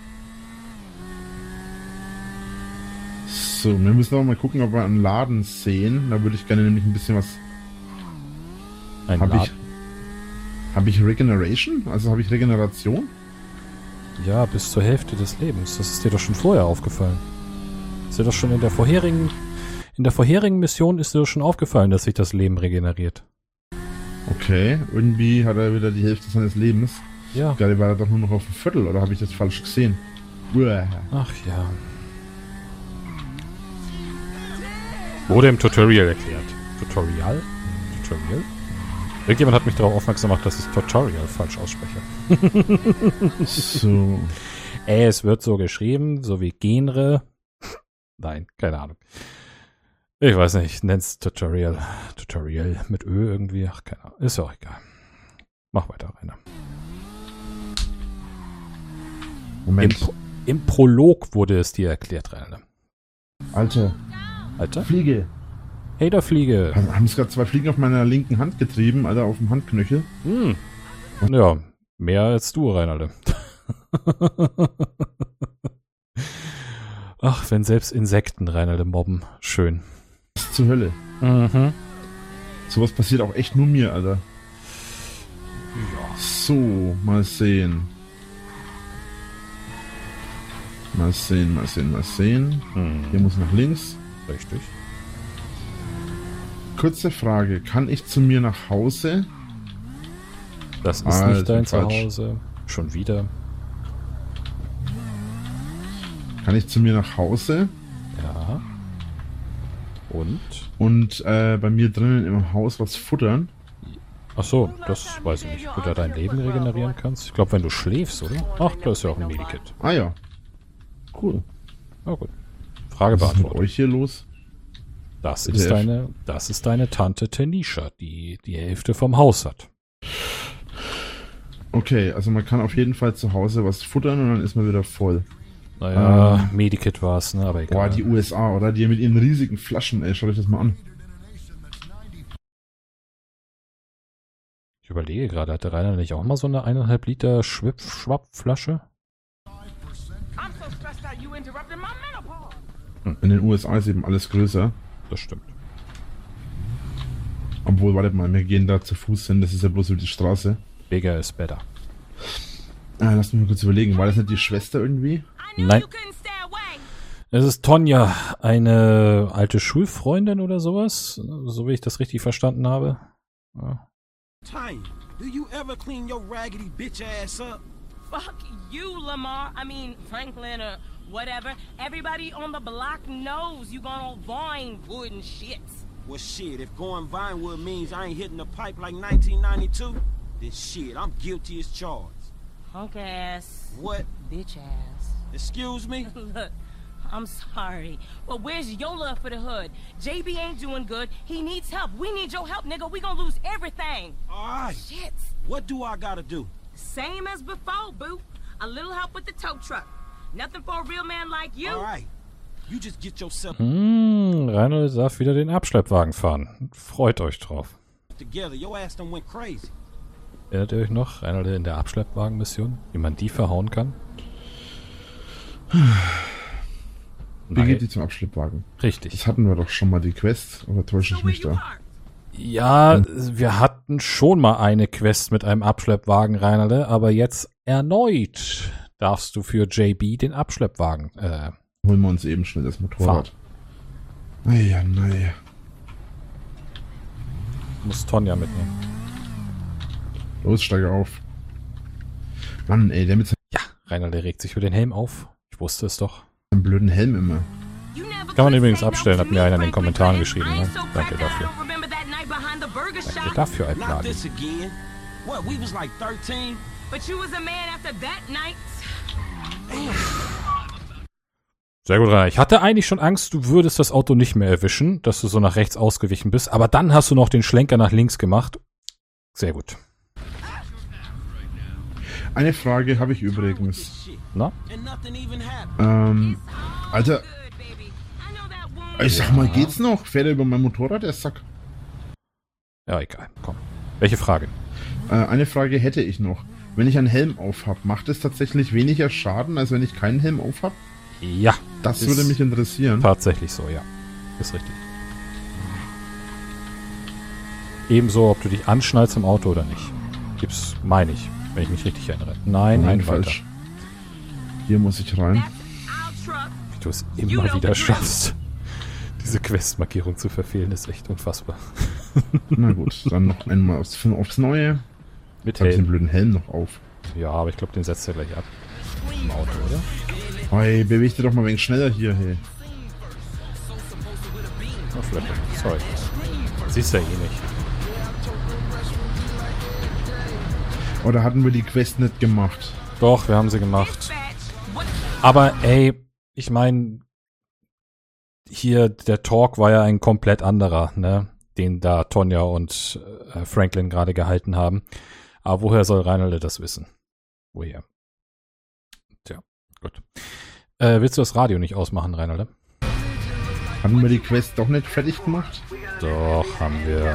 So, wir müssen auch mal gucken, ob wir einen Laden sehen. Da würde ich gerne nämlich ein bisschen was. Ein Habe ich, Laden? hab ich Regeneration? Also habe ich Regeneration? Ja, bis zur Hälfte des Lebens. Das ist dir doch schon vorher aufgefallen. Ist dir doch schon in der vorherigen, in der vorherigen Mission ist dir doch schon aufgefallen, dass sich das Leben regeneriert. Okay, irgendwie hat er wieder die Hälfte seines Lebens. Ja. Gerade war er doch nur noch auf ein Viertel, oder habe ich das falsch gesehen? Uah. Ach ja. Wurde im Tutorial erklärt. Tutorial? Tutorial? Irgendjemand hat mich darauf aufmerksam gemacht, dass ich Tutorial falsch ausspreche. So. Äh, es wird so geschrieben, so wie Genre. Nein, keine Ahnung. Ich weiß nicht, nenn's Tutorial. Tutorial mit Ö irgendwie. Ach, keine Ahnung. Ist ja auch egal. Mach weiter, Rainer. Moment. Im, Pro Im Prolog wurde es dir erklärt, Rainer. Alter. Alter? Fliege. Hey, da Fliege. Haben, haben es gerade zwei Fliegen auf meiner linken Hand getrieben, Alter, auf dem Handknöchel. Hm. Ja, mehr als du, Reinalde. Ach, wenn selbst Insekten Reinalde mobben. Schön. Was zur Hölle? Mhm. Sowas passiert auch echt nur mir, Alter. Ja. So, mal sehen. Mal sehen, mal sehen, mal sehen. Hm. Hier muss nach links. Richtig. Kurze Frage. Kann ich zu mir nach Hause? Das ist Ah, nicht das dein ist falsch. Zuhause. Schon wieder. Kann ich zu mir nach Hause? Ja. Und? Und äh, bei mir drinnen im Haus was futtern? Ach so, das weiß ich nicht. Ob du da dein Leben regenerieren kannst? Ich glaube, wenn du schläfst, oder? Ach, da ist ja auch ein Medikit. Ah ja. Cool. Na gut. Frage Was ist mit beantwortet. euch hier los? Das Sehr ist schön. deine, das ist deine Tante Tanisha, die die Hälfte vom Haus hat. Okay, also man kann auf jeden Fall zu Hause was futtern und dann ist man wieder voll. Naja, ähm, Medikit war es, ne? Aber egal. Boah, die U S A, oder? Die mit ihren riesigen Flaschen, ey, schaut euch das mal an. Ich überlege gerade, hat der Rainer nicht auch mal so eine eineinhalb Liter Schwipp-Schwapp-Flasche? Hm. In den U S A ist eben alles größer. Das stimmt. Obwohl, wartet mal, wir gehen da zu Fuß hin, das ist ja bloß über die Straße. Bigger is better. Ah, lass mich mal kurz überlegen, war das nicht die Schwester irgendwie? Nein. Es ist Tonja, eine alte Schulfreundin oder sowas, so wie ich das richtig verstanden habe. Ja. Tanya, do you ever clean your raggedy bitch ass up? Fuck you, Lamar. I mean, Franklin or whatever. Everybody on the block knows you gone on Vinewood and shit. Well, shit, if going Vinewood means I ain't hitting the pipe like nineteen ninety-two, then shit, I'm guilty as charged. Punk ass. What? Bitch ass. Excuse me? Look, I'm sorry, but where's your love for the hood? J B ain't doing good. He needs help. We need your help, nigga. We gonna lose everything. All right. Shit. What do I gotta do? Same as before, boo. A little help with the tow truck. Nothing for a real man like you. All right. You just get yourself Hm, Reinhold darf wieder den Abschleppwagen fahren. Freut euch drauf. together. Your ass done went crazy. Erinnert ihr euch noch, Reinhold in der Abschleppwagen-Mission, wie man die verhauen kann? Wie geht die zum Abschleppwagen? Richtig. Das hatten wir doch schon mal, die Quest. Oder täusche ich mich da? Ja, hm. wir hatten schon mal eine Quest mit einem Abschleppwagen, Reinerle, aber jetzt erneut darfst du für J B den Abschleppwagen äh, holen wir uns eben schnell das Motorrad. Naja, naja. Muss Tonja mitnehmen. Los, steige auf. Mann, ey, der mit Ja, Reinerle regt sich für den Helm auf. Ich wusste es doch. Einen blöden Helm immer. Kann man übrigens abstellen, hat mir einer in den Kommentaren geschrieben. Ne? Danke dafür. Danke dafür, Altladen. Sehr gut, Rainer. Ich hatte eigentlich schon Angst, du würdest das Auto nicht mehr erwischen, dass du so nach rechts ausgewichen bist. Aber dann hast du noch den Schlenker nach links gemacht. Sehr gut. Eine Frage habe ich übrigens. Na? Ähm, Alter, ich sag mal, geht's noch? Fährt er über mein Motorrad, der Sack? Ja, egal. Komm. Welche Frage? Äh, eine Frage hätte ich noch. Wenn ich einen Helm auf habe, macht es tatsächlich weniger Schaden, als wenn ich keinen Helm auf habe? Ja. Das würde mich interessieren. Tatsächlich so, ja. Ist richtig. Ebenso, ob du dich anschnallst im Auto oder nicht. Gibt's, meine ich, wenn ich mich richtig erinnere. Nein, Nein, ein falsch. Hier muss ich rein. Wie du es immer wieder schaffst, diese Questmarkierung zu verfehlen, ist echt unfassbar. Na gut, dann noch einmal aufs, aufs Neue. Mit Helm. Ich den Helm. blöden Helm noch auf. Ja, aber ich glaube, den setzt er gleich ab. Im Auto, oder? Hey, beweg dich doch mal ein wenig schneller hier, hey. Oh, Flöcke. Sorry. Siehst du ja eh nicht. Oder hatten wir die Quest nicht gemacht? Doch, wir haben sie gemacht. Aber ey, ich meine, hier der Talk war ja ein komplett anderer, ne? Den da Tonja und äh, Franklin gerade gehalten haben. Aber woher soll Reinerle das wissen? Woher? Tja, gut. Äh, willst du das Radio nicht ausmachen, Reinerle? Hatten wir die Quest doch nicht fertig gemacht? Doch, haben wir.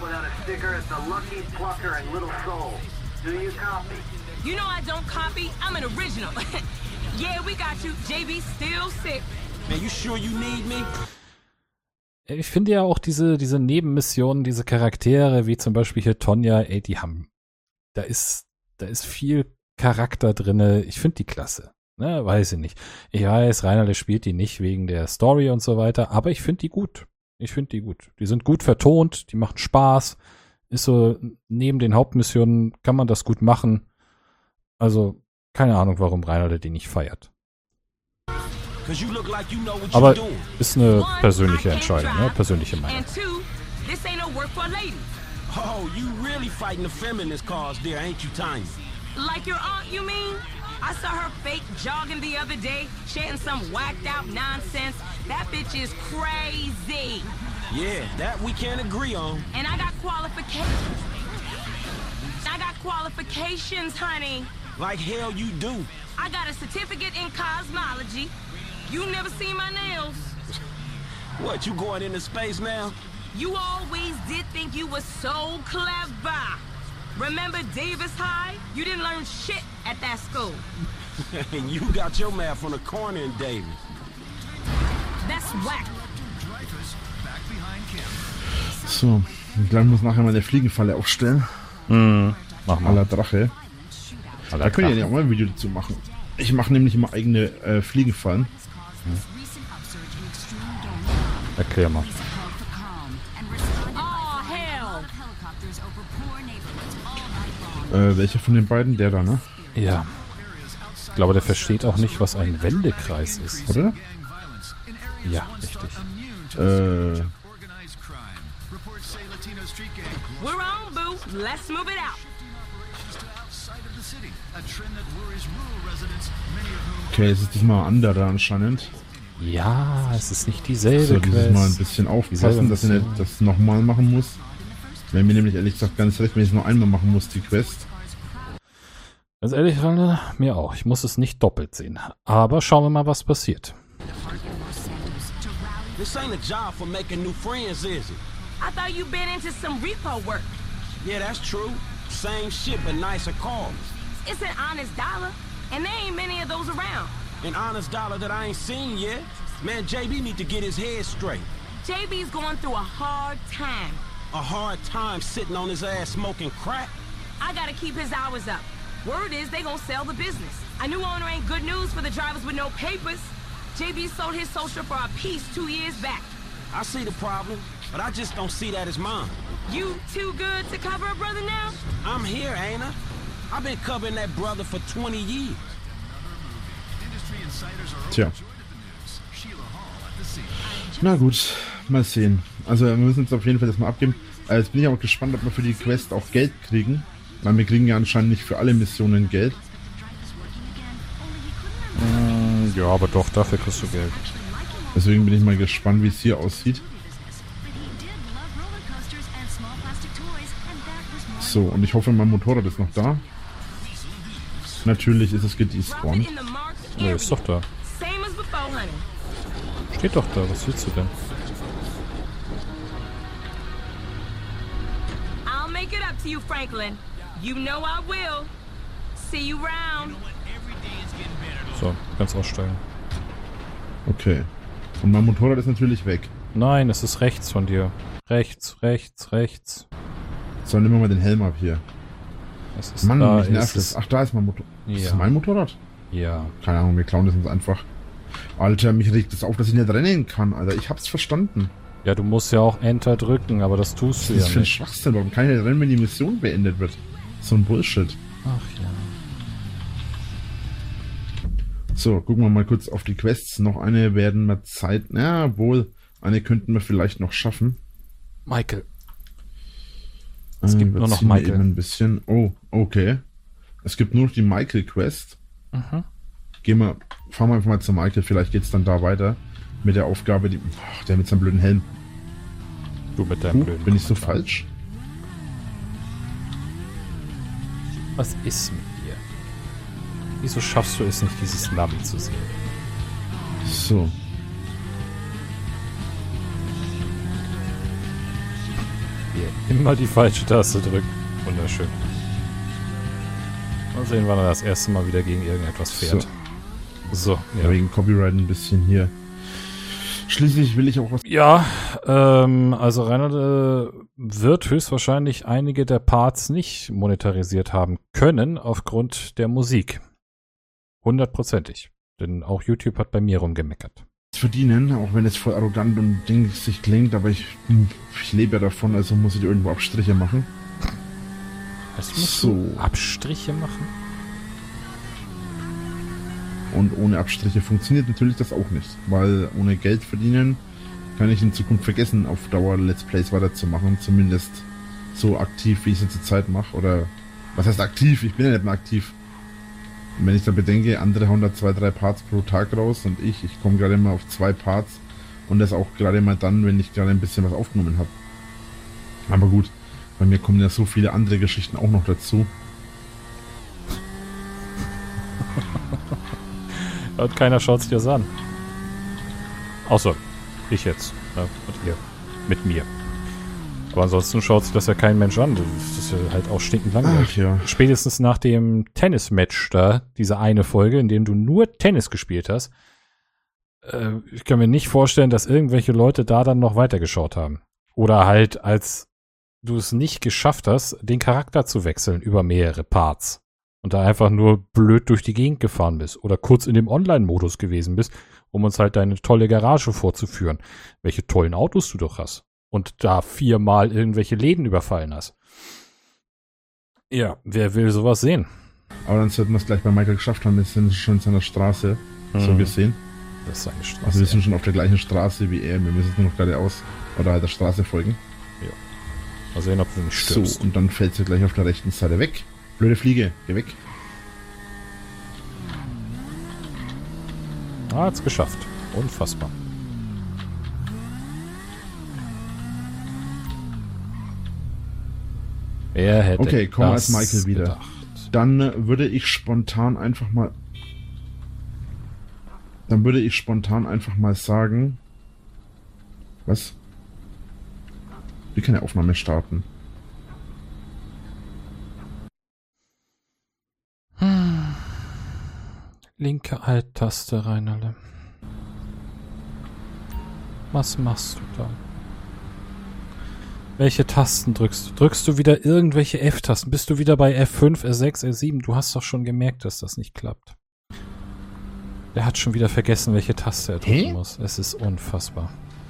You know I don't copy. I'm an original. Yeah, we got you. J B still sick. Man, you sure you need me? Ich finde ja auch diese, diese Nebenmissionen, diese Charaktere, wie zum Beispiel hier Tonja, ey, die haben, da ist, da ist viel Charakter drinne. Ich finde die klasse. Ne, weiß ich nicht. Ich weiß, Reinerle spielt die nicht wegen der Story und so weiter, aber ich finde die gut. Ich finde die gut. Die sind gut vertont, die machen Spaß. Ist so, neben den Hauptmissionen kann man das gut machen. Also, keine Ahnung, warum Reinerle die nicht feiert. Aber ist eine persönliche Entscheidung, ne? Persönliche Meinung. Oh, you really fighting the feminist cause there, ain't you, Tiny? Like your aunt, you mean? I saw her fake jogging the other day, chanting some whacked out nonsense. That bitch is crazy. Yeah, that we can't agree on. And I got qualifications. I got qualifications, honey. Like hell you do. I got a certificate in cosmology. You never seen my nails. What, you going into space now? You always did think you were so clever. Remember Davis High? You didn't learn shit at that school. And you got your math on the corner in Davis. That's whack. So, ich glaube, ich muss nachher mal eine Fliegenfalle aufstellen. Mhm, mach mal. Aller Drache. Aller da könnt ihr Drache. ja auch mal ein Video dazu machen. Ich mache nämlich immer eigene äh, Fliegenfallen. Hm. Erklär mal. Äh, welcher von den beiden? Der da, ne? Ja. Ich glaube, der versteht auch nicht, was ein Wendekreis ist. Oder? Ja, richtig. Äh. We're on, boo. Let's move it out. Okay, es ist diesmal anderer anscheinend. Ja, es ist nicht dieselbe So, dieses Quest. Mal ein bisschen aufpassen, dass ich nicht das nochmal machen muss. Wäre mir nämlich ehrlich gesagt ganz recht, wenn ich es nur einmal machen muss, die Quest. Ganz ehrlich, Rainer, mir auch. Ich muss es nicht doppelt sehen. Aber schauen wir mal, was passiert. This ain't a job for making new friends, is it? I thought you'd been into some repo work. Yeah, that's true. Same shit, but nicer cars. It's an honest dollar, and there ain't many of those around. An honest dollar that I ain't seen yet. Man, J B need to get his head straight. J B's going through a hard time. A hard time sitting on his ass smoking crack? I gotta keep his hours up. Word is they gonna sell the business. A new owner ain't good news for the drivers with no papers. J B sold his social for a piece two years back. I see the problem, but I just don't see that as mine. You too good to cover a brother now? I'm here, ain't I? I've been covering that brother for twenty years. Tja. Na gut, mal sehen. Also wir müssen uns auf jeden Fall das mal abgeben. Äh, jetzt bin ich auch gespannt, ob wir für die Quest auch Geld kriegen. Weil wir kriegen ja anscheinend nicht für alle Missionen Geld. Äh, ja, aber doch, dafür kriegst du Geld. Deswegen bin ich mal gespannt, wie es hier aussieht. So, und ich hoffe, mein Motorrad ist noch da. Natürlich ist es gedespawnt. Ne, ist doch da. Steht doch da, was willst du denn? I'll make it up to you, Franklin. You know I will. See you round. So, kannst aussteigen. Okay. Und mein Motorrad ist natürlich weg. Nein, es ist rechts von dir. Rechts, rechts, rechts. So, nimm mal den Helm ab hier. Es ist Mann, da, mich nervt ist das. Ach, da ist mein Motorrad. Ja. Ist das mein Motorrad? Ja. Keine Ahnung, wir klauen das uns einfach. Alter, mich regt das auf, dass ich nicht rennen kann, Alter. Ich hab's verstanden. Ja, du musst ja auch Enter drücken, aber das tust du ja nicht. Das ist für ein Schwachsinn. Warum kann ich nicht rennen, wenn die Mission beendet wird? So ein Bullshit. Ach ja. So, gucken wir mal kurz auf die Quests. Noch eine werden wir Zeit... Ja, wohl. Eine könnten wir vielleicht noch schaffen. Michael. Es gibt äh, nur noch Michael. Eben ein bisschen. Oh, okay. Es gibt nur noch die Michael-Quest. Mhm. Gehen wir... Fahren wir einfach mal zu Michael. Vielleicht geht's dann da weiter. Mit der Aufgabe, die... Ach, der mit seinem blöden Helm. Du mit deinem uh, blöden Bin ich so Kommentar. falsch? Was ist mit dir? Wieso schaffst du es nicht, dieses Navi zu sehen? So. Hier, immer die falsche Taste drücken. Wunderschön. Mal sehen, wann er das erste Mal wieder gegen irgendetwas fährt. So. So, ja. Wegen Copyright ein bisschen hier. Schließlich will ich auch was... Ja, ähm, also Reinhard äh, wird höchstwahrscheinlich einige der Parts nicht monetarisiert haben können aufgrund der Musik. Hundertprozentig. Denn auch YouTube hat bei mir rumgemeckert. Verdienen, auch wenn es voll arrogant und dingsig klingt, aber ich, ich lebe ja davon, also muss ich irgendwo Abstriche machen. Was musst so. du Abstriche machen? Und ohne Abstriche funktioniert natürlich das auch nicht, weil ohne Geld verdienen kann ich in Zukunft vergessen, auf Dauer Let's Plays weiterzumachen, zumindest so aktiv, wie ich es zur Zeit mache, oder was heißt aktiv? Ich bin ja nicht mehr aktiv. Und wenn ich dann bedenke, andere hauen da zwei, drei Parts pro Tag raus und ich, ich komme gerade mal auf zwei Parts und das auch gerade mal dann, wenn ich gerade ein bisschen was aufgenommen habe. Aber gut, bei mir kommen ja so viele andere Geschichten auch noch dazu. Und keiner schaut sich das an. Außer ich jetzt. Ja, und ihr. Mit mir. Aber ansonsten schaut sich das ja kein Mensch an. Das ist ja halt auch stinkend langweilig. Ach, ja. Spätestens nach dem Tennis-Match da, diese eine Folge, in dem du nur Tennis gespielt hast, äh, ich kann mir nicht vorstellen, dass irgendwelche Leute da dann noch weitergeschaut haben. Oder halt, als du es nicht geschafft hast, den Charakter zu wechseln über mehrere Parts. Und da einfach nur blöd durch die Gegend gefahren bist. Oder kurz in dem Online-Modus gewesen bist, um uns halt deine tolle Garage vorzuführen. Welche tollen Autos du doch hast. Und da viermal irgendwelche Läden überfallen hast. Ja, wer will sowas sehen? Aber dann sollten wir es gleich bei Michael geschafft haben. Wir sind schon in seiner Straße, hm. so gesehen. Das ist seine Straße. Also wir sind schon auf der gleichen Straße wie er. Wir müssen nur noch geradeaus oder halt der Straße folgen. Ja. Mal sehen, ob du nicht stirbst. So, und dann fällt sie gleich auf der rechten Seite weg. Blöde Fliege, geh weg. Ah, hat's geschafft. Unfassbar. Wer hätte okay, komm als Michael wieder. Gedacht. Dann äh, würde ich spontan einfach mal... Dann würde ich spontan einfach mal sagen... Was? Wir können ja Aufnahme starten. Linke Alt-Taste, Reinerle. Was machst du da? Welche Tasten drückst du? Drückst du wieder irgendwelche F-Tasten? Bist du wieder bei F fünf, R sechs, R sieben? Du hast doch schon gemerkt, dass das nicht klappt. Der hat schon wieder vergessen, welche Taste er drücken Hä? muss. Es ist unfassbar.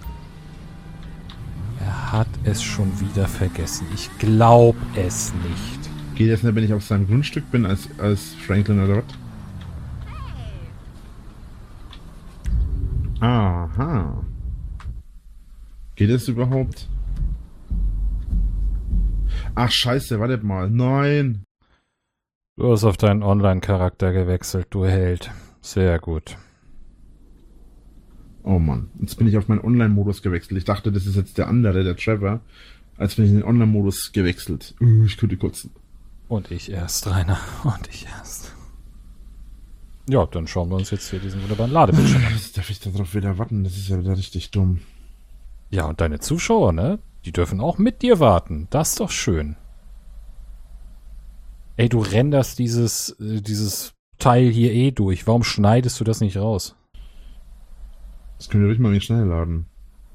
Er hat es schon wieder vergessen. Ich glaube es nicht. Geht das nicht, wenn ich auf seinem Grundstück bin als, als Franklin oder was? Aha. Geht es überhaupt? Ach scheiße, warte mal. Nein. Du hast auf deinen Online-Charakter gewechselt, du Held. Sehr gut. Oh Mann, jetzt bin ich auf meinen Online-Modus gewechselt. Ich dachte, das ist jetzt der andere, der Trevor. Als bin ich in den Online-Modus gewechselt. Uh, ich könnte kotzen. Und ich erst, Rainer. Und ich erst. Ja, dann schauen wir uns jetzt hier diesen wunderbaren Ladebildschirm an. Jetzt darf ich darauf wieder warten? Das ist ja wieder richtig dumm. Ja, und deine Zuschauer, ne? Die dürfen auch mit dir warten. Das ist doch schön. Ey, du renderst dieses, äh, dieses Teil hier eh durch. Warum schneidest du das nicht raus? Das können wir ruhig mal nicht schnell laden.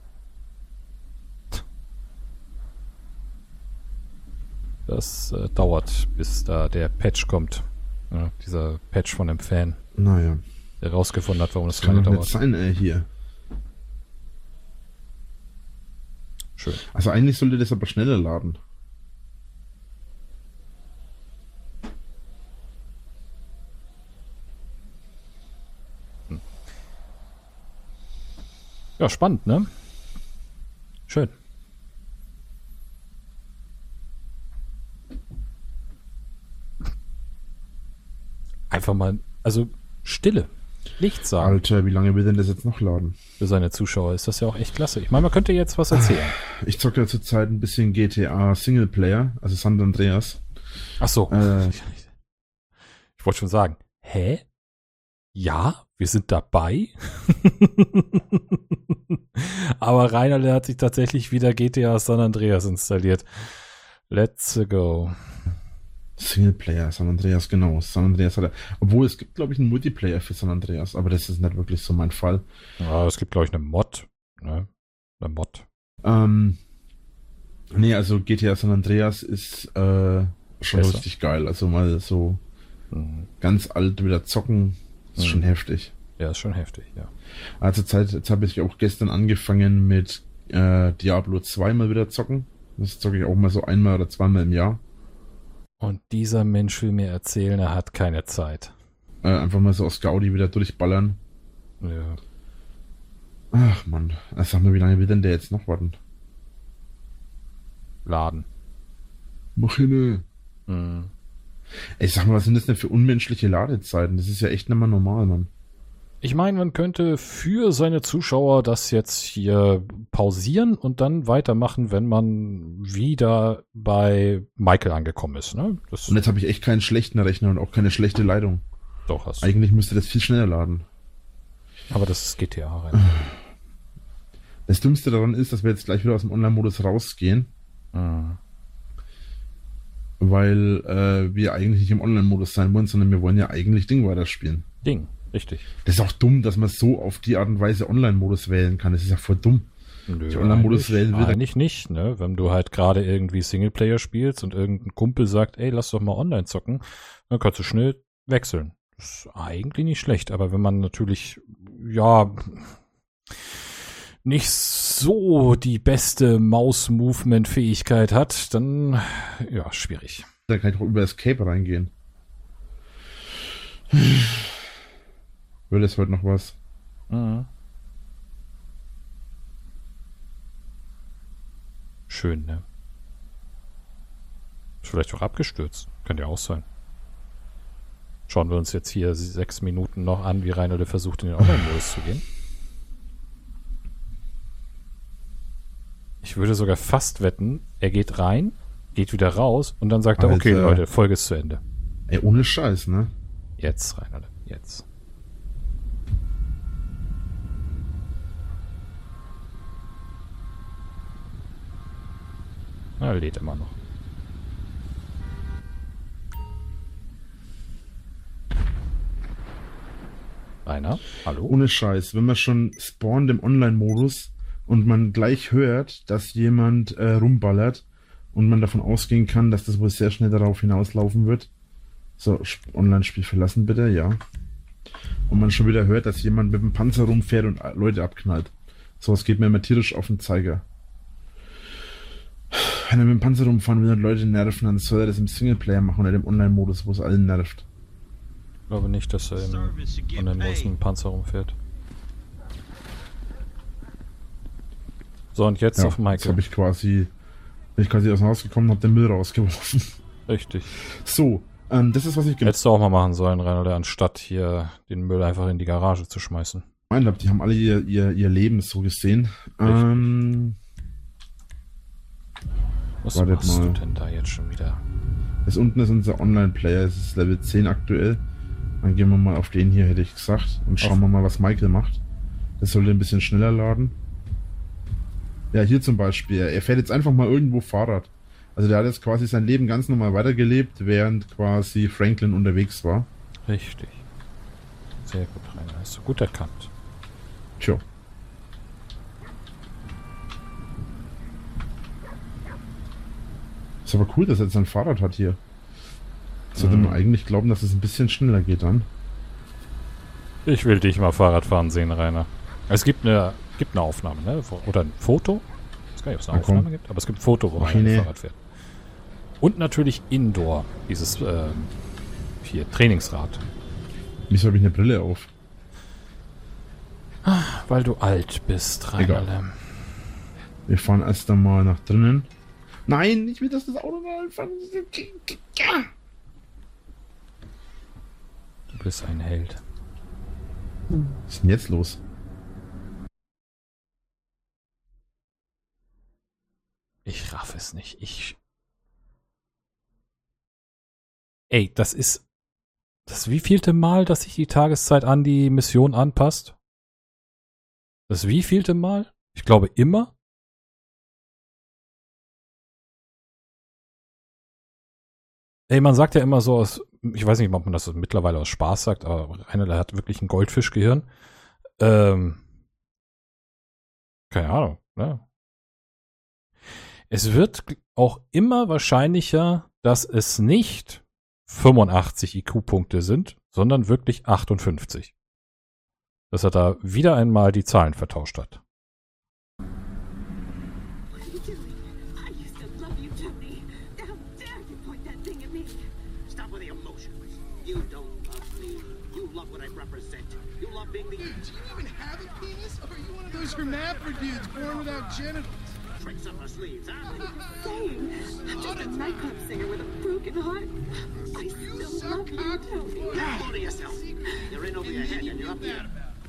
Das äh, dauert, bis da der Patch kommt. Ja, dieser Patch von dem Fan. Naja. Der rausgefunden hat, warum das, das so lange dauert. Das kann doch nicht sein, ey, hier. Schön. Also eigentlich sollte das aber schneller laden. Hm. Ja, spannend, ne? Schön. Einfach mal, also Stille. Nichts sagen. Alter, wie lange will denn das jetzt noch laden? Für seine Zuschauer ist das ja auch echt klasse. Ich meine, man könnte jetzt was erzählen. Ich zocke ja zurzeit ein bisschen G T A Singleplayer, also San Andreas. Ach so. Äh, ich wollte schon sagen, hä? Ja, wir sind dabei. Aber Reinerle hat sich tatsächlich wieder G T A San Andreas installiert. Let's go. Singleplayer, San Andreas, genau. San Andreas hat er. Obwohl, es gibt, glaube ich, einen Multiplayer für San Andreas, aber das ist nicht wirklich so mein Fall. Ja, es gibt, glaube ich, eine Mod. Ne? Eine Mod. Ähm, nee, also G T A San Andreas ist äh, schon Besser. richtig geil. Also mal so mhm. ganz alt wieder zocken, ist mhm. schon heftig. Ja, ist schon heftig, ja. Also Zeit, jetzt habe ich auch gestern angefangen mit äh, Diablo zwei mal wieder zocken. Das zocke ich auch mal so einmal oder zweimal im Jahr. Und dieser Mensch will mir erzählen, er hat keine Zeit. Äh, einfach mal so aus Gaudi wieder durchballern. Ja. Ach Mann, sag mal, wie lange will denn der jetzt noch warten? Laden. Mach hin. Mhm. Ey, sag mal, was sind das denn für unmenschliche Ladezeiten? Das ist ja echt nicht mal normal, Mann. Ich meine, man könnte für seine Zuschauer das jetzt hier pausieren und dann weitermachen, wenn man wieder bei Michael angekommen ist. Ne? Das und jetzt habe ich echt keinen schlechten Rechner und auch keine schlechte Leitung. Doch, hast du. Eigentlich müsste das viel schneller laden. Aber das ist G T A rein. Das Dümmste daran ist, dass wir jetzt gleich wieder aus dem Online-Modus rausgehen. Mhm. Weil äh, wir eigentlich nicht im Online-Modus sein wollen, sondern wir wollen ja eigentlich Ding weiterspielen. Ding. Richtig. Das ist auch dumm, dass man so auf die Art und Weise Online-Modus wählen kann. Das ist ja voll dumm. Nö, die Online-Modus wählen will. Eigentlich nicht, ne? Wenn du halt gerade irgendwie Singleplayer spielst und irgendein Kumpel sagt, ey, lass doch mal online zocken, dann kannst du schnell wechseln. Das ist eigentlich nicht schlecht, aber wenn man natürlich, ja, nicht so die beste Maus-Movement-Fähigkeit hat, dann, ja, schwierig. Da kann ich auch über Escape reingehen. Will es heute noch was? Mhm. Schön, ne? Ist vielleicht auch abgestürzt. Könnte ja auch sein. Schauen wir uns jetzt hier sechs Minuten noch an, wie Reinerle versucht, in den Online-Modus zu gehen. Ich würde sogar fast wetten, er geht rein, geht wieder raus und dann sagt er, okay, Leute, Folge ist zu Ende. Ey, ohne Scheiß, ne? Jetzt, Reinerle, jetzt. Er lädt immer noch. Rainer, hallo? Ohne Scheiß, wenn man schon spawnt im Online-Modus und man gleich hört, dass jemand äh, rumballert und man davon ausgehen kann, dass das wohl sehr schnell darauf hinauslaufen wird. So, Online-Spiel verlassen bitte, ja. Und man schon wieder hört, dass jemand mit dem Panzer rumfährt und Leute abknallt. Sowas geht mir immer tierisch auf den Zeiger. Wenn er mit dem Panzer rumfahren will und Leute nerven, dann soll er das im Singleplayer machen oder im Online-Modus, wo es allen nervt. Ich glaube nicht, dass er im Online-Modus mit dem Panzer rumfährt. So, und jetzt ja, auf Michael. Jetzt habe ich quasi, bin ich quasi aus dem Haus gekommen und habe den Müll rausgeworfen. Richtig. So, ähm, das ist, was ich gemacht habe. Hättest du auch mal machen sollen, Rainer, anstatt hier den Müll einfach in die Garage zu schmeißen. Ich meine, die haben alle ihr, ihr, ihr Leben so gesehen. Ähm, Was machst mal. du denn da jetzt schon wieder? Das unten ist unser Online-Player, es ist Level zehn aktuell. Dann gehen wir mal auf den hier, hätte ich gesagt. Und schauen auf. wir mal, was Michael macht. Das sollte ein bisschen schneller laden. Ja, hier zum Beispiel. Er fährt jetzt einfach mal irgendwo Fahrrad. Also der hat jetzt quasi sein Leben ganz normal weitergelebt, während quasi Franklin unterwegs war. Richtig. Sehr gut, Rainer. Hast du gut erkannt. Tja. Ist aber cool, dass er jetzt ein Fahrrad hat hier. Sollte mhm. man eigentlich glauben, dass es ein bisschen schneller geht dann. Ich will dich mal Fahrrad fahren sehen, Rainer. Es gibt eine, gibt eine Aufnahme, ne? Oder ein Foto. Ich weiß gar nicht, ob es eine Na, Aufnahme komm. gibt, aber es gibt ein Foto, wo Rainer nee. Fahrrad fährt. Und natürlich Indoor, dieses ähm, hier, Trainingsrad. Wieso habe ich eine Brille auf? Weil du alt bist, Rainer. Egal. Wir fahren erst einmal nach drinnen. Nein, ich will, dass das Auto mal anfangen. Du bist ein Held. Was ist denn jetzt los? Ich raff es nicht. Ich. Ey, das ist. Das wievielte Mal, dass sich die Tageszeit an die Mission anpasst? Das wievielte Mal? Ich glaube immer. Ey, man sagt ja immer so aus, ich weiß nicht, ob man das mittlerweile aus Spaß sagt, aber Rainer hat wirklich ein Goldfischgehirn. Ähm, keine Ahnung, ne? Es wird auch immer wahrscheinlicher, dass es nicht fünfundachtzig I Q-Punkte sind, sondern wirklich achtundfünfzig. Dass er da wieder einmal die Zahlen vertauscht hat. Hermaphrodites born without genitals. Tricks up our sleeves, huh? Same. I'm just a nightclub singer with a broken heart. I still love you, Tony. Hold to yourself. You're in over your head and you're up there.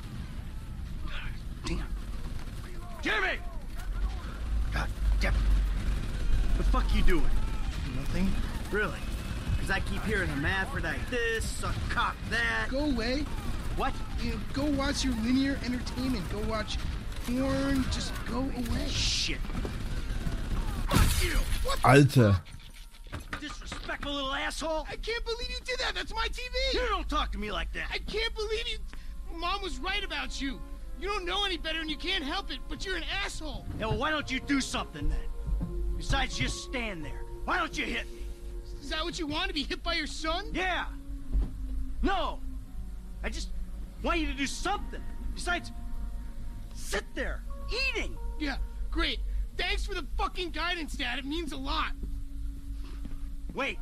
Damn. Jimmy! God damn it. The fuck you doing? Nothing. Really? Because I keep hearing hermaphrodite this, a cock that. Go away. What? You know, go watch your linear entertainment. Go watch porn. Just go away. Shit. Fuck you! What the Alter. fuck? Disrespectful little asshole. I can't believe you did that. That's my T V. You don't talk to me like that. I can't believe you. Mom was right about you. You don't know any better and you can't help it, but you're an asshole. Yeah, well, why don't you do something then? Besides just stand there. Why don't you hit me? Is that what you want, to be hit by your son? Yeah. No. I just want you to do something. Besides, sit there, eating. Yeah, great. Thanks for the fucking guidance, Dad. It means a lot. Wait.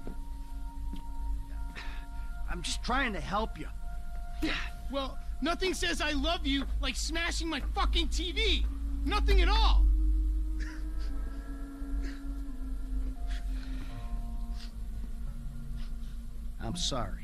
I'm just trying to help you. Yeah, well, nothing says I love you like smashing my fucking T V. Nothing at all. I'm sorry.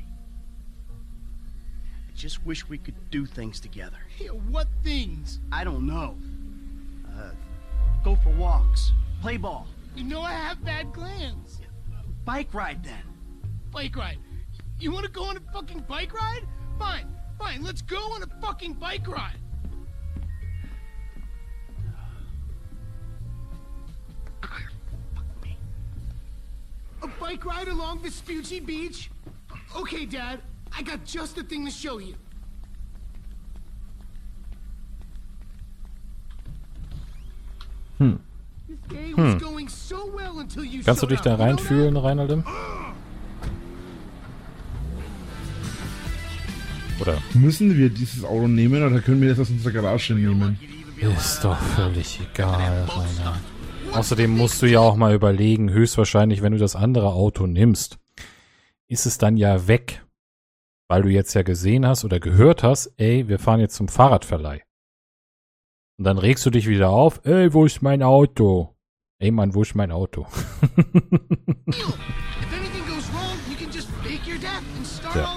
I just wish we could do things together. Yeah, what things? I don't know. Uh, go for walks. Play ball. You know I have bad glands. Bike ride then. Bike ride? You want to go on a fucking bike ride? Fine, fine, let's go on a fucking bike ride. A bike ride along Vespucci Beach? Okay, Dad, I got just the thing to show you. Hm. Hm. Kannst du dich da reinfühlen, Reinaldo? Oder? Müssen wir dieses Auto nehmen oder können wir das aus unserer Garage nehmen? Ist doch völlig egal, Rainer. Außerdem musst du ja auch mal überlegen, höchstwahrscheinlich, wenn du das andere Auto nimmst, ist es dann ja weg. Weil du jetzt ja gesehen hast oder gehört hast, ey, wir fahren jetzt zum Fahrradverleih. Und dann regst du dich wieder auf, ey, wo ist mein Auto? Ey, Mann, wo ist mein Auto? Ja.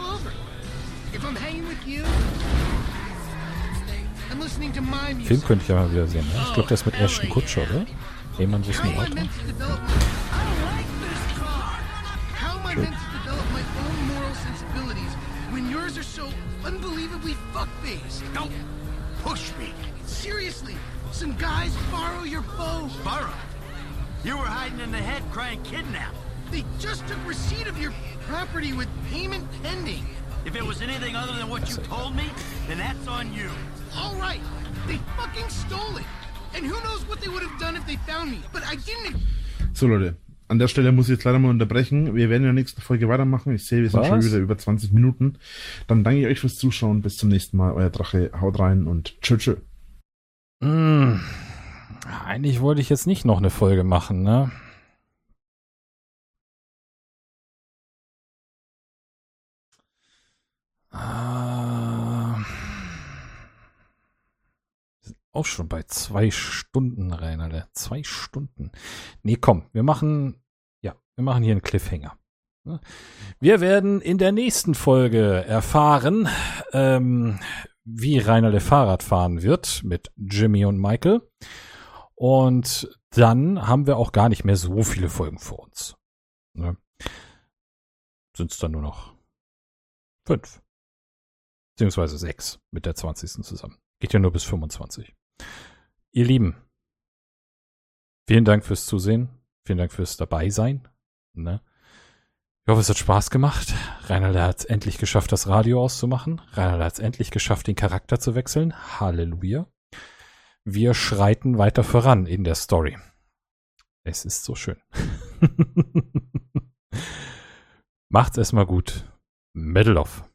Film könnte ich ja mal wieder sehen. Ne? Ich glaube, der ist mit Ashton Kutcher, oder? Ey, Mann, wo ist mein Auto? Schön. Unbelievably fuck-faced. Don't push me. Seriously, some guys borrow your bow. Borrow? You were hiding in the head crying kidnap. They just took receipt of your property with payment pending. If it was anything other than what you told me, then that's on you. All right, they fucking stole it. And who knows what they would have done if they found me. But I didn't... So, Leute. An der Stelle muss ich jetzt leider mal unterbrechen. Wir werden in der nächsten Folge weitermachen. Ich sehe, wir sind Was? schon wieder über zwanzig Minuten. Dann danke ich euch fürs Zuschauen. Bis zum nächsten Mal. Euer Drache. Haut rein und tschö tschö. Mm, eigentlich wollte ich jetzt nicht noch eine Folge machen, ne? Ah, wir sind auch schon bei zwei Stunden, Reinaldo. Zwei Stunden. Nee, komm, wir machen, ja, wir machen hier einen Cliffhanger. Wir werden in der nächsten Folge erfahren, ähm, wie Reinaldo Fahrrad fahren wird mit Jimmy und Michael. Und dann haben wir auch gar nicht mehr so viele Folgen vor uns. Ne? Sind es dann nur noch fünf. Beziehungsweise sechs mit der zwanzigsten zusammen. Geht ja nur bis fünfundzwanzig. Ihr Lieben, vielen Dank fürs Zusehen. Vielen Dank fürs Dabeisein. Ne? Ich hoffe, es hat Spaß gemacht. Reinaldo hat es endlich geschafft, das Radio auszumachen. Reinaldo hat es endlich geschafft, den Charakter zu wechseln. Halleluja. Wir schreiten weiter voran in der Story. Es ist so schön. Macht's erstmal gut. Medal off.